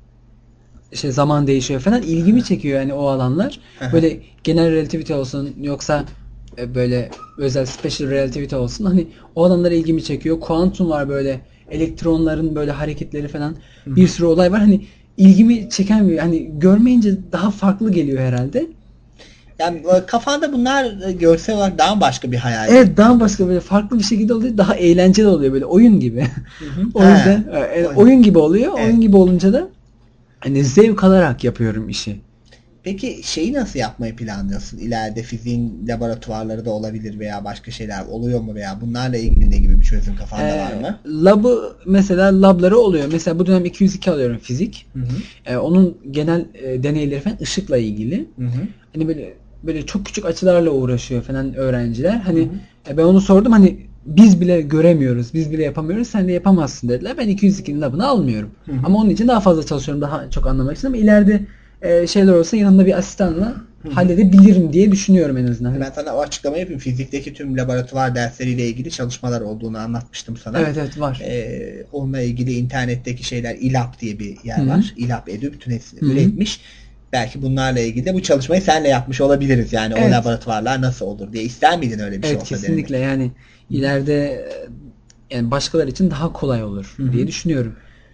şey zaman değişiyor falan, ilgimi çekiyor yani o alanlar. Böyle genel relativity olsun yoksa böyle özel special relativity olsun, hani o alanlara ilgimi çekiyor. Kuantum var, böyle elektronların böyle hareketleri falan, Hı-hı. bir sürü olay var. Hani ilgimi çeken bir, hani görmeyince daha farklı geliyor herhalde. Yani kafanda bunlar görsel olarak daha başka bir hayal. Evet, daha başka, böyle farklı bir şekilde oluyor. Daha eğlenceli oluyor, böyle oyun gibi. o yüzden yani oyun. oyun gibi oluyor. Evet. Oyun gibi olunca da hani zevk alarak yapıyorum işi. Peki şeyi nasıl yapmayı planlıyorsun? İleride fiziğin laboratuvarları da olabilir veya başka şeyler oluyor mu veya bunlarla ilgili ne gibi bir çözüm kafanda ee, var mı? Labı mesela labları oluyor. Mesela bu dönem iki yüz iki alıyorum fizik. Hı hı. Ee, onun genel e, deneyleri falan ışıkla ilgili. Hı hı. Hani böyle böyle çok küçük açılarla uğraşıyor falan öğrenciler. Hani hı hı. E, ben onu sordum, hani biz bile göremiyoruz, biz bile yapamıyoruz, sen de yapamazsın dediler. Ben iki yüz ikinin labını almıyorum. Hı hı. Ama onun için daha fazla çalışıyorum, daha çok anlamak için. Ama ileride e, şeyler olsa yanımda bir asistanla hı hı. halledebilirim diye düşünüyorum en azından. Ben sana o açıklamayı yapayım. Fizikteki tüm laboratuvar dersleriyle ilgili çalışmalar olduğunu anlatmıştım sana. Evet evet var. Ee, onunla ilgili internetteki şeyler, İLAP diye bir yer hı hı. var. İLAP Edu bütün hepsini hı hı. üretmiş. Belki bunlarla ilgili de bu çalışmayı seninle yapmış olabiliriz. Yani evet. o laboratuvarlar nasıl olur diye. İster miydin öyle bir evet, şey olsa? Evet kesinlikle denemek? Yani ileride yani başkalar için daha kolay olur Hı-hı. diye düşünüyorum.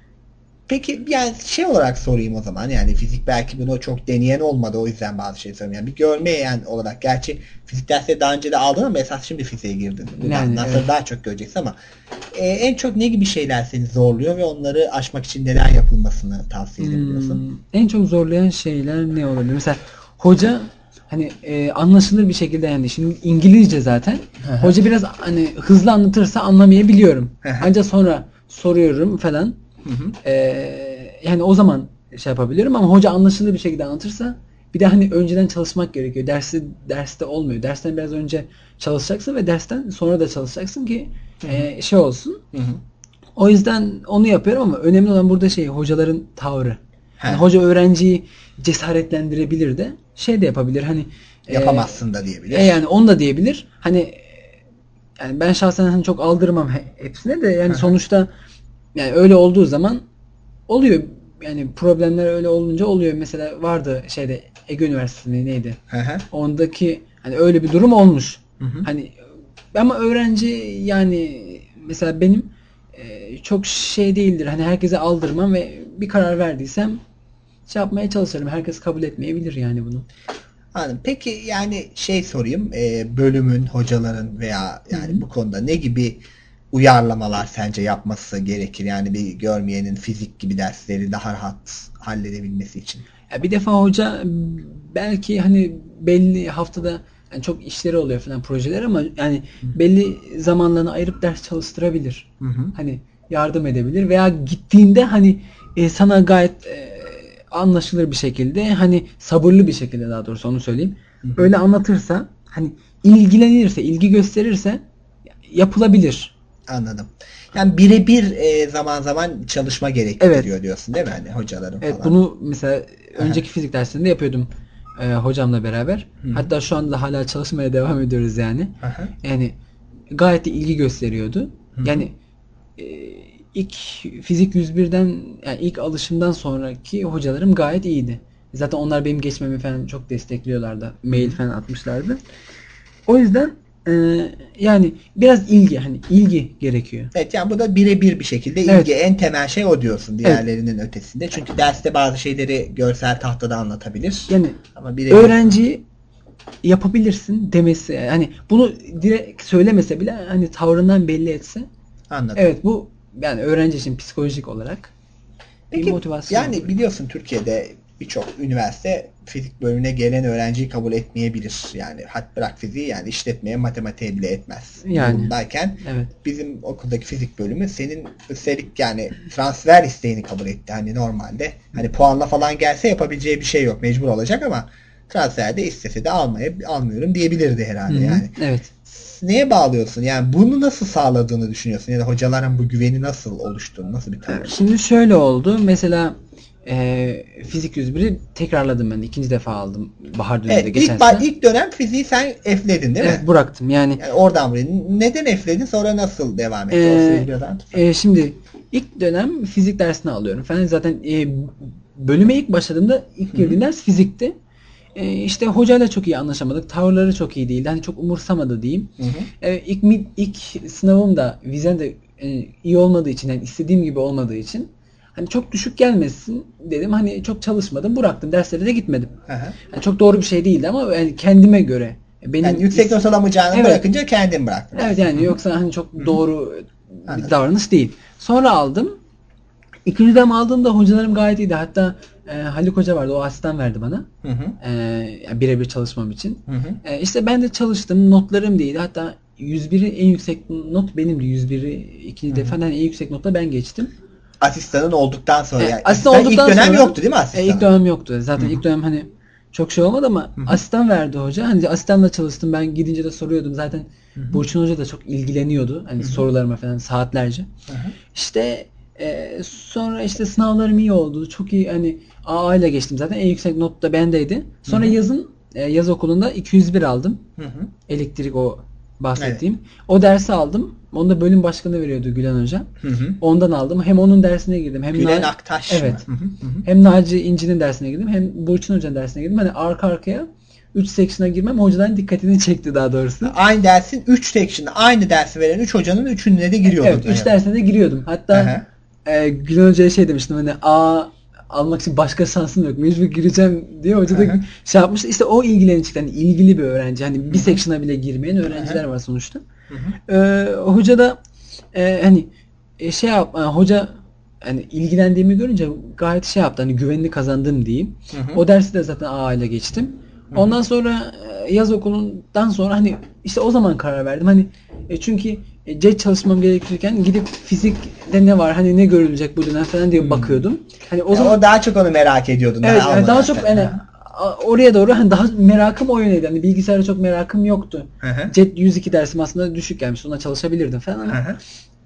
Peki yani şey olarak sorayım o zaman, yani fizik belki bunu çok deneyen olmadı, o yüzden bazı şey söylüyorum. Yani bir görmeyen olarak, gerçi fizik dersleri daha önce de aldın ama esas şimdi fiziğe girdin. Yani, Nasıl evet. daha çok göreceksin ama e, en çok ne gibi şeyler seni zorluyor ve onları aşmak için neler yapılmasını tavsiye edebiliyorsun? Hmm, en çok zorlayan şeyler ne olabilir? Mesela hoca hani e, anlaşılır bir şekilde, yani şimdi İngilizce zaten. Hoca biraz hani hızlı anlatırsa anlamayabiliyorum. Ancak sonra soruyorum falan. Hı hı. Ee, yani o zaman şey yapabiliyorum ama hoca anlaşılır bir şekilde anlatırsa, bir de hani önceden çalışmak gerekiyor. Dersi derste olmuyor. Dersten biraz önce çalışacaksın ve dersten sonra da çalışacaksın ki hı hı. E, şey olsun. Hı hı. O yüzden onu yapıyorum ama önemli olan burada şey, hocaların tavrı. Yani hoca öğrenciyi cesaretlendirebilir de şey de yapabilir. Hani yapamazsın e, da diyebilir. E, yani onu da diyebilir. Hani yani ben şahsen hani çok aldırmam hepsine de, yani hı hı. sonuçta yani öyle olduğu zaman oluyor. Yani problemler öyle olunca oluyor. Mesela vardı şeyde Ege Üniversitesi'nde neydi? Hı hı. Ondaki hani öyle bir durum olmuş. Hı hı. Hani ama öğrenci yani mesela benim e, çok şey değildir. Hani herkese aldırmam ve bir karar verdiysem şey yapmaya çalışırım. Herkes kabul etmeyebilir yani bunu. Anladım. Peki yani şey sorayım. E, bölümün, hocaların veya yani Hı-hı. bu konuda ne gibi uyarlamalar sence yapması gerekir? Yani bir görmeyenin fizik gibi dersleri daha rahat halledebilmesi için. Ya bir defa hoca belki hani belli haftada yani çok işleri oluyor falan, projeler, ama yani Hı. belli zamanlarını ayırıp ders çalıştırabilir. Hı hı. Hani yardım edebilir veya gittiğinde hani e, sana gayet e, anlaşılır bir şekilde, hani sabırlı bir şekilde, daha doğrusu onu söyleyeyim. Hı hı. Öyle anlatırsa hani ilgilenirse, ilgi gösterirse yapılabilir. Anladım. Yani birebir e, zaman zaman çalışma gerektiriyor Evet. diyorsun değil mi? Hani hocaların Evet, falan. bunu mesela önceki fizik dersinde yapıyordum e, hocamla beraber. Hı hı. Hatta şu anda hala çalışmaya devam ediyoruz yani. Aha. Yani gayet de ilgi gösteriyordu. Hı hı. Yani e, ilk fizik yüz birden yani ilk alışımdan sonraki hocalarım gayet iyiydi. Zaten onlar benim geçmemi falan çok destekliyorlardı. Mail falan atmışlardı. O yüzden e, yani biraz ilgi hani ilgi gerekiyor. Evet, yani bu da birebir bir şekilde ilgi. Evet. En temel şey o diyorsun diğerlerinin ötesinde. Çünkü derste bazı şeyleri görsel tahtada anlatabilir. Yani Ama birebir öğrenci yapabilirsin demesi yani hani bunu direkt söylemese bile hani tavrından belli etse. Anladım. Evet, bu yani öğrenci için psikolojik olarak bir Peki, motivasyon yani olur. biliyorsun Türkiye'de birçok üniversite fizik bölümüne gelen öğrenciyi kabul etmeyebilir. Yani hat bırak fiziği, yani işletmeye, matematiğe bile etmez. Yani. Durumdayken Evet. bizim okuldaki fizik bölümü senin üstelik yani transfer isteğini kabul etti. Hani normalde hani puanla falan gelse yapabileceği bir şey yok. Mecbur olacak ama transferde istese de almaya almıyorum diyebilirdi herhalde. Hı hı, yani. evet. Neye bağlıyorsun? Yani bunu nasıl sağladığını düşünüyorsun? Ya da hocaların bu güveni nasıl oluştu? Nasıl bir tavır? Şimdi şöyle oldu. Mesela e, fizik yüz biri tekrarladım ben. İkinci defa aldım. Bahar döneminde Evet, geçen ilk, ba- sene. ilk dönem fiziği sen efledin değil mi? Evet, bıraktım. Yani, Yani oradan buraya. Neden efledin? Sonra nasıl devam etti? O e, süreci biraz anlatsana. e, şimdi ilk dönem fizik dersini alıyorum falan. Zaten e, bölüme ilk başladığımda ilk girdiğim ders fizikti. E, işte hocayla çok iyi anlaşamadık. Tavırları çok iyi değildi. Hani çok umursamadı diyeyim. Hı hı. E, ilk mid- ilk sınavım da vizem de e, iyi olmadığı için, yani istediğim gibi olmadığı için hani çok düşük gelmesin dedim. Hani çok çalışmadım. Bıraktım. Derslere de gitmedim. Hı hı. Yani çok doğru bir şey değildi ama yani kendime göre. Benim Yani yüksek not alamayacağını Evet. bırakınca kendin bıraktın. Evet, yani yoksa hani çok doğru bir davranış değil. Sonra aldım. İkinci dönem aldığımda hocalarım gayet iyiydi. Hatta e, Haluk Hoca vardı. O asistan verdi bana. Hı hı. E, yani birebir çalışmam için. Hı hı. E, işte ben de çalıştım. Notlarım da iyiydi. Hatta yüz biri en yüksek not benimdi. yüz biri ikinci defa en yüksek notla ben geçtim. Asistanın olduktan sonra. E, Yani asistan asistan olduktan ilk dönem sonra- yoktu değil mi asistan? E, ilk dönem yoktu. Zaten ilk dönem hani çok şey olmadı ama asistan verdi hoca. Hani asistanla çalıştım. Ben gidince de soruyordum. Zaten Burçin Hoca da çok ilgileniyordu. Hani sorularıma falan saatlerce. İşte e, sonra işte sınavlarım iyi oldu. Çok iyi, hani A A ile geçtim zaten. En yüksek not da bendeydi. Sonra Hı hı. yazın e, yaz okulunda iki yüz bir aldım. Hı hı. Elektrik, o bahsettiğim. O dersi aldım. Onu da bölüm başkanı veriyordu, Gülen Hoca. Hı hı. Ondan aldım. Hem onun dersine girdim. Hem Gülen Na- Aktaş mı? Evet. Hı hı, hı hı. Hem Naci İnci'nin dersine girdim. Hem Burçin Hoca'nın dersine girdim. Hani arka arkaya üç section'a girmem hocaların dikkatini çekti daha doğrusu. Aynı dersin üç section'ı, aynı dersi veren üç hocanın üçüne de giriyordun. Evet, üç dersine de giriyordum. Hatta e, Gülen Hoca'ya şey demiştim, hani A almak için başka şansım yok. Mecbur gireceğim diye hoca da şey yapmıştı. İşte o ilgileni çıktı. Hani ilgili bir öğrenci. Hani bir section'a bile girmeyen öğrenciler var sonuçta. E, hoca da e, hani e, şey yap, e, hoca hani ilgilendiğimi görünce gayet şey yaptı. Hani güvenini kazandım diyeyim. Hı hı. O dersi de zaten A ile geçtim. Ondan sonra e, yaz okulundan sonra hani işte o zaman karar verdim. Hani e, çünkü e, C E T çalışmam gerekirken gidip fizikte ne var, hani ne görülecek bu dönem falan diye bakıyordum. Hani o Ya zaman o daha çok onu merak ediyordun. evet, daha yani daha almadan çok sen. hani Hı. a- oraya doğru hani daha merakım o yöneydi. Hani bilgisayara çok merakım yoktu. Hı hı. C E T yüz iki dersim aslında düşük gelmiş. Ona çalışabilirdim falan ama Hı hı.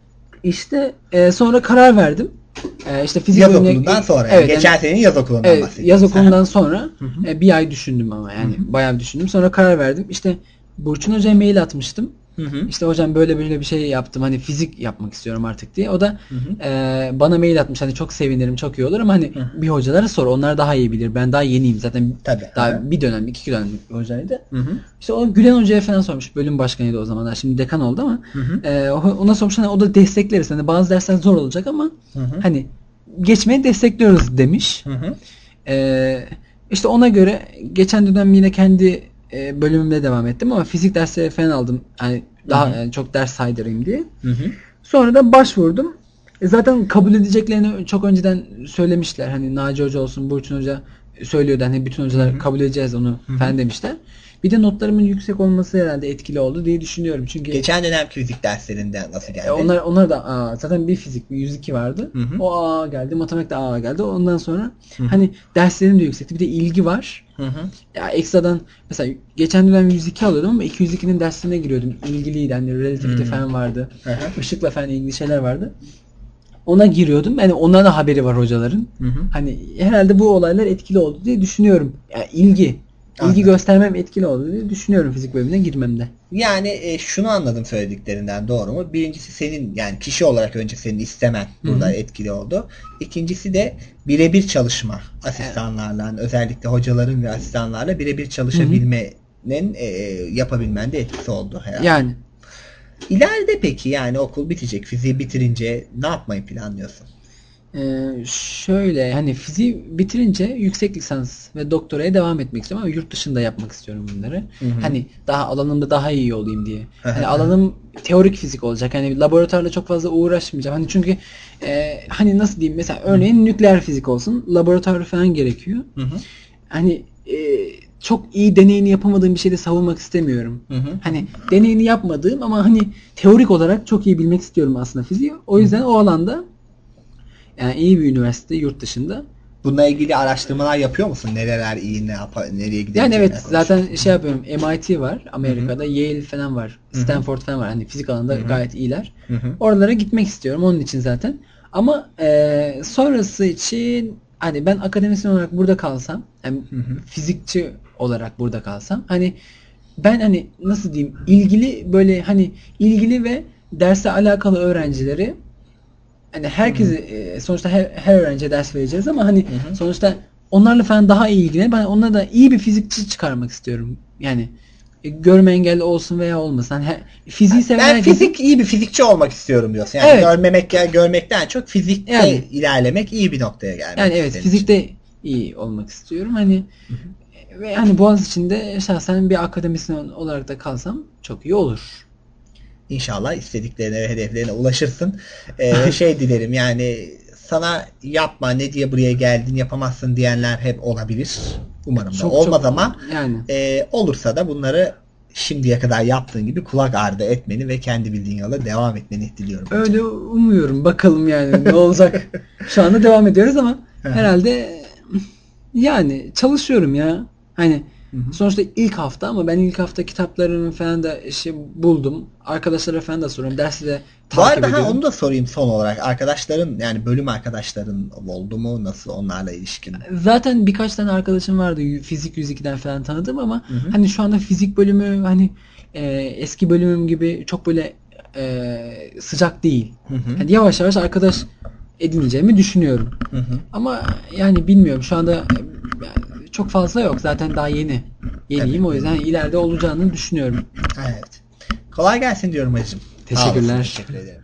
işte e, sonra karar verdim. E, işte fizik Yaz bölümüne- okulundan sonra. Yani. Evet, Geçen yani- senenin yaz okulundan Evet, bahsediyorsun. yaz Hı okulundan hı. sonra e, bir ay düşündüm ama yani bayağı bir düşündüm. Sonra karar verdim. İşte Burçin Hoca'ya mail atmıştım. Hı hı. İşte hocam böyle böyle bir şey yaptım. Hani fizik yapmak istiyorum artık diye. O da Hı hı. e, bana mail atmış. Hani çok sevinirim, çok iyi olur ama hani bir hocalara sor. Onlar daha iyi bilir. Ben daha yeniyim. Zaten Tabii. daha Hı. bir dönem, iki dönemlik bir hocaydı. Hı hı. İşte o Gülen Hoca'ya falan sormuş. Bölüm başkanıydı o zamanlar. Şimdi dekan oldu ama Hı hı. e, ona sormuş. Hani o da destekleriz. Hani bazı dersler zor olacak ama Hı hı. hani geçmeyi destekliyoruz demiş. Hı hı. Ee, işte ona göre geçen dönem yine kendi e, bölümümde devam ettim ama fizik dersleri falan aldım. Hani daha Hı hı. yani çok ders saydırayım diye. Hı hı. Sonra da başvurdum. E, zaten kabul edeceklerini çok önceden söylemişler. Hani Naci Hoca olsun, Burçin Hoca söylüyordu. Hani bütün hocalar Hı-hı. kabul edeceğiz onu Hı-hı. falan demişler. Bir de notlarımın yüksek olması herhalde etkili oldu diye düşünüyorum. Çünkü geçen dönem fizik derslerinden nasıl geldi? E, onlar onlar da A. Zaten bir fizik, bir yüz iki vardı. Hı hı. O A geldi, matematik de A geldi. Ondan sonra Hı hı. hani derslerim de yüksekti. Bir de ilgi var. Hı hı. Ya ekstradan mesela geçen dönem yüz iki alıyordum ama iki yüz ikinin derslerine giriyordum. İlgiliydi. Hani relativite Hı. falan vardı. Hı hı. Işıkla falan ilgili şeyler vardı. Ona giriyordum. Yani onlara da haberi var hocaların. Hı hı. Hani herhalde bu olaylar etkili oldu diye düşünüyorum. Yani ilgi. İlgi Anladım. göstermem etkili oldu diye düşünüyorum fizik bölümüne girmemde. Yani e, şunu anladım söylediklerinden, doğru mu? Birincisi senin, yani kişi olarak önce senin istemen burada Hı hı. etkili oldu. İkincisi de birebir çalışma asistanlarla, özellikle hocaların ve asistanlarla birebir çalışabilmenin e, yapabilmende etkisi oldu herhalde. Yani. İleride peki, yani okul bitecek, fiziği bitirince ne yapmayı planlıyorsun? Ee, şöyle hani fiziği bitirince yüksek lisans ve doktoraya devam etmek istiyorum ama yurt dışında yapmak istiyorum bunları. Hı hı. Hani daha alanımda daha iyi olayım diye. Hı hı. Hani alanım teorik fizik olacak. Hani laboratuvarla çok fazla uğraşmayacağım. Hani çünkü e, hani nasıl diyeyim, mesela örneğin nükleer fizik olsun. Laboratuvar falan gerekiyor. Hı hı. Hani e, çok iyi deneyini yapamadığım bir şeyde savunmak istemiyorum. Hı hı. Hani deneyini yapmadığım ama hani teorik olarak çok iyi bilmek istiyorum aslında fiziği. O yüzden o alanda, yani iyi bir üniversite yurt dışında. Bununla ilgili araştırmalar yapıyor musun? Nereler iyi, ne yapa, nereye gidebileceğini? Yani evet, konuşuyorsun. zaten şey yapıyorum. M I T var Amerika'da, Yale falan var, Hı hı. Stanford falan var. Hani fizik alanında Hı hı. gayet iyiler. Hı hı. Oralara gitmek istiyorum onun için zaten. Ama e, sonrası için hani ben akademisyen olarak burada kalsam, yani Hı hı. fizikçi olarak burada kalsam, hani ben hani nasıl diyeyim, ilgili böyle hani ilgili ve derse alakalı öğrencileri, hani herkesi e, sonuçta her, her öğrenciye ders vereceğiz ama hani Hı hı. sonuçta onlarla falan daha iyi ilgilenip ben onlara da iyi bir fizikçi çıkarmak istiyorum. Yani e, görme engelli olsun veya olmasın. Hani he, fiziği seven Ben herkesin- fizik iyi bir fizikçi olmak istiyorum diyorsun. Yani Evet. görmemek ya görmekten çok fizikte Yani. ilerlemek, iyi bir noktaya gelmek. Yani evet, senin fizikte iyi olmak istiyorum. Hani ve hani Boğaziçi'nde şahsen bir akademisyen olarak da kalsam çok iyi olur. İnşallah istediklerine ve hedeflerine ulaşırsın. Ee, şey dilerim, yani sana yapma, ne diye buraya geldin, yapamazsın diyenler hep olabilir. Umarım da Çok, olmaz çok- ama yani e, olursa da bunları şimdiye kadar yaptığın gibi kulak ardı etmeni ve kendi bildiğin yola devam etmeni diliyorum. öyle umuyorum. Bakalım yani ne olacak. Şu anda devam ediyoruz ama herhalde yani çalışıyorum ya. Hani sonuçta ilk hafta ama ben ilk hafta kitaplarımı falan da şey buldum. Arkadaşlara falan da soruyorum. Dersi de Bu takip arada ha, ediyorum. onu da sorayım son olarak. Arkadaşların, yani bölüm arkadaşların oldu mu? Nasıl onlarla ilişkin? Zaten birkaç tane arkadaşım vardı y- fizik yüz ikiden falan tanıdım ama Hı hı. hani şu anda fizik bölümü hani e, eski bölümüm gibi çok böyle e, sıcak değil. Hı hı. Hani yavaş yavaş arkadaş edineceğimi düşünüyorum. Hı hı. Ama yani bilmiyorum, şu anda e, yani çok fazla yok. Zaten daha yeni. Yeniyim, o yüzden ileride olacağını düşünüyorum. Evet. Kolay gelsin diyorum hacım. Teşekkürler. Sağ olasın, teşekkür ederim.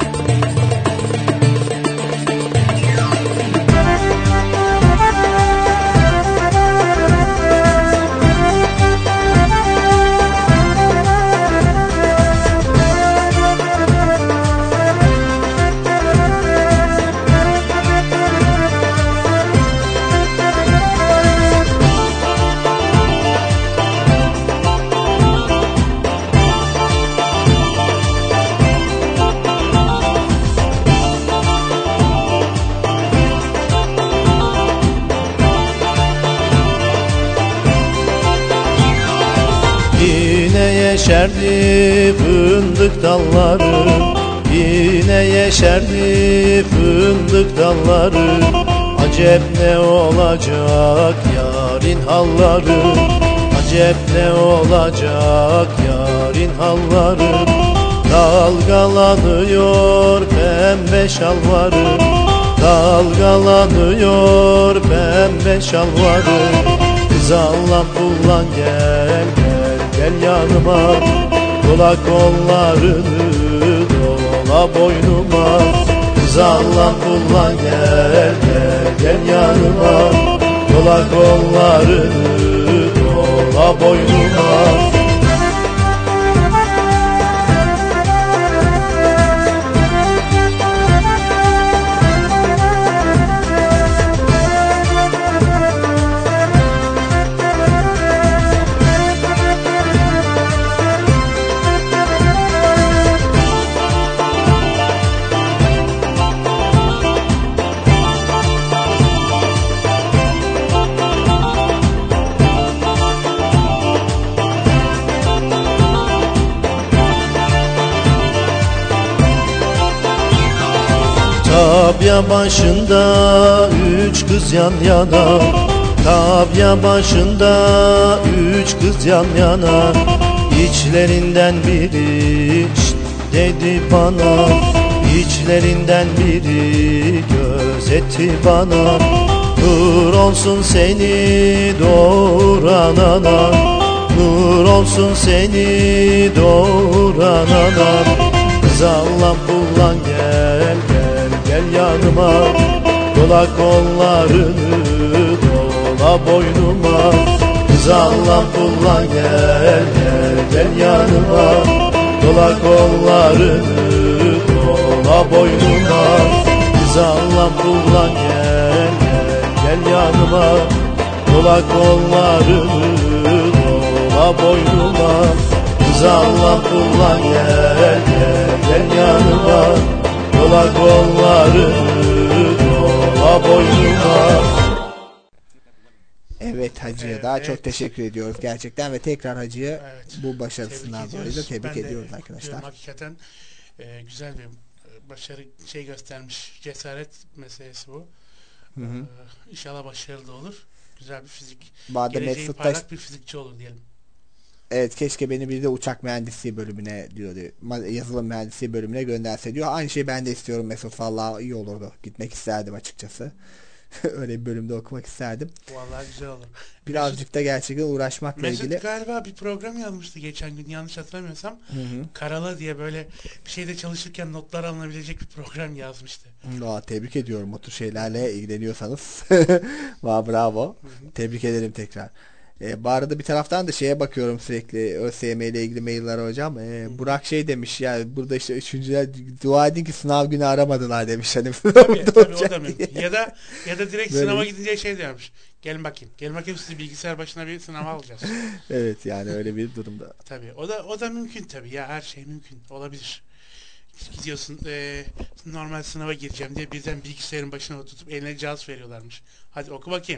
Yine yeşerdi fındık dalları, yine yeşerdi fındık dalları. Acep ne olacak yarın halları, acep ne olacak yarın halları. Dalgalanıyor pembe şalvarı, dalgalanıyor pembe şalvarı. Kız Allah'ım kullan gel gel gel yanıma, dola kollarını dola boynuma. Kız Allah'ım kullan gel gel gel yanıma, dola kollarını dola boynuma. Tabya başında üç kız yan yana, tabya başında üç kız yan yana. İçlerinden biri şşt dedi bana, İçlerinden biri gözetti bana. Nur olsun seni doğuran ana, nur olsun seni doğuran ana. Kız Allah kullan gel gel gel yanıma, dola kollarını dola boynuma. Kız Allah kullan gel gel gel yanıma, dola kollarını dola boynuma. Kız Allah kullan gel gel gel yanıma, dola kollarını dola boynuma. Kız Allah kullan gel gel gel yanıma, dola kollarını dola boynuma. Evet Hacı'ya Evet, daha evet. çok teşekkür ediyoruz gerçekten ve tekrar Hacı'yı Evet. bu başarısından dolayı da ediyoruz. tebrik Ben de ediyoruz diyorum, arkadaşlar. hakikaten e, güzel bir e, başarı şey göstermiş. Cesaret meselesi bu. Hı hı. E, İnşallah başarılı olur. Güzel bir fizik. Bu arada Geleceğin Mesut da- parlak bir fizikçi olur diyelim. Evet, keşke beni bir de uçak mühendisliği bölümüne diyor, diyor. Ma- yazılım mühendisliği bölümüne gönderse diyor. Aynı şeyi ben de istiyorum Mesut, vallahi iyi olurdu. Gitmek isterdim açıkçası. Öyle bir bölümde okumak isterdim. Vallahi güzel olur. Birazcık da gerçekten uğraşmakla Mesut ilgili. galiba bir program yazmıştı geçen gün, yanlış hatırlamıyorsam. Hı hı. Karala diye böyle bir şeyde çalışırken notlar alınabilecek bir program yazmıştı. Aa, tebrik ediyorum o tür şeylerle ilgileniyorsanız. Vah, bravo. Tebrik ederim tekrar. Ee, bu arada bir taraftan da şeye bakıyorum sürekli, ÖSYM ile ilgili maillere hocam. Ee, Burak şey demiş ya, burada işte üçüncüler dua edin ki sınav günü aramadılar demiş. Hani Tabii, tabii o da mümkün. Ya da ya da direkt Böyle sınava bir- gidince şey diyormuş. Gelin bakayım. Gelin bakayım, sizi bilgisayar başına bir sınava alacağız. Evet, yani öyle bir durumda. Tabii. O da o da mümkün tabii ya, her şey mümkün. Olabilir. Gidiyorsun e, normal sınava gireceğim diye birden bilgisayarın başına tutup eline cihaz veriyorlarmış. Hadi oku bakayım.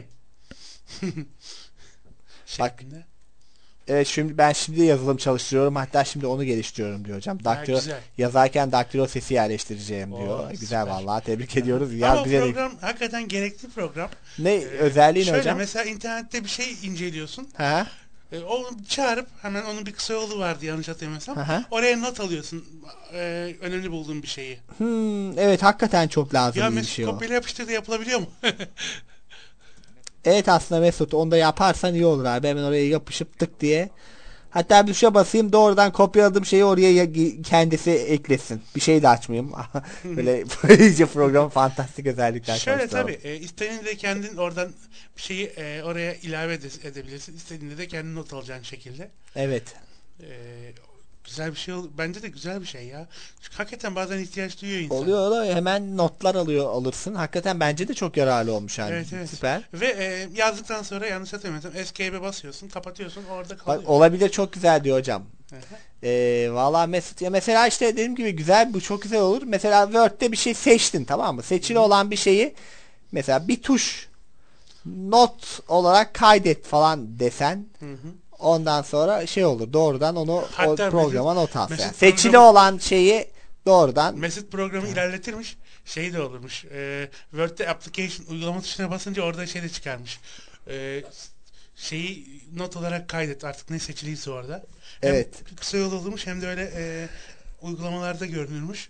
Bak, Şeklinde. evet, şimdi ben şimdi yazılım çalıştırıyorum, hatta şimdi onu geliştiriyorum diyor hocam. Ha, Daktilo, güzel. yazarken daktilo sesi yerleştireceğim diyor. Oo, Güzel, süper. vallahi tebrik ediyoruz. Ama Yaz o bize de- program hakikaten gerekli program. Ne Ee, özelliği ne şöyle, hocam? mesela internette bir şey inceliyorsun. Ha? E, onu çağırıp hemen, onun bir kısa yolu vardı yanlış hatırlamıyorsam. Aha. Oraya not alıyorsun. E, önemli bulduğun bir şeyi. Hmm, evet, hakikaten çok lazım Ya bir Mesut şey o. kopyala yapıştır da yapılabiliyor mu? Evet, aslında Mesut, onu da yaparsan iyi olur abi. Hemen oraya yapışıp tık diye. Hatta bir tuşa basayım, doğrudan kopyaladığım şeyi oraya ya- kendisi eklesin. Bir şey de açmayayım. Böyle iyice programın fantastik özellikler Şöyle çalıştıralım. tabii. E, istediğinde de kendin oradan bir şeyi e, oraya ilave ede- edebilirsin. İstediğinde de kendin not alacağın şekilde. Evet. E, güzel bir şey ol. Bence de güzel bir şey ya. Çünkü hakikaten bazen ihtiyaç duyuyor insan. Oluyor da hemen notlar alıyor alırsın. Hakikaten bence de çok yararlı olmuş yani. Evet, evet. Süper. Ve e, yazdıktan sonra yanlış hatırlamıyorsam Escape'e basıyorsun, kapatıyorsun, orada kalıyor. Bak, olabilir, çok güzel diyor hocam. Hı hı. Ee, valla Mesut, ya mesela işte dediğim gibi güzel, bu çok güzel olur. Mesela Word'de bir şey seçtin, tamam mı? Seçili olan bir şeyi mesela bir tuş not olarak kaydet falan desen, Hı hı. ondan sonra şey olur, doğrudan onu o Hatta programa Mesut- not al. Mesut Yani seçili programı- olan şeyi doğrudan Mesut programı ilerletirmiş. Şey de olurmuş. E, Word'de application uygulama tuşuna basınca orada şey de çıkarmış. E, şeyi not olarak kaydet, artık ne seçiliyse orada. Hem Evet. kısa yol olurmuş, hem de öyle e, uygulamalarda görünürmüş.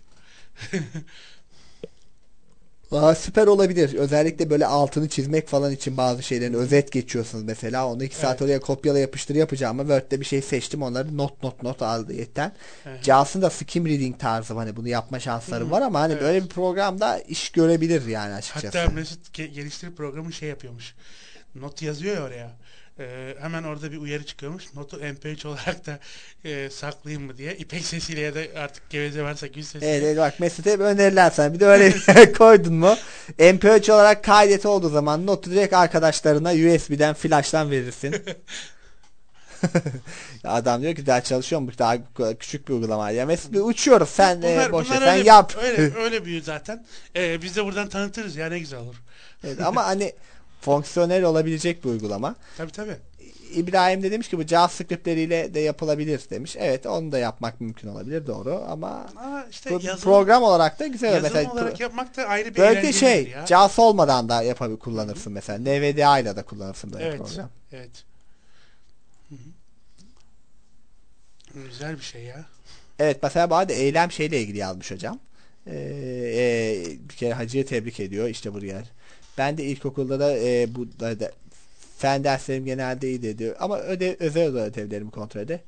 Aa, süper olabilir. Özellikle böyle altını çizmek falan için bazı şeylerin özet geçiyorsunuz mesela. Onu iki saat Evet. oraya kopyala yapıştır yapacağım ama Word'de bir şey seçtim, onları not not not aldı yeter. Hı hı. Jaws'ın da skim reading tarzı, hani bunu yapma şansları Hı, var ama hani evet. böyle bir programda iş görebilir yani açıkçası. Hatta Mesut ge- geliştirip programı şey yapıyormuş. Not yazıyor ya oraya. Ee, hemen orada bir uyarı çıkıyormuş. Notu M P üç olarak da e, saklayayım mı diye. İpek sesiyle ya da artık geveze varsa gül sesiyle. Evet, evet, bak Mesut hep öneriler sana. Bir de öyle bir yer koydun mu? M P üç olarak kaydet olduğu zaman notu direkt arkadaşlarına U S B'den flash'tan verirsin. Ya adam diyor ki daha çalışıyor mu? Daha küçük bir uygulama. Ya Mesut, bir uçuyoruz. Sen Bunlar- e, boş ver. bunlar Sen öyle, yap. Öyle, öyle büyür zaten. Ee, biz de buradan tanıtırız ya, ne güzel olur. Evet, ama hani fonksiyonel olabilecek bir uygulama. Tabii tabii. İbrahim de demiş ki bu JavaScript'leriyle de yapılabilir demiş. Evet, onu da yapmak mümkün olabilir, doğru ama, ama işte bu yazılım, program olarak da güzel. yazılım mesela olarak yapmak da ayrı bir böyle eğlencelidir şey ya. JAWS olmadan da yapabilir, kullanırsın mesela. N V D A ile de kullanırsın böyle Evet. program. Evet. Hı hı. Güzel bir şey ya. Evet, mesela bu arada Eylem şeyle ilgili yazmış hocam. Ee, e, bir kere Hacı'yı tebrik ediyor işte buraya. Ben de ilkokulda da e, bu da, da fen derslerim genelde iyiydi diyor. Ama ödev, özel ödevlerimi kontrol ede.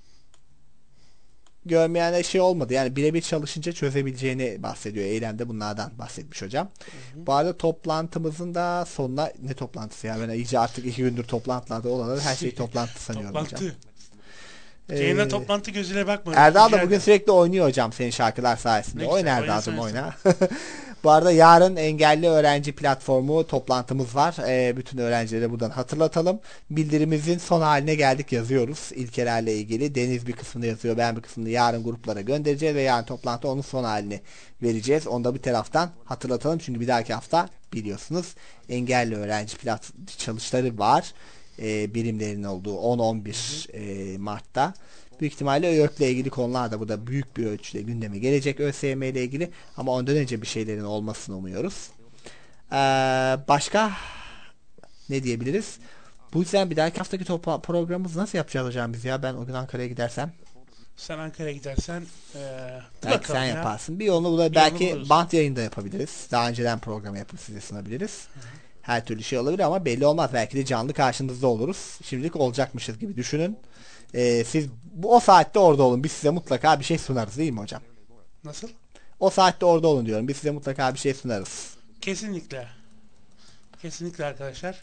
Görmeyenler şey olmadı. Yani birebir çalışınca çözebileceğini bahsediyor. Eylemde bunlardan bahsetmiş hocam. Hı hı. Bu arada toplantımızın da sonuna, ne toplantısı ya? Ben iyice artık iki gündür toplantılarda olanlar her şeyi toplantı sanıyorum toplantı. hocam. Yayına Ee, toplantı gözüyle bakma. Erdal da bugün sürekli oynuyor hocam senin şarkılar sayesinde. Oyna Erdal'cığım, oyna. Bu arada yarın engelli öğrenci platformu toplantımız var. Ee, bütün öğrencilere buradan hatırlatalım. Bildirimizin son haline geldik, yazıyoruz. İlkelerle ilgili. Deniz bir kısmını yazıyor, ben bir kısmını yarın gruplara göndereceğiz ve yarın toplantı onun son halini vereceğiz. Onu da bir taraftan hatırlatalım. Çünkü bir dahaki hafta biliyorsunuz engelli öğrenci plat çalışları var. E, birimlerin olduğu on on bir e, Mart'ta. Büyük ihtimalle ÖYÖK'le ilgili konular da burada büyük bir ölçüde gündeme gelecek, ÖSYM ile ilgili, ama ondan önce bir şeylerin olmasını umuyoruz. Ee, başka ne diyebiliriz? Bu yüzden bir dahaki haftaki topla programımızı nasıl yapacağız hocam biz ya? Ben o gün Ankara'ya gidersem. Sen Ankara'ya gidersen ee, belki sen ya. yaparsın. Bir yolunu da belki bant yayında yapabiliriz. Daha önceden programı yapıp size sunabiliriz. Hı hı. Her türlü şey olabilir ama belli olmaz. Belki de canlı karşınızda oluruz. Şimdilik olacakmışız gibi düşünün. Ee, siz bu, o saatte orada olun. Biz size mutlaka bir şey sunarız, değil mi hocam? Nasıl? O saatte orada olun diyorum. Biz size mutlaka bir şey sunarız. Kesinlikle. Kesinlikle arkadaşlar.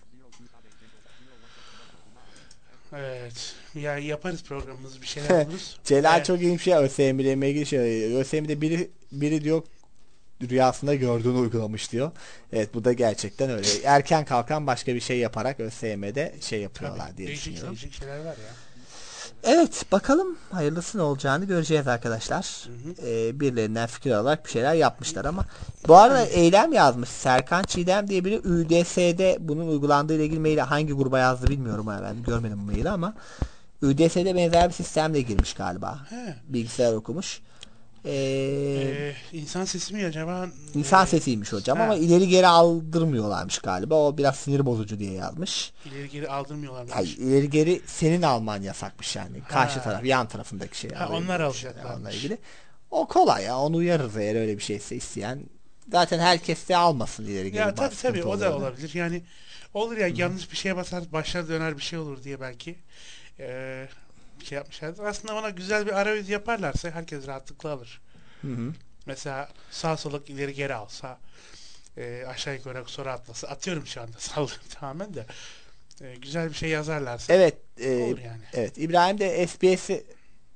Evet. Ya yaparız programımızı, bir şeyler buluruz. Celal evet. Çok iyi bir şey. ÖSYM ile ilgili şey. ÖSYM'de biri biri diyor rüyasında gördüğünü uygulamış diyor. Evet, bu da gerçekten öyle. Erken kalkan başka bir şey yaparak ÖSYM'de şey yapıyorlar Tabii, diye değişik, düşünüyorum. Değişik şeyler var ya. Evet, bakalım hayırlısı ne olacağını göreceğiz arkadaşlar. Hı hı. Ee, birilerinden fikir alarak bir şeyler yapmışlar ama bu arada hı. Eylem yazmış. Serkan Çiğdem diye biri Ü D S'de bunun uygulandığı ile ilgili maili hangi gruba yazdı bilmiyorum, ben görmedim bu maili ama Ü D S'de benzer bir sistemle girmiş galiba. He. Bilgisayar okumuş. Ee, ee, insan sesi mi acaba? İnsan sesiymiş hocam, ha. Ama ileri geri aldırmıyorlarmış galiba. O biraz sinir bozucu diye yazmış. İleri geri aldırmıyorlarmış. Hayır, ileri geri senin alman yasakmış yani. Ha. Karşı taraf, yan tarafındaki şey. Ha, onlar alacaklar. Onunla ilgili. O kolay ya. Onu uyarırız eğer öyle bir şeyse isteyen. Zaten herkes de almasın ileri geri. Ya tabii tabii o da olabilir. Yani olur ya, Hı. yanlış bir şeye basar, başlar döner bir şey olur diye belki. Eee bir şey yapmışlardır. Aslında ona güzel bir arayüz yaparlarsa herkes rahatlıkla alır. Hı hı. Mesela sağ soluk ileri geri alsa, e, aşağı yukarı sonra atlasa, atıyorum şu anda sallıyorum tamamen de, e, güzel bir şey yazarlarsa evet, e, olur yani. Evet, İbrahim de S P S'i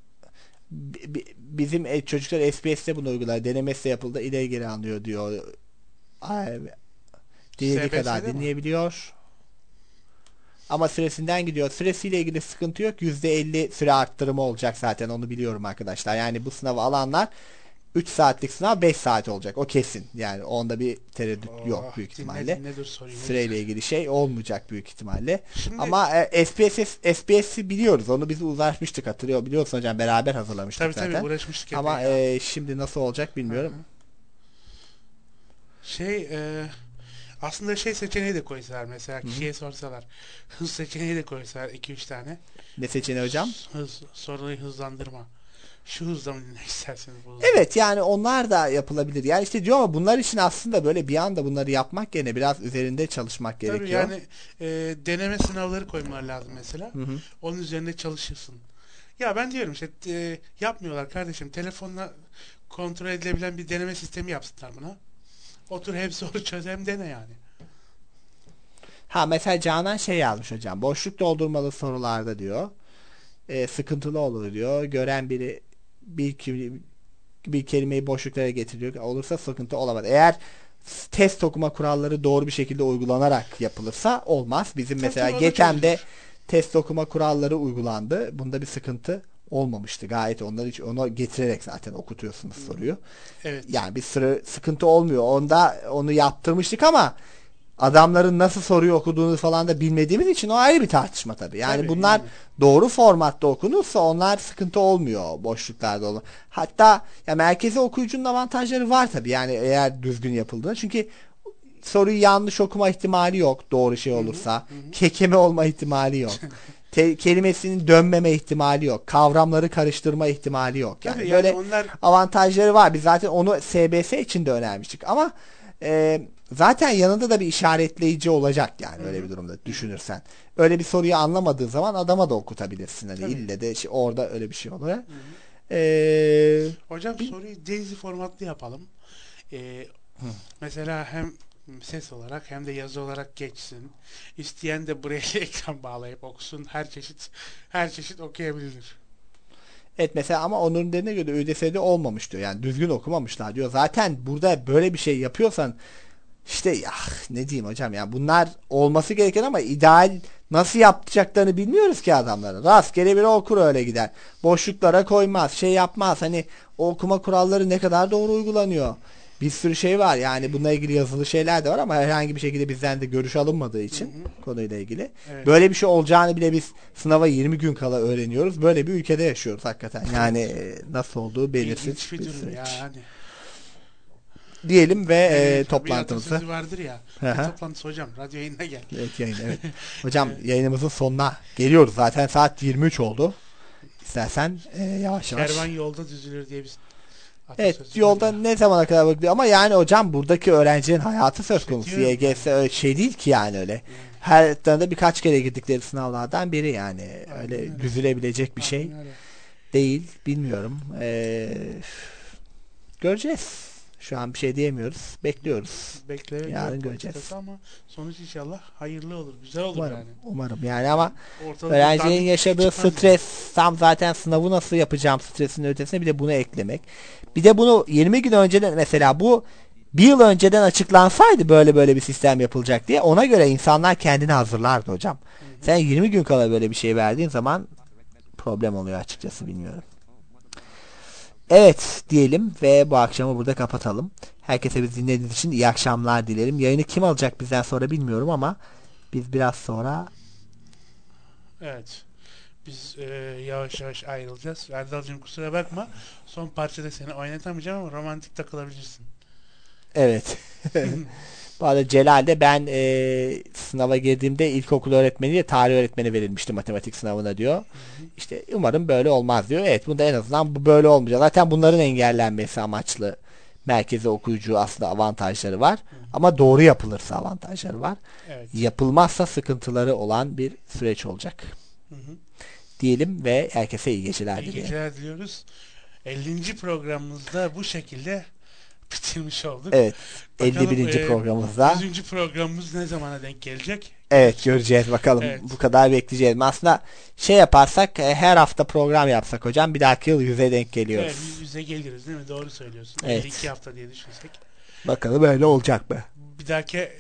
bizim e, çocuklar S P S'te bunu uygular. Denemesi de yapıldı. İleri geri anlıyor diyor. Dilediği kadar dinleyebiliyor. Ama süresinden gidiyor. Süresiyle ilgili sıkıntı yok. yüzde elli süre arttırımı olacak zaten. Onu biliyorum arkadaşlar. Yani bu sınavı alanlar üç saatlik sınav beş saat olacak. O kesin. Yani onda bir tereddüt oh, yok büyük ihtimalle. Dinle, dinle, dur, süreyle ilgili şey olmayacak büyük ihtimalle. Şimdi, ama e, S P S S P S'i biliyoruz. Onu biz uzlaşmıştık, hatırlıyor. Biliyorsun hocam, beraber hazırlamıştık tabii, zaten. Tabii uğraşmıştık. Ama e, şimdi nasıl olacak bilmiyorum. Hı-hı. Şey e, aslında şey seçeneği de koysalar mesela, kişiye Hı-hı. sorsalar. Hız seçeneği de koysalar iki üç tane. Ne seçeneği hocam? Hız, soruyu hızlandırma. Şu hızla mı dinlemek isterseniz bu hızla. Evet, yani onlar da yapılabilir. Yani işte diyor ama bunlar için aslında böyle bir anda bunları yapmak yerine biraz üzerinde çalışmak Tabii gerekiyor. yani e, deneme sınavları koymalar lazım mesela. Hı hı. Onun üzerinde çalışırsın. Ya ben diyorum işte e, yapmıyorlar kardeşim. Telefonla kontrol edilebilen bir deneme sistemi yapsınlar buna. Otur hem soru çöz hem dene yani. Ha, mesela Canan şey yazmış hocam. Boşluk doldurmalı sorularda diyor. E, sıkıntılı olur diyor. Gören biri bir, bir kelimeyi boşluklara getiriyor. Olursa sıkıntı olamaz. Eğer test okuma kuralları doğru bir şekilde uygulanarak yapılırsa olmaz. Bizim tabii mesela Getem'de test okuma kuralları uygulandı. Bunda bir sıkıntı olmamıştı. Gayet onları hiç onu getirerek zaten okutuyorsunuz soruyu. Evet. Yani bir sürü sıkıntı olmuyor. Onda onu yaptırmıştık ama adamların nasıl soruyu okuduğunu falan da bilmediğimiz için o ayrı bir tartışma tabii. Yani Tabii, bunlar yani. doğru formatta okunursa onlar sıkıntı olmuyor boşluklarda olan. Hatta ya merkezi okuyucunun avantajları var tabii. Yani eğer düzgün yapıldığında. Çünkü soruyu yanlış okuma ihtimali yok doğru şey olursa. Hı hı. Kekeme olma ihtimali yok. Te- kelimesinin dönmeme ihtimali yok. Kavramları karıştırma ihtimali yok. Yani, Tabii böyle yani onlar... avantajları var. Biz zaten onu S B S için de önermiştik. Ama e, zaten yanında da bir işaretleyici olacak yani. Hı-hı. Öyle bir durumda düşünürsen. Öyle bir soruyu anlamadığı zaman adama da okutabilirsin. Hani ille de şey, orada öyle bir şey olur. Ee, Hocam bir... soruyu Daisy formatlı yapalım. Ee, mesela hem ses olarak hem de yazı olarak geçsin. İsteyen de buraya ekran bağlayıp okusun. Her çeşit her çeşit okuyabilir. Evet mesela ama onların dediğine göre Ö D S'de olmamış diyor. Yani düzgün okumamışlar diyor. Zaten burada böyle bir şey yapıyorsan işte ya ne diyeyim hocam ya bunlar olması gereken ama ideal nasıl yapacaklarını bilmiyoruz ki adamların. Rastgele biri okur öyle gider. Boşluklara koymaz, şey yapmaz. Hani o okuma kuralları ne kadar doğru uygulanıyor. Bir sürü şey var yani bununla ilgili yazılı şeyler de var ama herhangi bir şekilde bizden de görüş alınmadığı için hı hı. konuyla ilgili. Evet. Böyle bir şey olacağını bile biz sınava yirmi gün kala öğreniyoruz. Böyle bir ülkede yaşıyoruz hakikaten. Yani evet. Nasıl olduğu belirsiz bir süreç. Yani. Diyelim ve evet, e, toplantımızı. Bir vardır ya. Bir toplantısı hocam. Radyo yayınına gel. Evet yayın evet. Hocam yayınımızın sonuna geliyoruz. Zaten saat yirmi üç oldu. İstersen e, yavaş yavaş. Kervan yolda düzülür diye biz. Evet yolda ya. Ne zamana kadar bakıyor ama yani hocam buradaki öğrencilerin hayatı söz konusu. Y G S öyle şey değil ki yani öyle. Hmm. Her tane birkaç kere girdikleri sınavlardan biri yani. Aynen öyle, öyle düzülebilecek bir şey öyle. Değil. Bilmiyorum. Ee, göreceğiz. Şu an bir şey diyemiyoruz. Bekliyoruz. Bekleyelim. Yarın göreceğiz. Ama sonuç inşallah hayırlı olur. Güzel olur umarım, yani. Umarım yani ama ortalık öğrencinin yaşadığı stres mi? Tam zaten sınavı nasıl yapacağım stresinin ötesine bir de bunu eklemek. Bir de bunu yirmi gün önceden mesela bu bir yıl önceden açıklansaydı böyle böyle bir sistem yapılacak diye ona göre insanlar kendini hazırlardı hocam. Hı hı. Sen yirmi gün kala böyle bir şey verdiğin zaman problem oluyor açıkçası bilmiyorum. Evet diyelim ve bu akşamı burada kapatalım. Herkese bizi dinlediğiniz için iyi akşamlar dilerim. Yayını kim alacak bizden sonra bilmiyorum ama biz biraz sonra evet biz e, yavaş yavaş ayrılacağız. Erdal'cığım kusura bakma. Son parçada seni oynatamayacağım ama romantik takılabilirsin. Evet. Bu arada Celal'de ben e, sınava girdiğimde ilkokul öğretmeni de tarih öğretmeni verilmişti matematik sınavına diyor. Hı hı. İşte umarım böyle olmaz diyor. Evet bunda en azından bu böyle olmayacak. Zaten bunların engellenmesi amaçlı merkezi okuyucu aslında avantajları var. Hı hı. Ama doğru yapılırsa avantajları var. Evet. Yapılmazsa sıkıntıları olan bir süreç olacak. Hı hı. Diyelim ve herkese iyi geceler diliyorum. İyi geceler diliyoruz. ellinci programımızda bu şekilde bitirmiş olduk. Evet. Bakalım, elli birinci E, programımızda. yüzüncü programımız ne zamana denk gelecek? Evet göreceğiz bakalım. Evet. Bu kadar bekleyeceğiz. Aslında şey yaparsak her hafta program yapsak hocam bir dahaki yıl yüze denk geliyoruz. Evet yüze geliriz değil mi? Doğru söylüyorsun. Evet. elli iki hafta diye düşünsek. Bakalım öyle olacak mı? Bir dahaki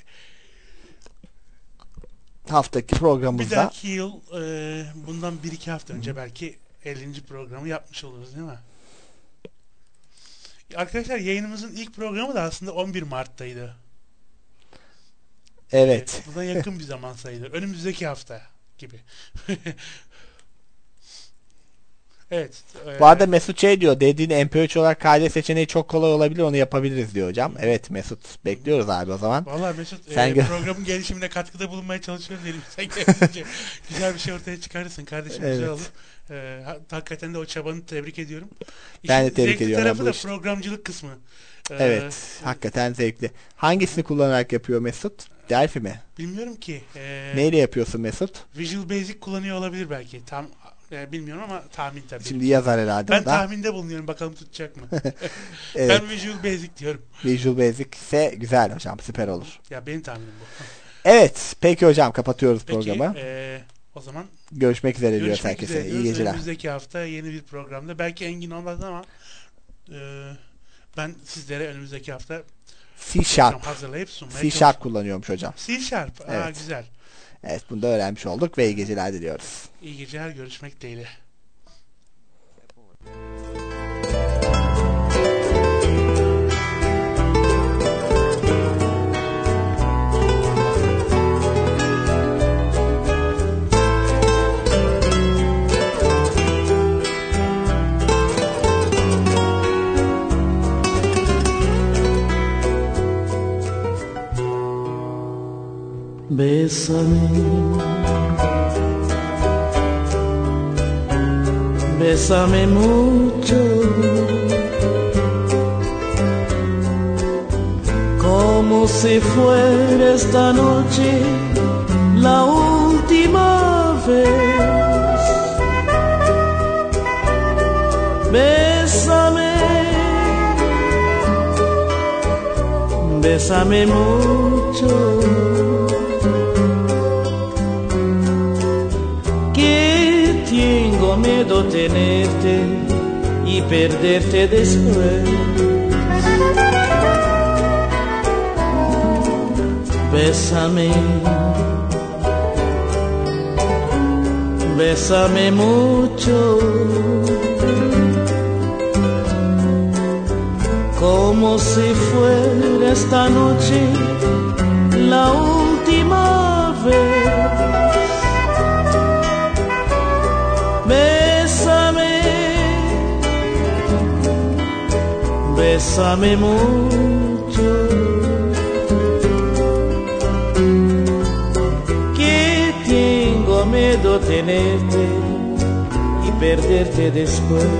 haftaki programımızda. Bir dahaki yıl e, bundan bir iki hafta önce Hı. belki ellinci programı yapmış oluruz değil mi? Arkadaşlar yayınımızın ilk programı da aslında on bir Mart'taydı. Evet. Buna yakın bir zaman sayılır. Önümüzdeki hafta gibi. Evet. Bu arada Mesut şey diyor, dediğin M P üç olarak kaydet seçeneği çok kolay olabilir, onu yapabiliriz diyor hocam. Evet Mesut, bekliyoruz abi o zaman. Vallahi Mesut Sen e, programın gelişimine katkıda bulunmaya çalışıyorum dedim. Sen kendince güzel bir şey ortaya çıkarırsın kardeşim, evet. Güzel olur. Ee, hakikaten de o çabanı tebrik ediyorum. Ben de tebrik ediyorum. Tarafı da işte programcılık kısmı. Ee, evet, hakikaten zevkli. Hangisini kullanarak yapıyor Mesut? Delphi mi? Bilmiyorum ki. Ee, Neyle yapıyorsun Mesut? Visual Basic kullanıyor olabilir belki. Tam e, bilmiyorum ama tahmin tabii. Şimdi yazar herhalde. Ben tahminde bulunuyorum. Bakalım tutacak mı? Evet. Ben Visual Basic diyorum. Visual Basic ise güzel hocam. Süper olur. Ya benim tahminim bu. Evet. Peki hocam kapatıyoruz peki, programı. Peki. O zaman görüşmek üzere diyoruz herkese. İyi geceler. Önümüzdeki hafta yeni bir programda. Belki Engin olmaz ama e, ben sizlere önümüzdeki hafta C Sharp hazırlayıp sunmaya C Sharp kullanıyormuş hocam. C Sharp. Evet. Aa, güzel. Evet, bunu da öğrenmiş olduk ve iyi geceler diliyoruz. İyi geceler, görüşmek dileğiyle. Bésame, bésame mucho, como si fuera esta noche la última vez. Bésame, bésame mucho, que tengo miedo tenerte y perderte después. Bésame, bésame mucho, como si fuera esta noche la última vez. Bésame, bésame mucho, que tengo miedo tenerte y perderte después.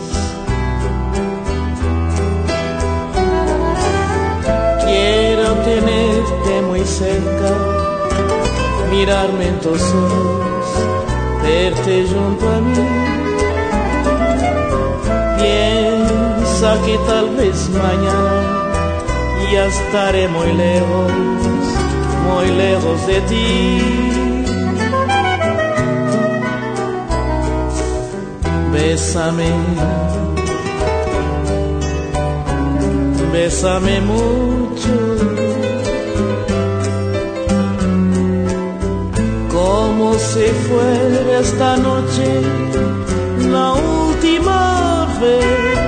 Quiero tenerte muy cerca, mirarme en tus ojos, verte junto a mí. Piensa que tal vez mañana ya estaré muy lejos, muy lejos de ti. Bésame, bésame mucho, como si fuera esta noche la última vez.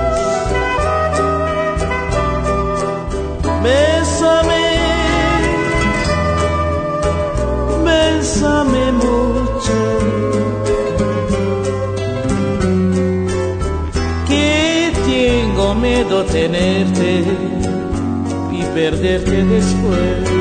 Bésame, bésame mucho, que tengo miedo tenerte y perderte después.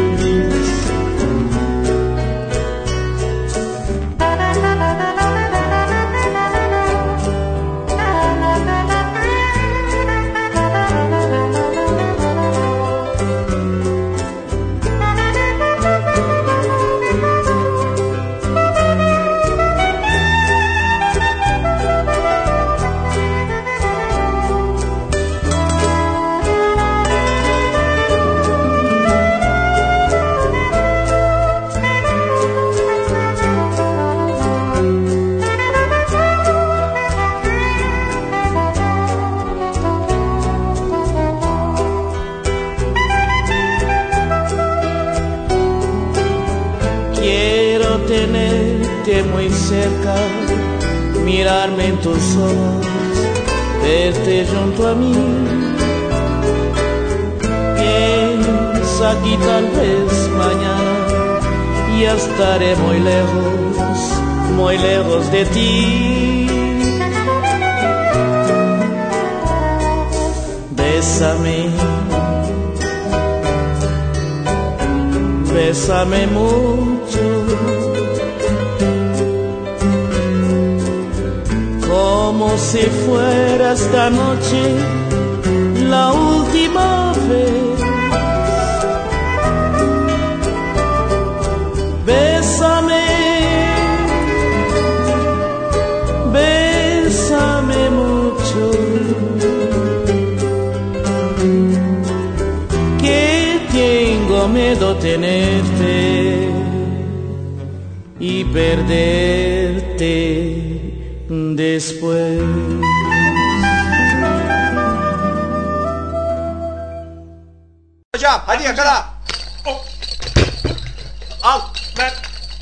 Tenerte muy cerca, mirarme en tus ojos, verte junto a mí. Piensa que tal vez mañana ya estaré muy lejos, muy lejos de ti. Bésame, bésame mucho, como si fuera esta noche la última vez. Bésame, bésame mucho, que tengo miedo tenerte y perderte después. Hocam hadi yakala. Oh. Al. Ver.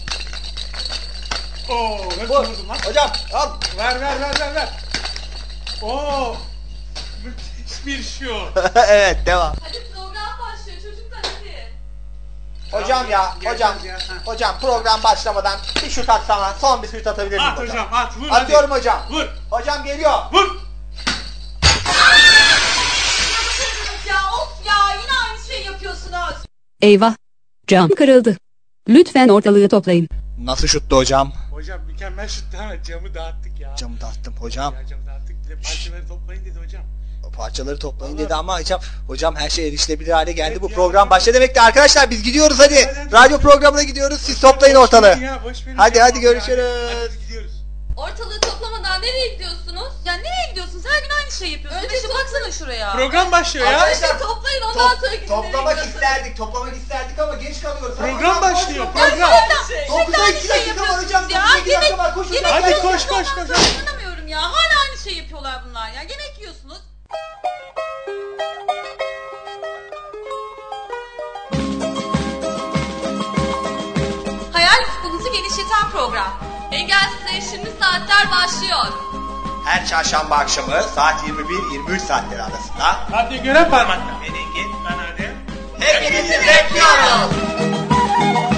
Oo, nasıl Vur. vurdun lan? Hocam al. Ver ver ver ver ver. Oo. Müthiş bir şut. Evet devam. Hadi program başlıyor çocuklar hadi. Hocam ya Gel, hocam. gel, gel. Hocam program başlamadan bir şut atsana. Son bir şut atabilir miyim At hocam? hocam at vur Atıyorum hadi. hocam. Vur. Hocam geliyor. Vur. Ya of ya yine aynı şeyi yapıyorsunuz. Eyvah! Cam kırıldı. Lütfen ortalığı toplayın. Nasıl şuttu hocam? Hocam mükemmel şuttu ama camı dağıttık ya. Camı dağıttım hocam. Ya camı dağıttık. Bir de parçaları toplayın dedi hocam. Parçaları toplayın dedi ama hocam hocam her şey erişilebilir hale geldi. Evet, bu program başladı demektir. Arkadaşlar biz gidiyoruz hadi. hadi, hadi Radyo hadi. programına gidiyoruz. Siz toplayın ortalığı. Ya, hadi hadi görüşürüz. Hadi gidiyoruz. Ortalığı toplamadan nereye gidiyorsunuz? Ya nereye gidiyorsun? Her gün aynı şey yapıyorsun. Önce şu baksana şuraya. Program başlıyor ya. Arkadaşlar toplayın ondan Top, sonra gidin. Toplamak isterdik. Toplamak isterdik ama geç kalıyoruz. Program başlıyor. Program. dokuzda iki dakika var hocam. Ya yemek, var. Koşun. Hadi koş koş koş. İnanamıyorum ya. Hala aynı şey yapıyorlar bunlar ya. Yemek yiyorsunuz. Hayal ufkunuzu genişleten program. Engelsiz'e şimdi saatler başlıyor. Her çarşamba akşamı saat yirmi bir yirmi üç saatleri arasında. Radyo gören parmakla. Ben Engin. Ben Adem. Hepinizi bekliyoruz.